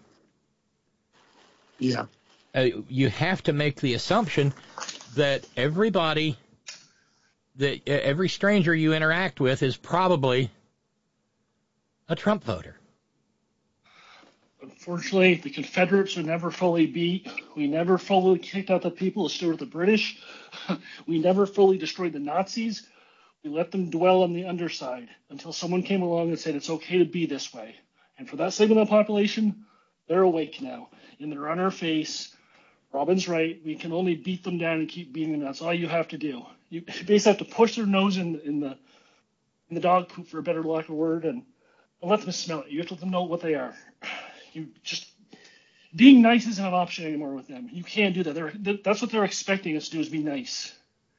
Yeah. Uh, you have to make the assumption that everybody, that every stranger you interact with is probably a Trump voter. Unfortunately, the Confederates are never fully beat. We never fully kicked out the people who stood with the British. We never fully destroyed the Nazis. We let them dwell on the underside until someone came along and said it's okay to be this way. And for that segment of the population, they're awake now. And they're on our face. Robin's right. We can only beat them down and keep beating them. That's all you have to do. You basically have to push their nose in, in the in the dog poop, for a better lack of a word, and, and let them smell it. You have to let them know what they are. You just being nice isn't an option anymore with them. You can't do that. They're, that's what they're expecting us to do, is be nice.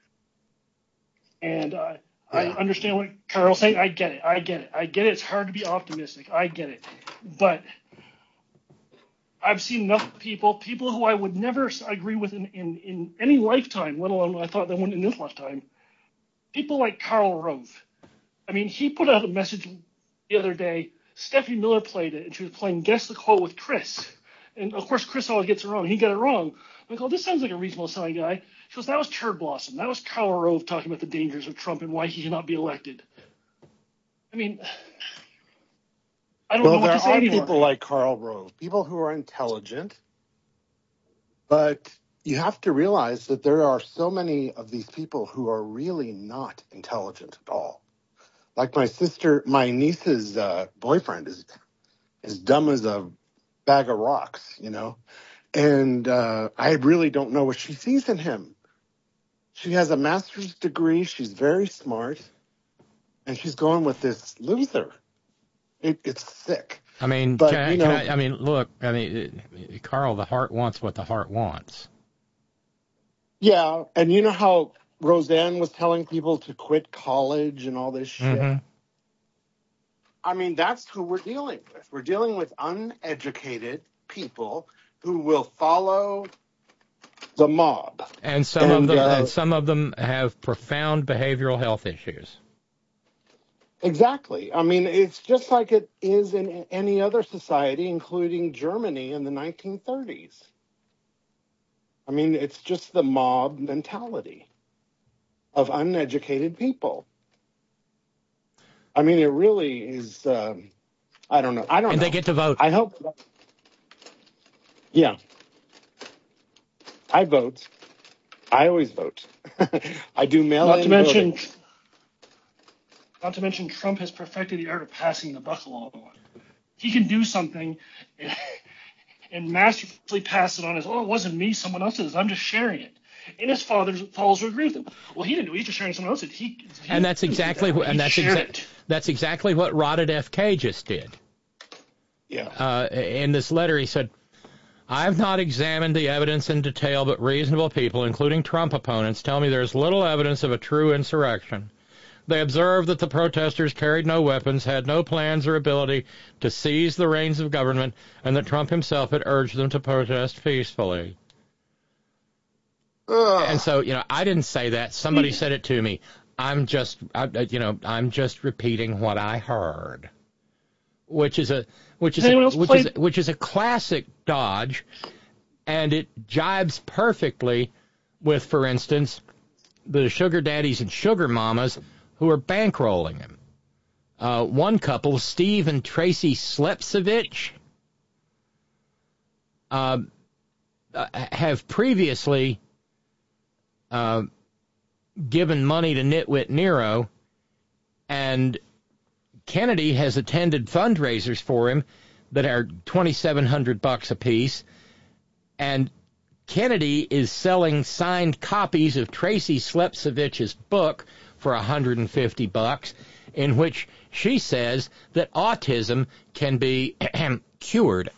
And uh, yeah. I understand what Carl's saying. I get it. I get it. I get it. It's hard to be optimistic. I get it. But I've seen enough people, people who I would never agree with in, in, in any lifetime, let alone I thought they wouldn't in this lifetime. People like Karl Rove. I mean, he put out a message the other day. Stephanie Miller played it, and she was playing Guess the Quote with Chris. And, of course, Chris always gets it wrong. He got it wrong. I'm like, oh, this sounds like a reasonable sounding guy. She goes, that was Turd Blossom. That was Karl Rove talking about the dangers of Trump and why he cannot be elected. I mean, I don't well, know what to say There anymore. are people like Karl Rove, people who are intelligent, but you have to realize that there are so many of these people who are really not intelligent at all. Like my sister, my niece's uh, boyfriend is as dumb as a bag of rocks, you know, and uh, I really don't know what she sees in him. She has a master's degree. She's very smart, and she's going with this loser. It, it's sick. I mean, But, can I, you know, can I, I mean, look, I mean, Carl, the heart wants what the heart wants. yeah, and you know how Roseanne was telling people to quit college and all this shit? Mm-hmm. I mean, that's who we're dealing with. We're dealing with uneducated people who will follow the mob. And some And, of them, uh, and some of them have profound behavioral health issues. Exactly. I mean, it's just like it is in any other society, including Germany in the nineteen thirties. I mean, it's just the mob mentality of uneducated people. I mean, it really is, um, I don't know. I don't And know. they get to vote. I hope. Yeah. I vote. I always vote. I do mail-in Not to mention, voting. not to mention, Trump has perfected the art of passing the buck along. He can do something and, and masterfully pass it on as, oh, it wasn't me, someone else's. I'm just sharing it. And his father's followers agree with him. Well, he didn't do it. He's just sharing someone else's. He, he And that's exactly that what, he and that's shared exa- it. that's exactly what Rotted F K just did. Yeah. Uh, in this letter, he said, I have not examined the evidence in detail, but reasonable people, including Trump opponents, tell me there's little evidence of a true insurrection. They observed that the protesters carried no weapons, had no plans or ability to seize the reins of government, and that Trump himself had urged them to protest peacefully. Ugh. And so, you know, I didn't say that. Somebody said it to me. I'm just, I, you know, I'm just repeating what I heard, which is a, which is, a, which is, a, which is a classic dodge, and it jibes perfectly with, for instance, the sugar daddies and sugar mamas who are bankrolling him. Uh, one couple, Steve and Tracy Slepsevich, uh, have previously uh, given money to Nitwit Nero, and Kennedy has attended fundraisers for him that are twenty-seven hundred bucks a piece, and Kennedy is selling signed copies of Tracy Slepsevich's book for one hundred fifty bucks, in which she says that autism can be cured.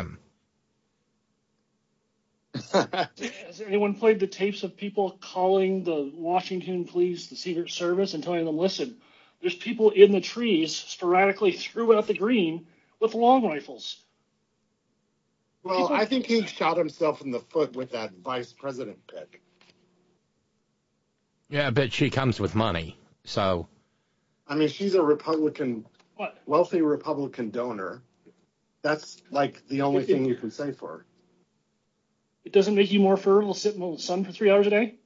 Has anyone played the tapes of people calling the Washington police, the Secret Service, and telling them, listen, there's people in the trees sporadically throughout the green with long rifles? Well, People- I think he shot himself in the foot with that vice president pick. Yeah, but she comes with money, so. I mean, she's a Republican, What? wealthy Republican donor. That's like the only It- thing it- you can say for her. It doesn't make you more fertile sitting in the sun for three hours a day?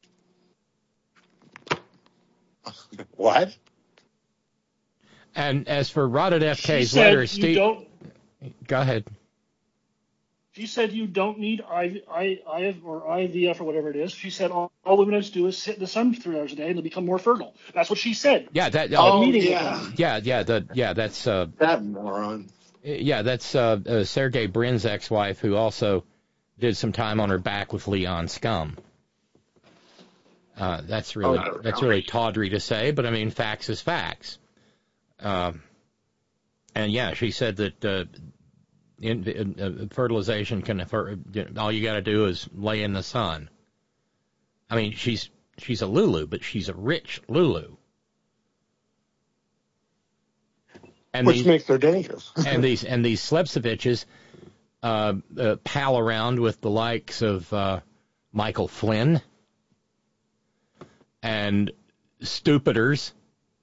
What? And as for Rotted F K's She said letter, you Steve. don't. Go ahead. She said you don't need I, I, I, or I V F or whatever it is. She said all, all women have to do is sit in the sun for three hours a day and they'll become more fertile. That's what she said. Yeah, that. Oh, Uh, meeting yeah. yeah, yeah, the, yeah. That's. Uh, That moron. yeah, that's uh, uh, Sergey Brin's ex-wife, who also did some time on her back with Leon Scum. Uh, that's really Oh, that's really tawdry to say, but I mean, facts is facts. Um, and yeah, she said that uh, in, in, uh, fertilization can for, you know, all you got to do is lay in the sun. I mean, she's she's a Lulu, but she's a rich Lulu. And Which these, makes her dangerous. and these and these Slepseviches uh, uh, pal around with the likes of uh, Michael Flynn and stupiders.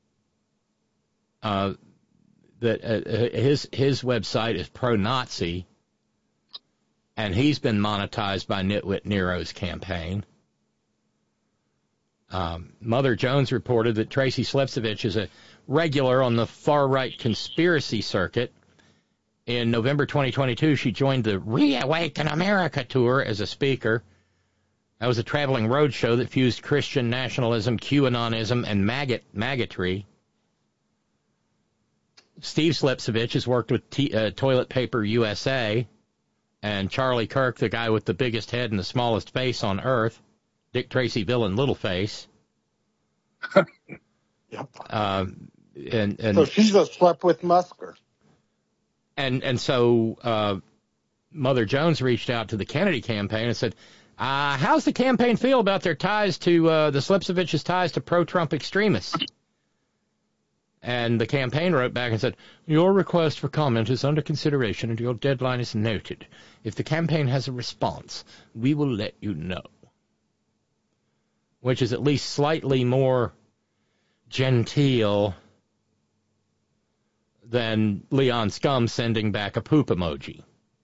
Uh, that uh, his his website is pro-Nazi, and he's been monetized by Nitwit Nero's campaign. Um, Mother Jones reported that Tracy Slepsevich is a regular on the far-right conspiracy circuit. In November twenty twenty-two, she joined the Reawaken America tour as a speaker. That was a traveling roadshow that fused Christian nationalism, QAnonism, and maggot maggotry. Steve Slepsevich has worked with T- uh, Toilet Paper U S A, and Charlie Kirk, the guy with the biggest head and the smallest face on earth, Dick Tracy villain Littleface. Yep. Um, and, and So she just slept with Musker. And and so uh, Mother Jones reached out to the Kennedy campaign and said, uh, how's the campaign feel about their ties to, uh, the Slipsevich's ties to pro-Trump extremists? And the campaign wrote back and said, your request for comment is under consideration and your deadline is noted. If the campaign has a response, we will let you know. Which is at least slightly more genteel than Leon Scum sending back a poop emoji.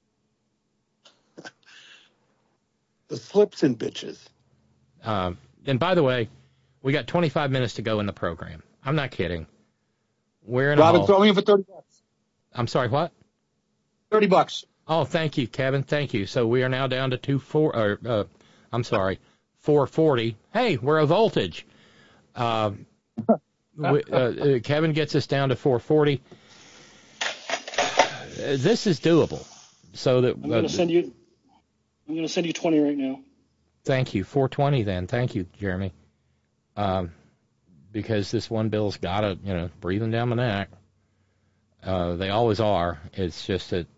The slips and bitches. Uh, and by the way, we got twenty-five minutes to go in the program. I'm not kidding. We're in Robin, a throw me in for thirty bucks. I'm sorry, what? thirty bucks. Oh, thank you, Kevin. Thank you. So we are now down to two four. Or, uh, I'm sorry, four forty. Hey, we're a voltage. Uh, we, uh, Kevin gets us down to four forty. Uh, this is doable. So that I'm going to uh, send you. I'm going to send you twenty right now. Thank you. four twenty then. Thank you, Jeremy. Um, because this one bill's got to, you know, breathing down my neck. Uh, they always are. It's just that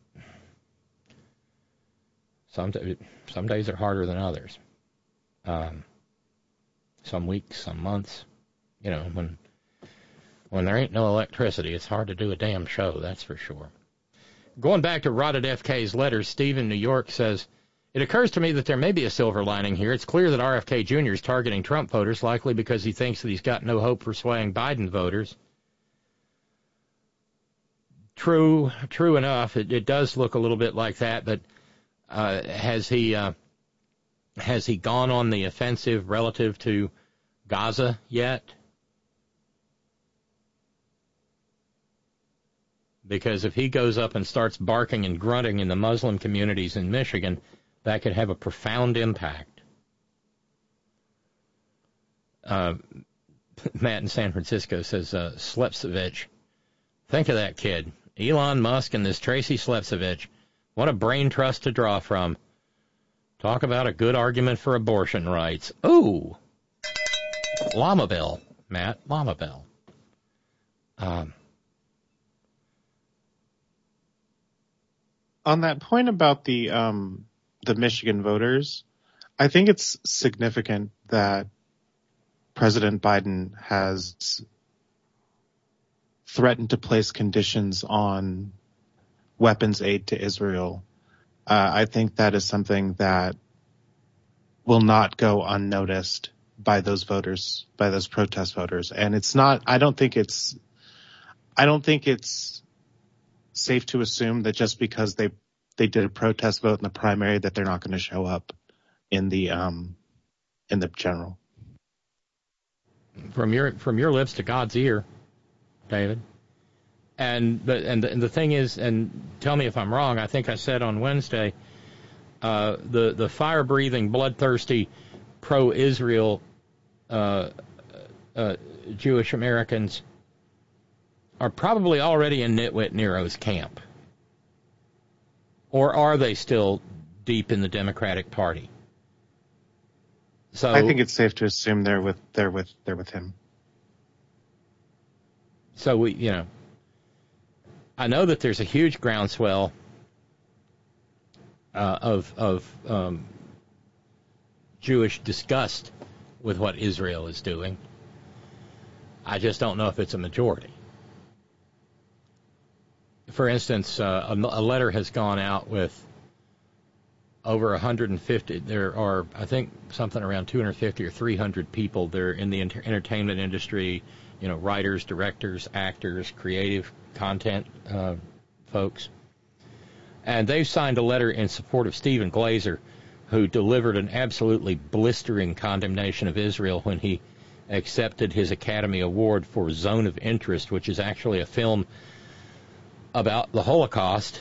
some some days are harder than others. Um, some weeks, some months. You know, when when there ain't no electricity, it's hard to do a damn show, that's for sure. Going back to Rotted F K's letter, Steve in New York says, it occurs to me that there may be a silver lining here. It's clear that R F K Junior is targeting Trump voters, likely because he thinks that he's got no hope for swaying Biden voters. True, true enough. It, it does look a little bit like that, but uh, has he uh, has he gone on the offensive relative to Gaza yet? Because if he goes up and starts barking and grunting in the Muslim communities in Michigan, that could have a profound impact. Uh, Matt in San Francisco says, uh, Slipsevich. Think of that kid. Elon Musk and this Tracy Slipsevich. What a brain trust to draw from. Talk about a good argument for abortion rights. Ooh. Llama Bill, Matt. Llama Bill. Um, On that point about the um, the Michigan voters, I think it's significant that President Biden has threatened to place conditions on weapons aid to Israel. Uh, I think that is something that will not go unnoticed by those voters, by those protest voters. And it's not, I don't think it's, I don't think it's safe to assume that just because they, they did a protest vote in the primary that they're not going to show up in the, um, in the general. From your, from your lips to God's ear, David. And the, and the, and the thing is, and tell me if I'm wrong, I think I said on Wednesday, uh, the, the fire-breathing, bloodthirsty, pro-Israel uh, uh, Jewish Americans are probably already in Nitwit Nero's camp. Or are they still deep in the Democratic Party? So I think it's safe to assume they're with they're with they're with him. So we, you know, I know that there's a huge groundswell uh, of of um, Jewish disgust with what Israel is doing. I just don't know if it's a majority. For instance, uh, a, a letter has gone out with over one hundred fifty. There are, I think, something around two hundred fifty or three hundred people. They're in the inter- entertainment industry, you know, writers, directors, actors, creative content uh, folks. And they've signed a letter in support of Stephen Glazer, who delivered an absolutely blistering condemnation of Israel when he accepted his Academy Award for Zone of Interest, which is actually a film about the Holocaust.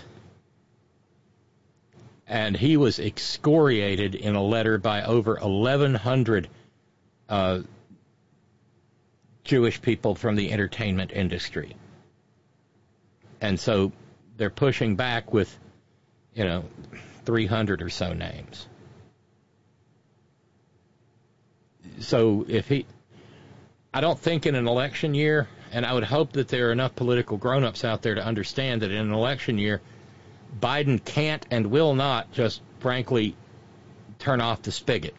And he was excoriated in a letter by over eleven hundred uh, Jewish people from the entertainment industry. And so they're pushing back with, you know, three hundred or so names. So if he, I don't think in an election year and I would hope that there are enough political grown-ups out there to understand that in an election year, Biden can't and will not just, frankly, turn off the spigot.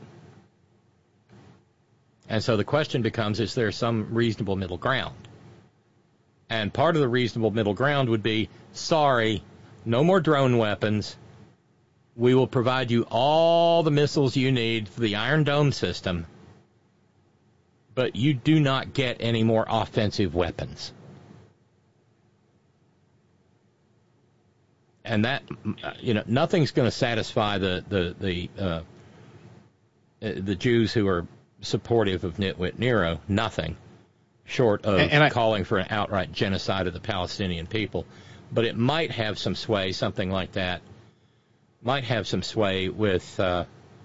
And so the question becomes, is there some reasonable middle ground? And part of the reasonable middle ground would be, sorry, no more drone weapons. We will provide you all the missiles you need for the Iron Dome system, but you do not get any more offensive weapons. And that, you know, nothing's going to satisfy the the the uh, the Jews who are supportive of nitwit Nero. Nothing short of and, and I, calling for an outright genocide of the Palestinian people. But it might have some sway, something like that. Might have some sway with uh,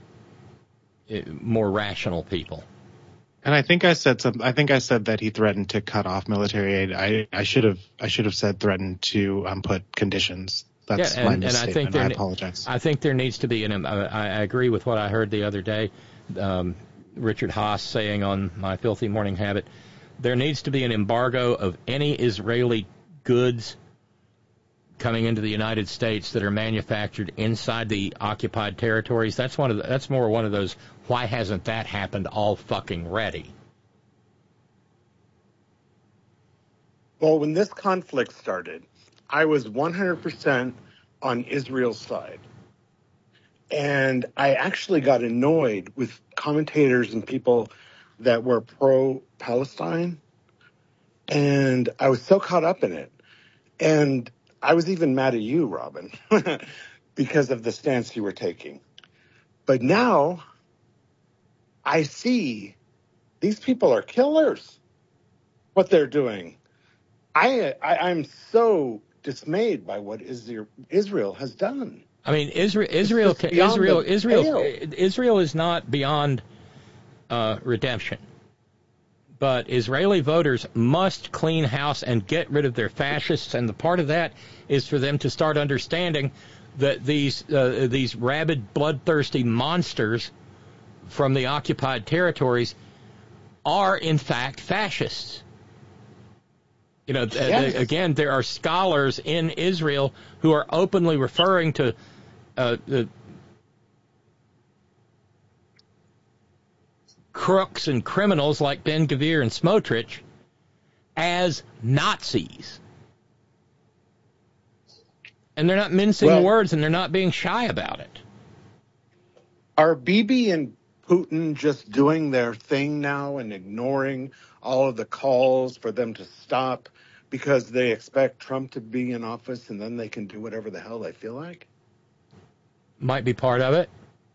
more rational people. And I think I said some. I think I said that he threatened to cut off military aid. I, I should have. I should have said threatened to um, put conditions. That's yeah, and, my and mistake. I think there, I apologize. I think there needs to be an. Uh, I, I agree with what I heard the other day. Um, Richard Haas saying on My Filthy Morning Habit, there needs to be an embargo of any Israeli goods coming into the United States that are manufactured inside the occupied territories. That's one of the, that's more one of those, why hasn't that happened all fucking ready? Well, when this conflict started, I was one hundred percent on Israel's side. And I actually got annoyed with commentators and people that were pro-Palestine. And I was so caught up in it. And I was even mad at you, Robin, because of the stance you were taking. But now I see these people are killers, what they're doing. I, I, I'm so dismayed by what Israel, Israel has done. I mean, Israel, Israel, Israel, Israel, Israel is not beyond uh, redemption. But Israeli voters must clean house and get rid of their fascists, and the part of that is for them to start understanding that these uh, these rabid, bloodthirsty monsters from the occupied territories are, in fact, fascists. You know, yes. th- again, there are scholars in Israel who are openly referring to uh, the crooks and criminals like Ben-Gvir and Smotrich as Nazis. And they're not mincing well, words, and they're not being shy about it. Are Bibi and Putin just doing their thing now and ignoring all of the calls for them to stop because they expect Trump to be in office and then they can do whatever the hell they feel like? Might be part of it.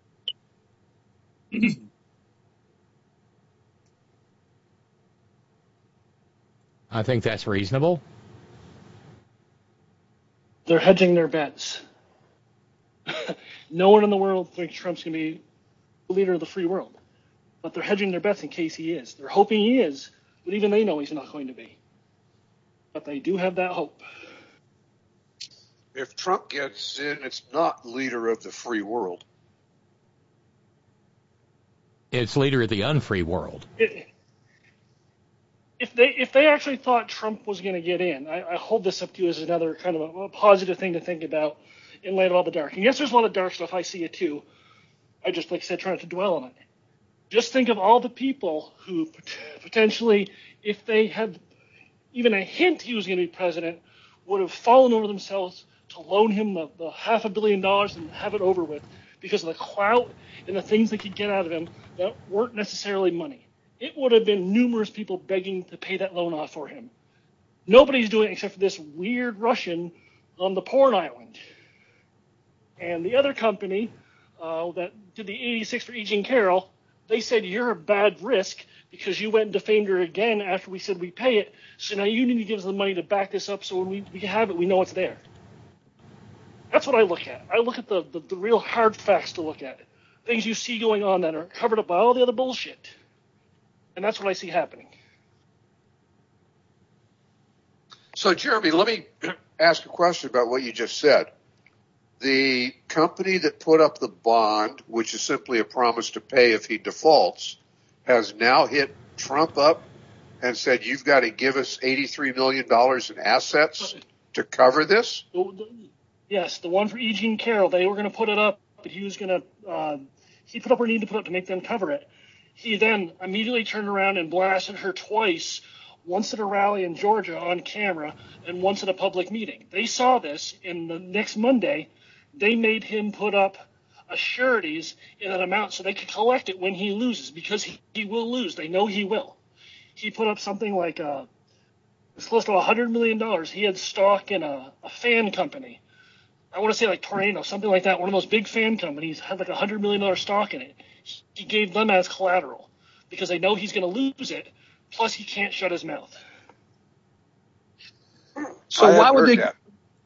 I think that's reasonable. They're hedging their bets. No one in the world thinks Trump's going to be the leader of the free world. But they're hedging their bets in case he is. They're hoping he is, but even they know he's not going to be. But they do have that hope. If Trump gets in, it's not leader of the free world. It's leader of the unfree world. It, If they if they actually thought Trump was going to get in, I, I hold this up to you as another kind of a, a positive thing to think about in light of all the dark. And yes, there's a lot of dark stuff. I see it too. I just, like I said, try not to dwell on it. Just think of all the people who potentially, if they had even a hint he was going to be president, would have fallen over themselves to loan him the, the half a billion dollars and have it over with because of the clout and the things they could get out of him that weren't necessarily money. It would have been numerous people begging to pay that loan off for him. Nobody's doing it except for this weird Russian on the porn island. And the other company uh, that did the eighty-six for E. Jean Carroll, they said, you're a bad risk because you went and defamed her again after we said we pay it. So now you need to give us the money to back this up so when we, we have it, we know it's there. That's what I look at. I look at the, the, the real hard facts to look at. Things you see going on that are covered up by all the other bullshit. And that's what I see happening. So, Jeremy, let me ask a question about what you just said. The company that put up the bond, which is simply a promise to pay if he defaults, has now hit Trump up and said, you've got to give us eighty-three million dollars in assets to cover this? Yes, the one for E. Jean Carroll, they were going to put it up, but he was going to, uh, he put up what he needed to put up to make them cover it. He then immediately turned around and blasted her twice, once at a rally in Georgia on camera and once at a public meeting. They saw this, and the next Monday, they made him put up a sureties in that amount so they could collect it when he loses, because he, he will lose. They know he will. He put up something like uh, it's close to one hundred million dollars. He had stock in a, a fan company. I want to say like Tornado, something like that. One of those big fan companies had like a one hundred million dollars stock in it. He gave them as collateral because they know he's going to lose it. Plus, he can't shut his mouth. So I why would they? that.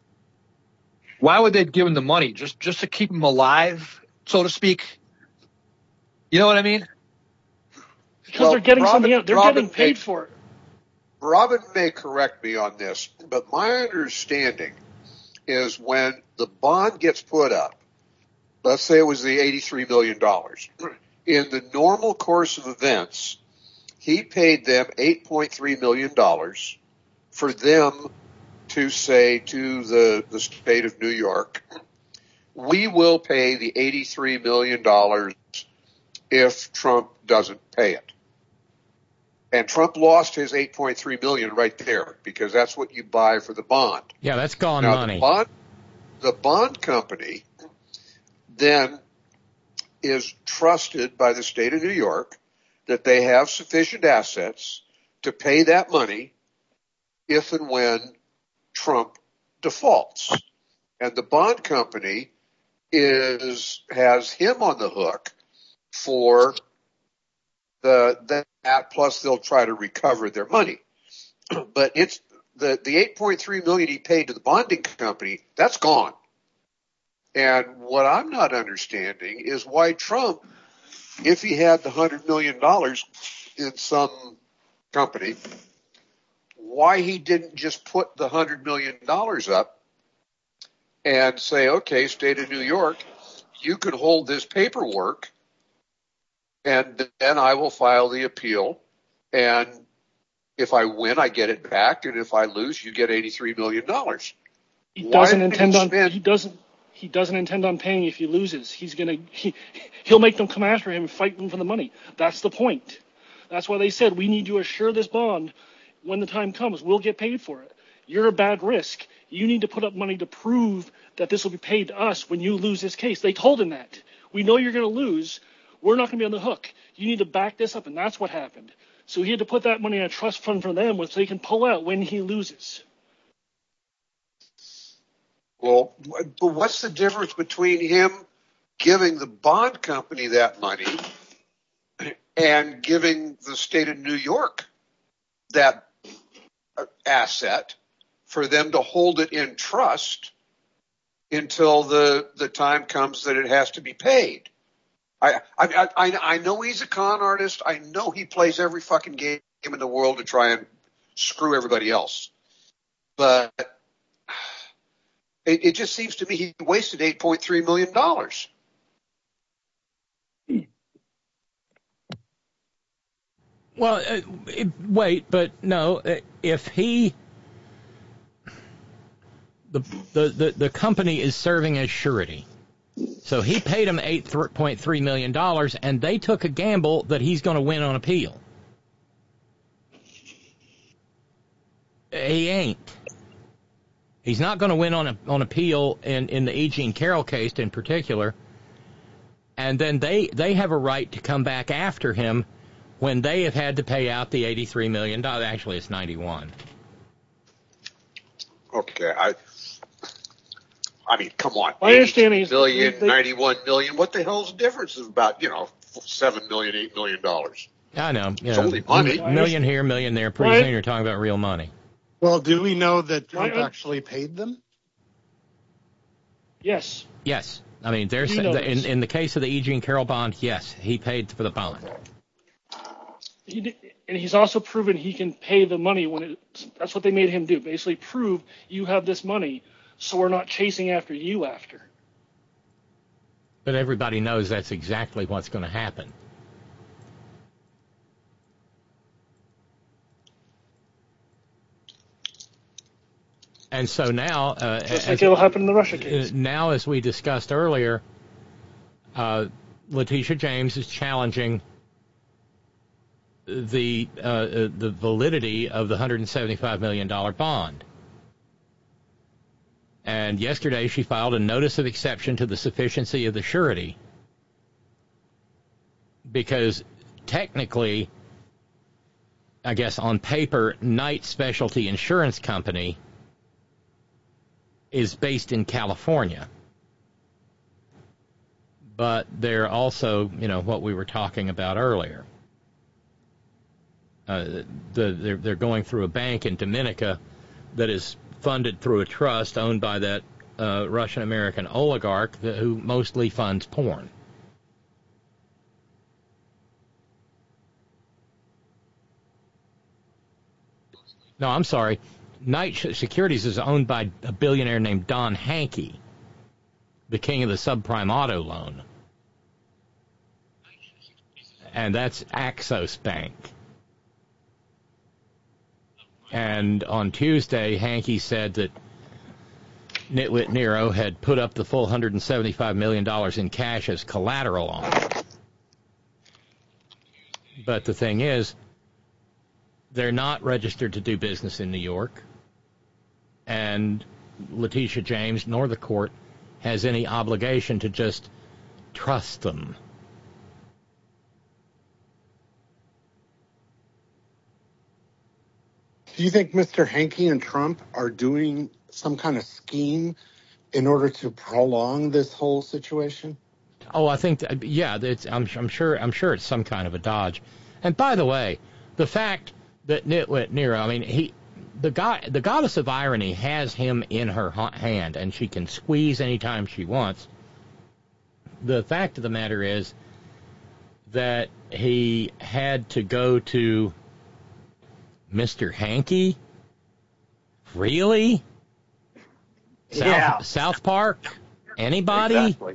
Why would they give him the money? Just just to keep him alive, so to speak. You know what I mean? Because Well, they're getting Robin- something out. They're Robin getting paid may- for it. Robin may correct me on this, but my understanding is when the bond gets put up, let's say it was the eighty-three million dollars, in the normal course of events, he paid them eight point three million dollars for them to say to the, the state of New York, we will pay the eighty-three million dollars if Trump doesn't pay it. And Trump lost his eight point three million dollars right there because that's what you buy for the bond. Yeah, that's gone Now, money. The bond, the bond company then is trusted by the state of New York that they have sufficient assets to pay that money if and when Trump defaults. And the bond company is has him on the hook for the that plus they'll try to recover their money. But it's the the eight point three million dollars he paid to the bonding company, that's gone. And what I'm not understanding is why Trump, if he had the one hundred million dollars in some company, why he didn't just put the one hundred million dollars up and say, okay, state of New York, you can hold this paperwork and then I will file the appeal. And if I win, I get it back. And if I lose, you get eighty-three million dollars. He Why doesn't did intend he on spend- he doesn't he doesn't intend on paying if he loses. He's gonna he, he'll make them come after him and fight them for the money. That's the point. That's why they said we need to assure this bond when the time comes. We'll get paid for it. You're a bad risk. You need to put up money to prove that this will be paid to us when you lose this case. They told him that. We know you're going to lose. We're not going to be on the hook. You need to back this up, and that's what happened. So he had to put that money in a trust fund for them so they can pull out when he loses. Well, but what's the difference between him giving the bond company that money and giving the state of New York that asset for them to hold it in trust until the, the time comes that it has to be paid? I, I, I, I know he's a con artist. I know he plays every fucking game in the world to try and screw everybody else. But it, it just seems to me he wasted eight point three million dollars. Well, uh, it, wait, but no, uh, if he, the, the, the, the company is serving as surety. So he paid him eight point three million dollars, and they took a gamble that he's going to win on appeal. He ain't. He's not going to win on a, on appeal in, in the E. Jean Carroll case in particular. And then they, they have a right to come back after him when they have had to pay out the eighty-three million dollars. Actually, it's ninety-one. Okay, I I mean, come on. My understanding is million, they- ninety-one million. What the hell's the difference? Is about, you know, seven million, eight million dollars. I know. You It's know, only money. a million here, million there. Pretty Right. soon you're talking about real money. Well, do we know that Trump Right. actually paid them? Yes. Yes. I mean, there's You know in, this. in the case of the E. Jean Carroll bond, yes, he paid for the bond. He did, and he's also proven he can pay the money when it. That's what they made him do. Basically, prove you have this money, so we're not chasing after you after. But everybody knows that's exactly what's going to happen. And so now, uh, Just as, like it'll happen in the Russia case. uh, now as we discussed earlier, uh, Letitia James is challenging the uh, uh, the validity of the one hundred seventy-five million dollars bond. And yesterday she filed a notice of exception to the sufficiency of the surety because technically, I guess on paper, Knight Specialty Insurance Company is based in California. But they're also, you know, what we were talking about earlier. Uh, the, they're, they're going through a bank in Dominica that is funded through a trust owned by that uh, Russian-American oligarch that, who mostly funds porn. No, I'm sorry. Knight Securities is owned by a billionaire named Don Hankey, the king of the subprime auto loan. And that's Axos Bank. And on Tuesday, Hankey said that Nitwit Nero had put up the full one hundred seventy-five million dollars in cash as collateral on it. But the thing is, they're not registered to do business in New York. And Letitia James, nor the court, has any obligation to just trust them. Do you think Mister Hankey and Trump are doing some kind of scheme in order to prolong this whole situation? Oh, I think, that, yeah, it's, I'm, I'm sure. I'm sure it's some kind of a dodge. And by the way, the fact that Nitwit Nero, I mean, he, the guy, the goddess of irony has him in her hand, and she can squeeze anytime she wants. The fact of the matter is that he had to go to Mister Hankey? Really? South, Yeah. South Park? Anybody? Exactly.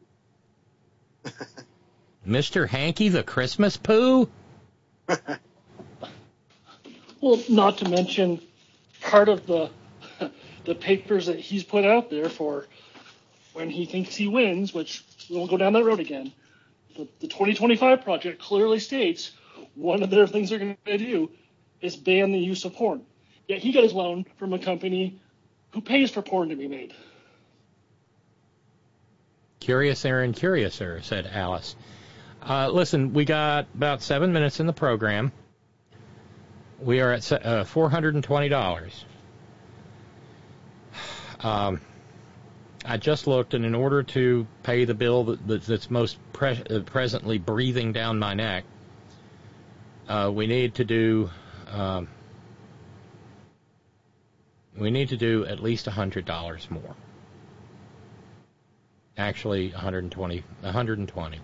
Mister Hankey, the Christmas poo? Well, not to mention part of the the papers that he's put out there for when he thinks he wins, which we won't go down that road again. The, the twenty twenty-five project clearly states one of their things they're going to do is ban the use of porn. Yet he got his loan from a company who pays for porn to be made. Curiouser and curiouser, said Alice. Uh, listen, we got about seven minutes in the program. We are at uh, four hundred twenty dollars. Um, I just looked, and in order to pay the bill that, that's most pre- uh, presently breathing down my neck, uh, we need to do um, we need to do at least one hundred dollars more. Actually, one hundred twenty. one hundred twenty.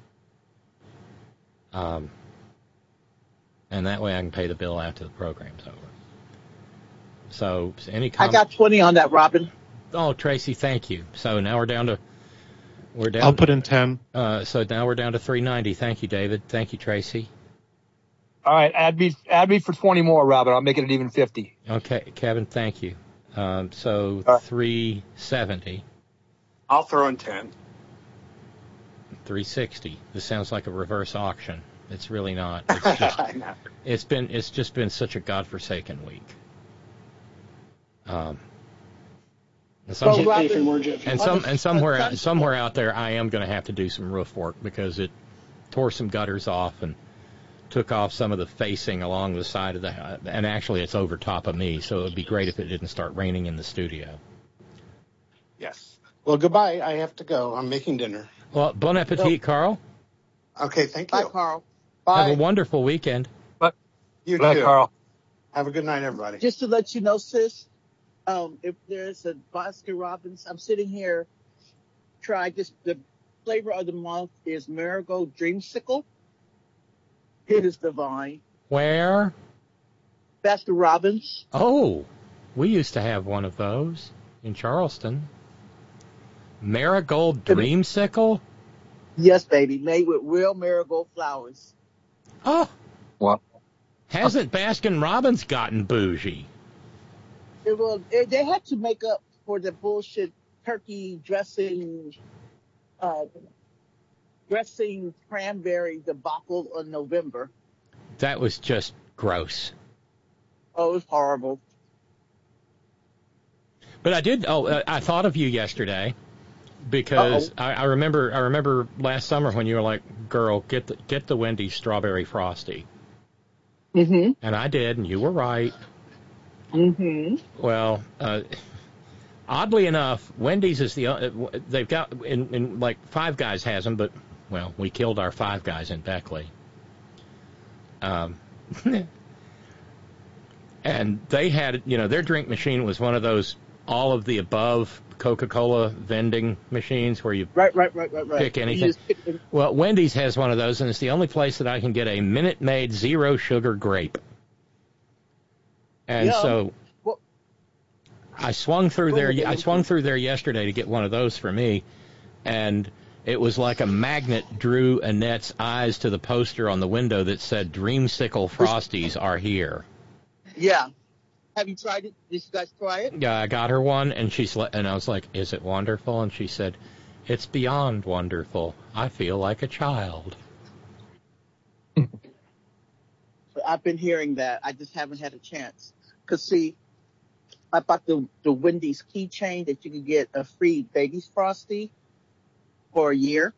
Um, and that way I can pay the bill after the program's over. So, any com- I got twenty on that, Robin. Oh, Tracy, thank you. So now we're down to we're down. I'll put in ten. Uh, so now we're down to three ninety. Thank you, David. Thank you, Tracy. All right, add me, add me for twenty more, Robin. I'll make it an even fifty. Okay, Kevin, thank you. Um, so Uh, three seventy. I'll throw in ten. three sixty. This sounds like a reverse auction. It's really not. It's just, I know. it's been it's just been such a godforsaken week. Um, and, some, Can't pay for more, Jeff. and some and somewhere out, somewhere out there, I am going to have to do some roof work because it tore some gutters off and took off some of the facing along the side of the house. And actually, it's over top of me, so it would be great if it didn't start raining in the studio. Yes. Well, goodbye. I have to go. I'm making dinner. Well, bon appetit, Carl. Okay, thank Bye, you. Carl. Have Bye. a wonderful weekend. You Good night, too. Carl. Have a good night, everybody. Just to let you know, sis, um, if there's a Baskin Robbins, I'm sitting here. Try this. The flavor of the month is Marigold Dreamsicle. It is divine. Where? Baskin Robbins. Oh, we used to have one of those in Charleston. Marigold Dreamsicle? Yes, baby, made with real marigold flowers. Oh, What? hasn't Baskin Robbins gotten bougie? It will. It, they had to make up for the bullshit turkey dressing, uh, dressing cranberry debacle in November. That was just gross. Oh, it was horrible. But I did. Oh, uh, I thought of you yesterday because I, I remember. I remember last summer when you were like, "Girl, get the get the Wendy's strawberry frosty." Mm-hmm. And I did, and you were right. Mm-hmm. Well, uh, oddly enough, Wendy's is the uh, they've got in, in like Five Guys has them, but well, we killed our Five Guys in Beckley. Um, and they had, you know, their drink machine was one of those all of the above Coca-Cola vending machines where you right, right, right, right, right. pick anything. Pick any- Well, Wendy's has one of those, and it's the only place that I can get a Minute Maid zero sugar grape. And yeah. so well, I swung through there. well, I swung through there yesterday to get one of those for me, and it was like a magnet drew Annette's eyes to the poster on the window that said "Dreamsicle Frosties are here." Yeah. Have you tried it? Did you guys try it? Yeah, I got her one, and she's le- and I was like, "Is it wonderful?" And she said, "It's beyond wonderful. I feel like a child." I've been hearing that. I just haven't had a chance. Because, see, I bought the, the Wendy's keychain that you could get a free baby's Frosty for a year.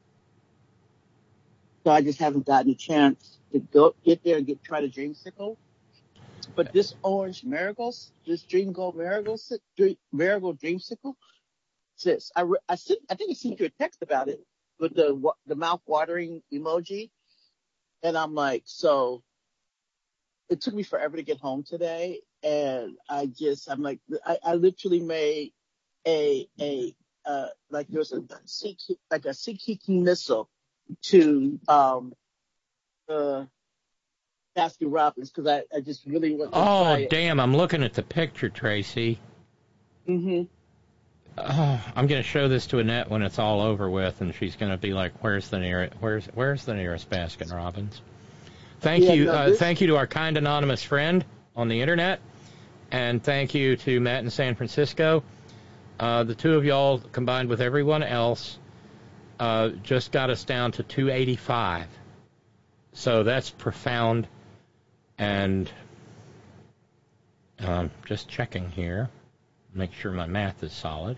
So I just haven't gotten a chance to go get there and get try the Dreamsicle. But this orange marigold, this Dream Gold marigold, dream, marigold Dreamsicle, sis, I, I, sent, I think I sent you a text about it with the the mouth watering emoji. And I'm like, so it took me forever to get home today. And I just, I'm like, I, I literally made a, a, uh, like there was a sea, like a sea kicking missile to, um, uh, Baskin Robbins because I, I just really want to Oh, try it. damn, I'm looking at the picture, Tracy. Mm-hmm. Oh, I'm going to show this to Annette when it's all over with, and she's going to be like, "Where's the nearest? Where's where's the nearest Baskin Robbins?" Thank Yeah, you, no, uh, this- thank you to our kind anonymous friend on the internet, and thank you to Matt in San Francisco. Uh, the two of y'all combined with everyone else uh, just got us down to two eighty-five. So that's profound, and um, just checking here. Make sure my math is solid.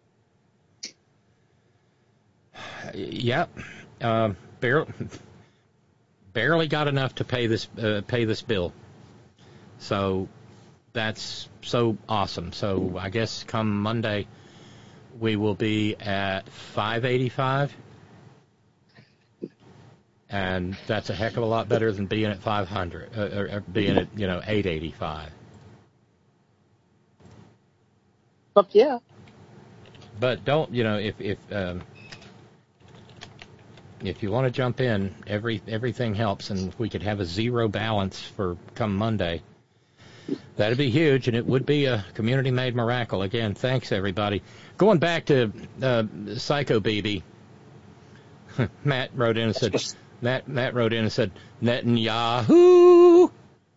Yep, uh, barely, barely got enough to pay this uh, pay this bill. So that's so awesome. So I guess come Monday we will be at five eighty-five, and that's a heck of a lot better than being at five hundred, uh, or, or being at you know eight eighty-five. Fuck yeah. But don't, you know, if if um, if you want to jump in, every everything helps, and if we could have a zero balance for come Monday, that'd be huge, and it would be a community-made miracle. Again, thanks everybody. Going back to uh, Psycho B B, Matt wrote in and said, Matt Matt wrote in and said, Netanyahu.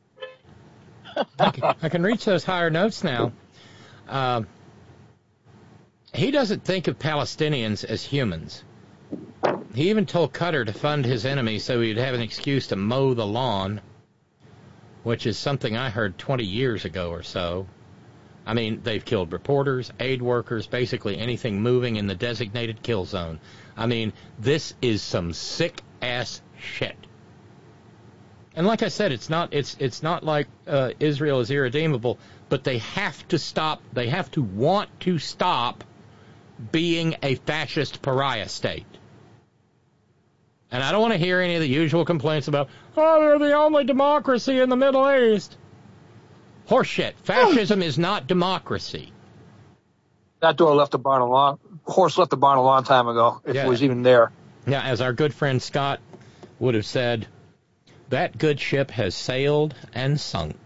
I can, I can reach those higher notes now. Um, He doesn't think of Palestinians as humans. He even told Qatar to fund his enemies so he'd have an excuse to mow the lawn, which is something I heard twenty years ago or so. I mean, they've killed reporters, aid workers, basically anything moving in the designated kill zone. I mean, this is some sick-ass shit. And like I said, it's not it's it's not like uh, Israel is irredeemable, but they have to stop, they have to want to stop being a fascist pariah state. And I don't want to hear any of the usual complaints about, oh, they're the only democracy in the Middle East. Horseshit. Fascism is not democracy. That door left the barn a long, horse left the barn a long time ago, if Yeah. it was even there. Now, as our good friend Scott would have said, that good ship has sailed and sunk.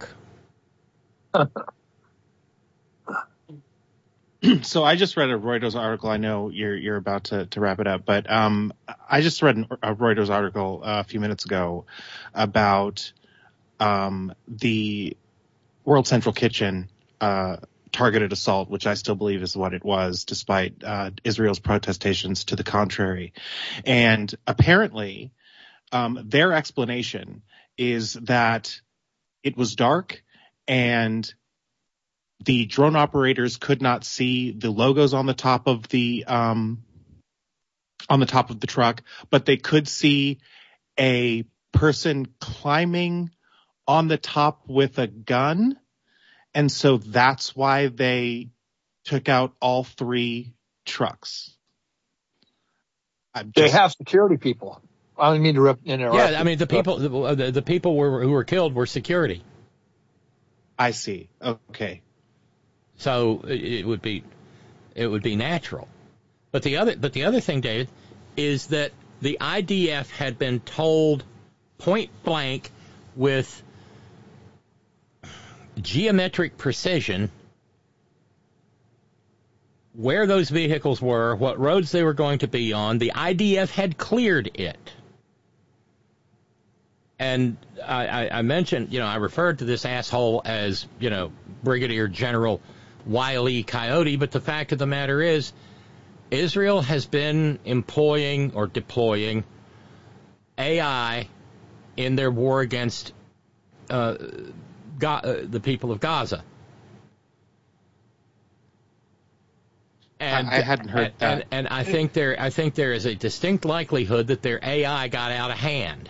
So I just read a Reuters article. I know you're you're about to, to wrap it up, but um, I just read a Reuters article uh, a few minutes ago about um, the World Central Kitchen uh, targeted assault, which I still believe is what it was, despite uh, Israel's protestations to the contrary. And apparently, um, their explanation is that it was dark and the drone operators could not see the logos on the top of the um, on the top of the truck, but they could see a person climbing on the top with a gun. And so that's why they took out all three trucks. Just, they have security people. I don't mean to rip, interrupt. Yeah, I mean, the people the, the people were, who were killed were security. I see. Okay. So it would be it would be natural. But the other but the other thing, David, is that the I D F had been told point blank with geometric precision where those vehicles were, what roads they were going to be on. The I D F had cleared it. And I, I, I mentioned, you know, I referred to this asshole as, you know, Brigadier General Wile E. Coyote, but the fact of the matter is, Israel has been employing or deploying A I in their war against uh, Ga- uh, the people of Gaza. And I hadn't heard and, that. And, and I think there, I think there is a distinct likelihood that their A I got out of hand.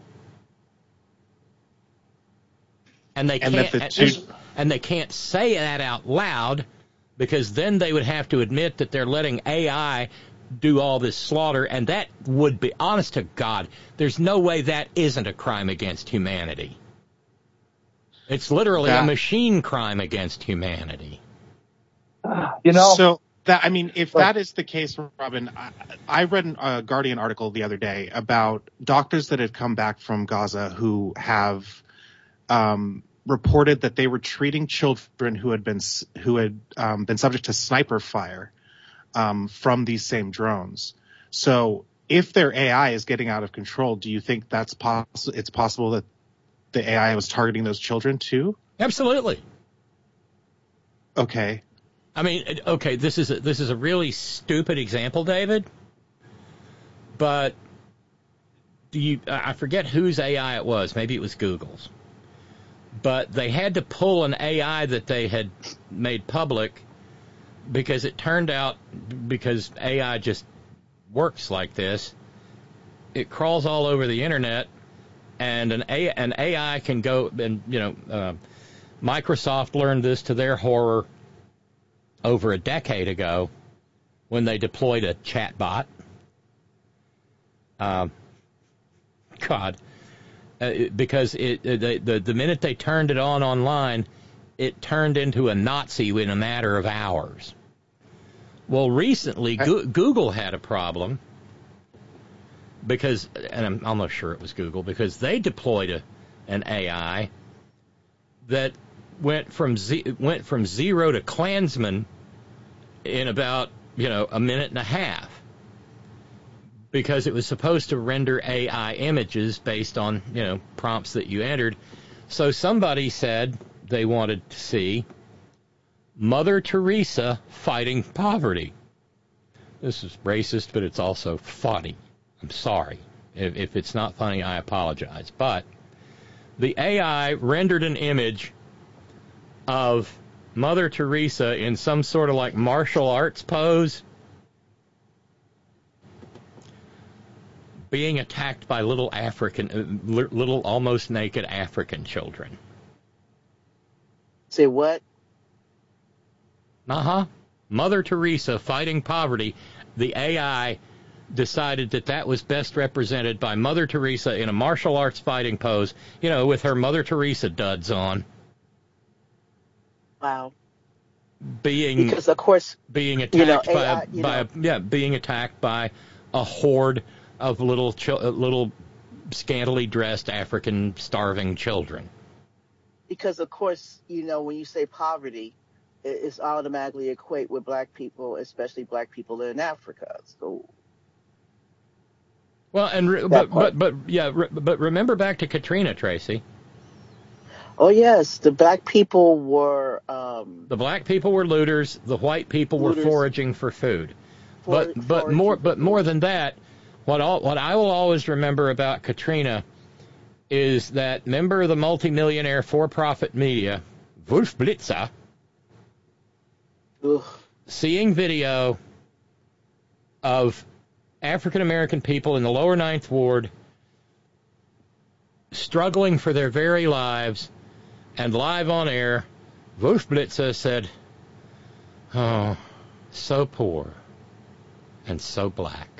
And they And can't, that the two- and, and they can't say that out loud, because then they would have to admit that they're letting A I do all this slaughter, and that would be, honest to God, there's no way that isn't a crime against humanity. It's literally That- a machine crime against humanity. You know, So that I mean, if that is the case, Robin, I, I read a Guardian article the other day about doctors that had come back from Gaza who have um, reported that they were treating children who had been who had um, been subject to sniper fire um, from these same drones. So if their A I is getting out of control, do you think that's poss- it's possible that the A I was targeting those children too? Absolutely. Okay. I mean, okay, this is a, this is a really stupid example, David. But do you? I forget whose A I it was. Maybe it was Google's. But they had to pull an A I that they had made public because it turned out, because A I just works like this, it crawls all over the internet, and an A, an A I can go, and you know, uh, Microsoft learned this to their horror over a decade ago when they deployed a chatbot. Um, God, uh, because it, it the the minute they turned it on online, it turned into a Nazi in a matter of hours. Well, recently Go- Google had a problem because, and I'm almost sure it was Google, because they deployed a, an A I that went from z- went from zero to Klansman in about, you know, a minute and a half, because it was supposed to render A I images based on, you know, prompts that you entered. So somebody said they wanted to see Mother Teresa fighting poverty. This is racist, but it's also funny. I'm sorry. If, if it's not funny, I apologize. But the A I rendered an image of Mother Teresa in some sort of like martial arts pose, being attacked by little African, uh, little almost naked African children. Say what? Uh-huh. Mother Teresa fighting poverty. The A I decided that that was best represented by Mother Teresa in a martial arts fighting pose, you know, with her Mother Teresa duds on. Wow. Being because of course being attacked you know, by A I, a, by know, a, yeah being attacked by a horde of little ch- little scantily dressed African starving children. Because of course, you know, when you say poverty, it, it's automatically equate with black people, especially black people in Africa. So well, and re- but, but but yeah, re- but remember back to Katrina, Tracy. Oh yes, the black people were. Um, um, The black people were looters. The white people Looters. were foraging for food. For- but but foraging more for but food. more than that, what all, what I will always remember about Katrina is that member of the multimillionaire for-profit media, Wolf Blitzer, ugh. seeing video of African American people in the lower ninth ward struggling for their very lives, and live on air, Wolf Blitzer said, "Oh, so poor and so black."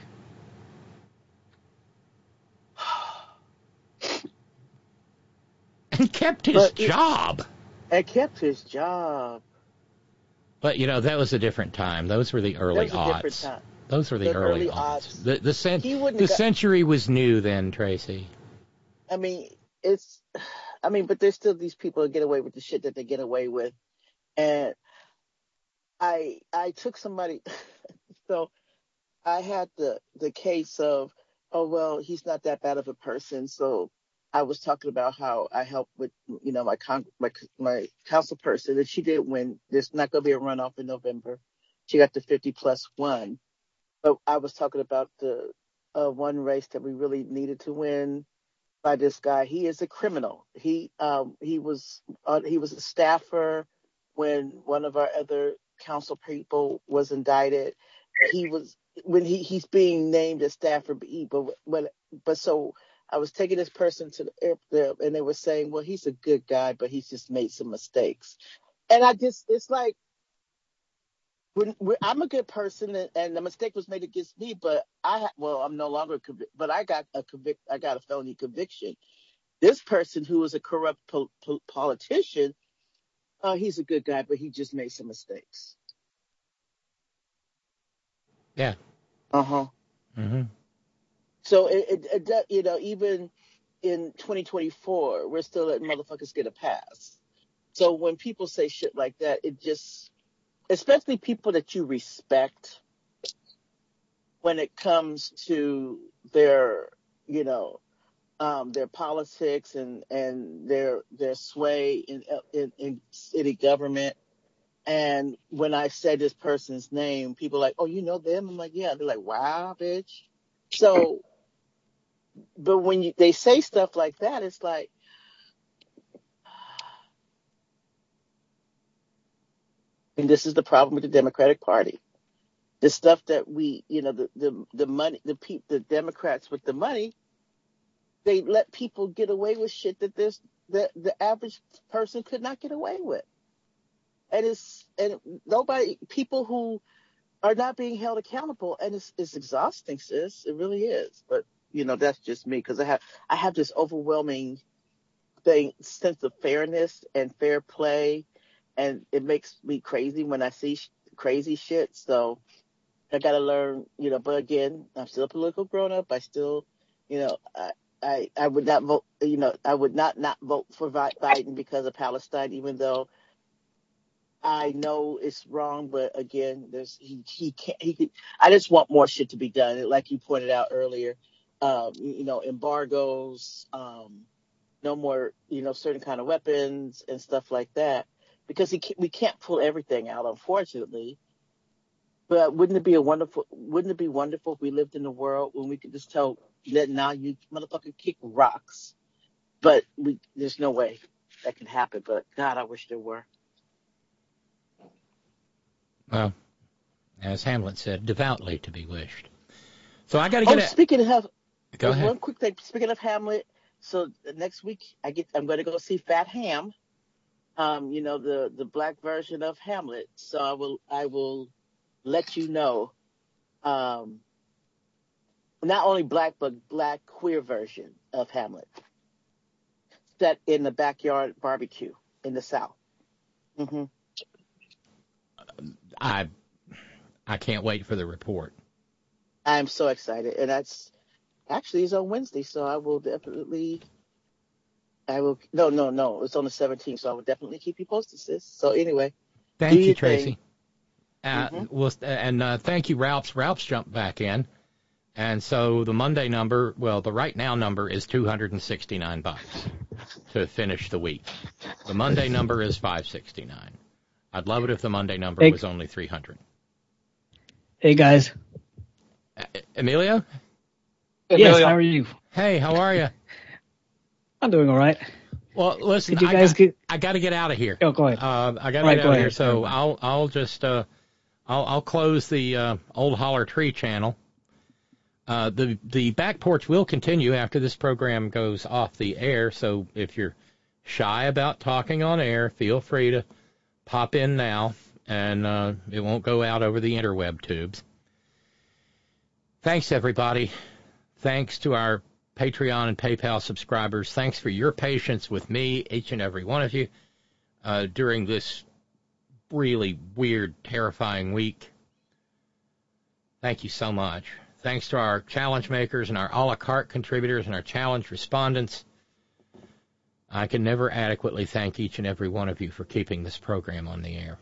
And kept his But it- job. And kept his job. But, you know, that was a different time. Those were the early That was a different odds. time. Those were the, The early, early odds. odds. The, the, cent- He wouldn't the have got- century was new then, Tracy. I mean, it's, I mean, but there's still these people that get away with the shit that they get away with. And I, I took somebody, so I had the, the case of, oh, well, he's not that bad of a person. So I was talking about how I helped with, you know, my con- my, my council person, and she didn't win. There's not going to be a runoff in November. She got the fifty plus one. But I was talking about the uh, one race that we really needed to win by this guy. He is a criminal. He um, he was uh, he was a staffer when one of our other council people was indicted. He was when he, he's being named as staffer, but he, but when but so I was taking this person to the airport, and they were saying, well, he's a good guy, but he's just made some mistakes. And I just it's like. When, when, I'm a good person, and, and the mistake was made against me. But I, well, I'm no longer convicted. But I got a convict. I got a felony conviction. This person, who was a corrupt po- po- politician, uh, he's a good guy, but he just made some mistakes. Yeah. Uh huh. Mm-hmm. So it, it, it, does- you know, even in twenty twenty-four, we're still letting motherfuckers get a pass. So when people say shit like that, it just, especially people that you respect, when it comes to their, you know, um, their politics and, and their their sway in, in in city government. And when I say this person's name, people are like, oh, you know them? I'm like, yeah. They're like, wow, bitch. So, but when you, they say stuff like that, it's like, and this is the problem with the Democratic Party. The stuff that we, you know, the the, the money, the pe- the Democrats with the money, they let people get away with shit that this the the average person could not get away with. And it's and nobody, people who are not being held accountable, and it's it's exhausting, sis. It really is. But you know, that's just me, because I have I have this overwhelming thing sense of fairness and fair play. And it makes me crazy when I see sh- crazy shit. So I got to learn, you know, but again, I'm still a political grown up. I still, you know, I, I, I would not vote, you know, I would not not vote for Biden because of Palestine, even though I know it's wrong. But again, there's, he, he can't, he could, I just want more shit to be done. Like you pointed out earlier, um, you know, embargoes, um, no more, you know, certain kind of weapons and stuff like that. Because he can't, we can't pull everything out, unfortunately. But wouldn't it be a wonderful? Wouldn't it be wonderful if we lived in a world when we could just tell that now you motherfucker kick rocks? But we, there's no way that can happen. But God, I wish there were. Well, as Hamlet said, devoutly to be wished. So I got to get. Oh, a- speaking of, Go ahead. one quick thing. Speaking of Hamlet, so next week I get, I'm going to go see Fat Ham. Um, you know, the, the black version of Hamlet. So I will, I will let you know, um, not only black, but black queer version of Hamlet set in the backyard barbecue in the South. Mm-hmm. I, I can't wait for the report. I'm so excited. And that's actually is on Wednesday. So I will definitely, I will, no, no, no, it's on the seventeenth. So I will definitely keep you posted, sis. So anyway. Thank do you, your Tracy. thing. Uh, Mhm. well, and uh, thank you, Ralph's. Ralph's jumped back in. And so the Monday number, well, the right now number is two hundred sixty-nine bucks to finish the week. The Monday number is five sixty-nine. I'd love it if the Monday number Hey. was only three hundred. Hey, guys. Uh, Emilio? Yes, how are you? Hey, how are you? I'm doing all right. Well, listen, Did you I guys got, get? I got to get out of here. Oh, go ahead. Uh, I got to All right, get go out of here, ahead. so I'll I'll just uh, I'll I'll close the uh, Old Holler Tree channel. Uh, the the back porch will continue after this program goes off the air. So if you're shy about talking on air, feel free to pop in now, and uh, it won't go out over the interweb tubes. Thanks, everybody. Thanks to our Patreon and PayPal subscribers. Thanks for your patience with me, each and every one of you, uh, during this really weird, terrifying week. Thank you so much. Thanks to our challenge makers and our a la carte contributors and our challenge respondents. I can never adequately thank each and every one of you for keeping this program on the air.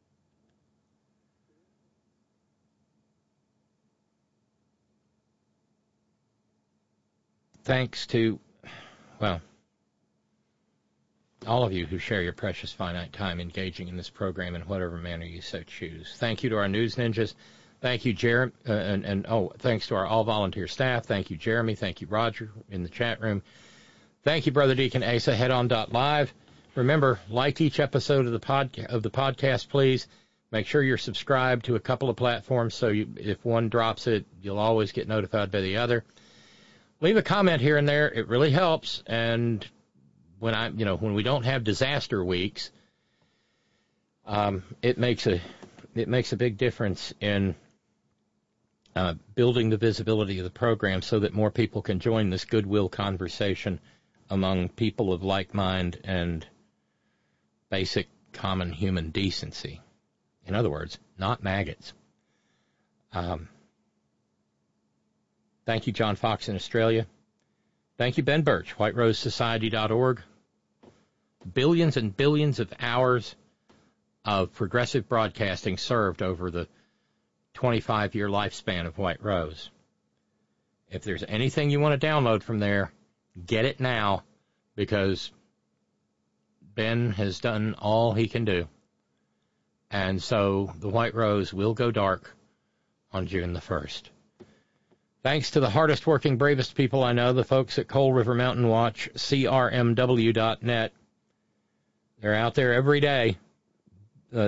Thanks to, well, all of you who share your precious finite time engaging in this program in whatever manner you so choose. Thank you to our news ninjas. Thank you, Jeremy, uh, and, and oh, thanks to our all-volunteer staff. Thank you, Jeremy. Thank you, Roger, in the chat room. Thank you, Brother Deacon Asa, head on dot live. Remember, like each episode of the podca- of the podcast, please. Make sure you're subscribed to a couple of platforms so you, if one drops it, you'll always get notified by the other. Leave a comment here and there. It really helps. And when I, you know, when we don't have disaster weeks, um, it makes a it makes a big difference in uh, building the visibility of the program so that more people can join this goodwill conversation among people of like mind and basic common human decency. In other words, not maggots. Um, thank you, John Fox in Australia. Thank you, Ben Birch, white rose society dot org. Billions and billions of hours of progressive broadcasting served over the twenty-five-year lifespan of White Rose. If there's anything you want to download from there, get it now, because Ben has done all he can do. And so the White Rose will go dark on June the first. Thanks to the hardest working, bravest people I know, the folks at Coal River Mountain Watch, C R M W dot net. They're out there every day, uh,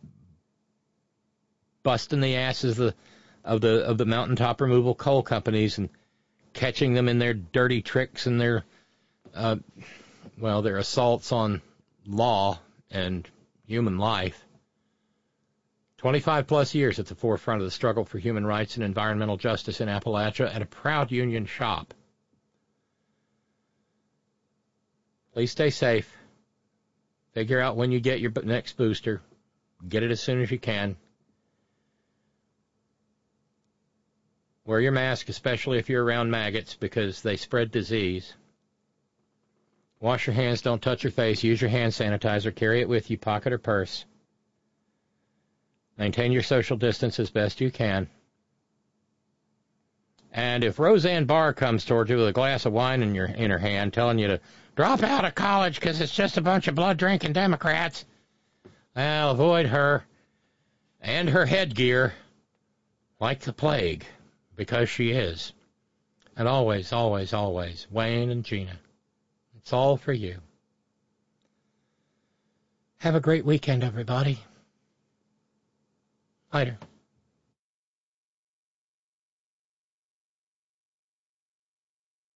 busting the asses of the, of the of the mountaintop removal coal companies and catching them in their dirty tricks and their, uh, well, their assaults on law and human life. twenty-five plus years at the forefront of the struggle for human rights and environmental justice in Appalachia, and a proud union shop. Please stay safe. Figure out when you get your next booster. Get it as soon as you can. Wear your mask, especially if you're around maggots, because they spread disease. Wash your hands, don't touch your face. Use your hand sanitizer. Carry it with you, pocket or purse. Maintain your social distance as best you can. And if Roseanne Barr comes toward you with a glass of wine in your in her hand, telling you to drop out of college because it's just a bunch of blood-drinking Democrats, well, avoid her and her headgear like the plague, because she is. And always, always, always, Wayne and Gina, it's all for you. Have a great weekend, everybody. Later.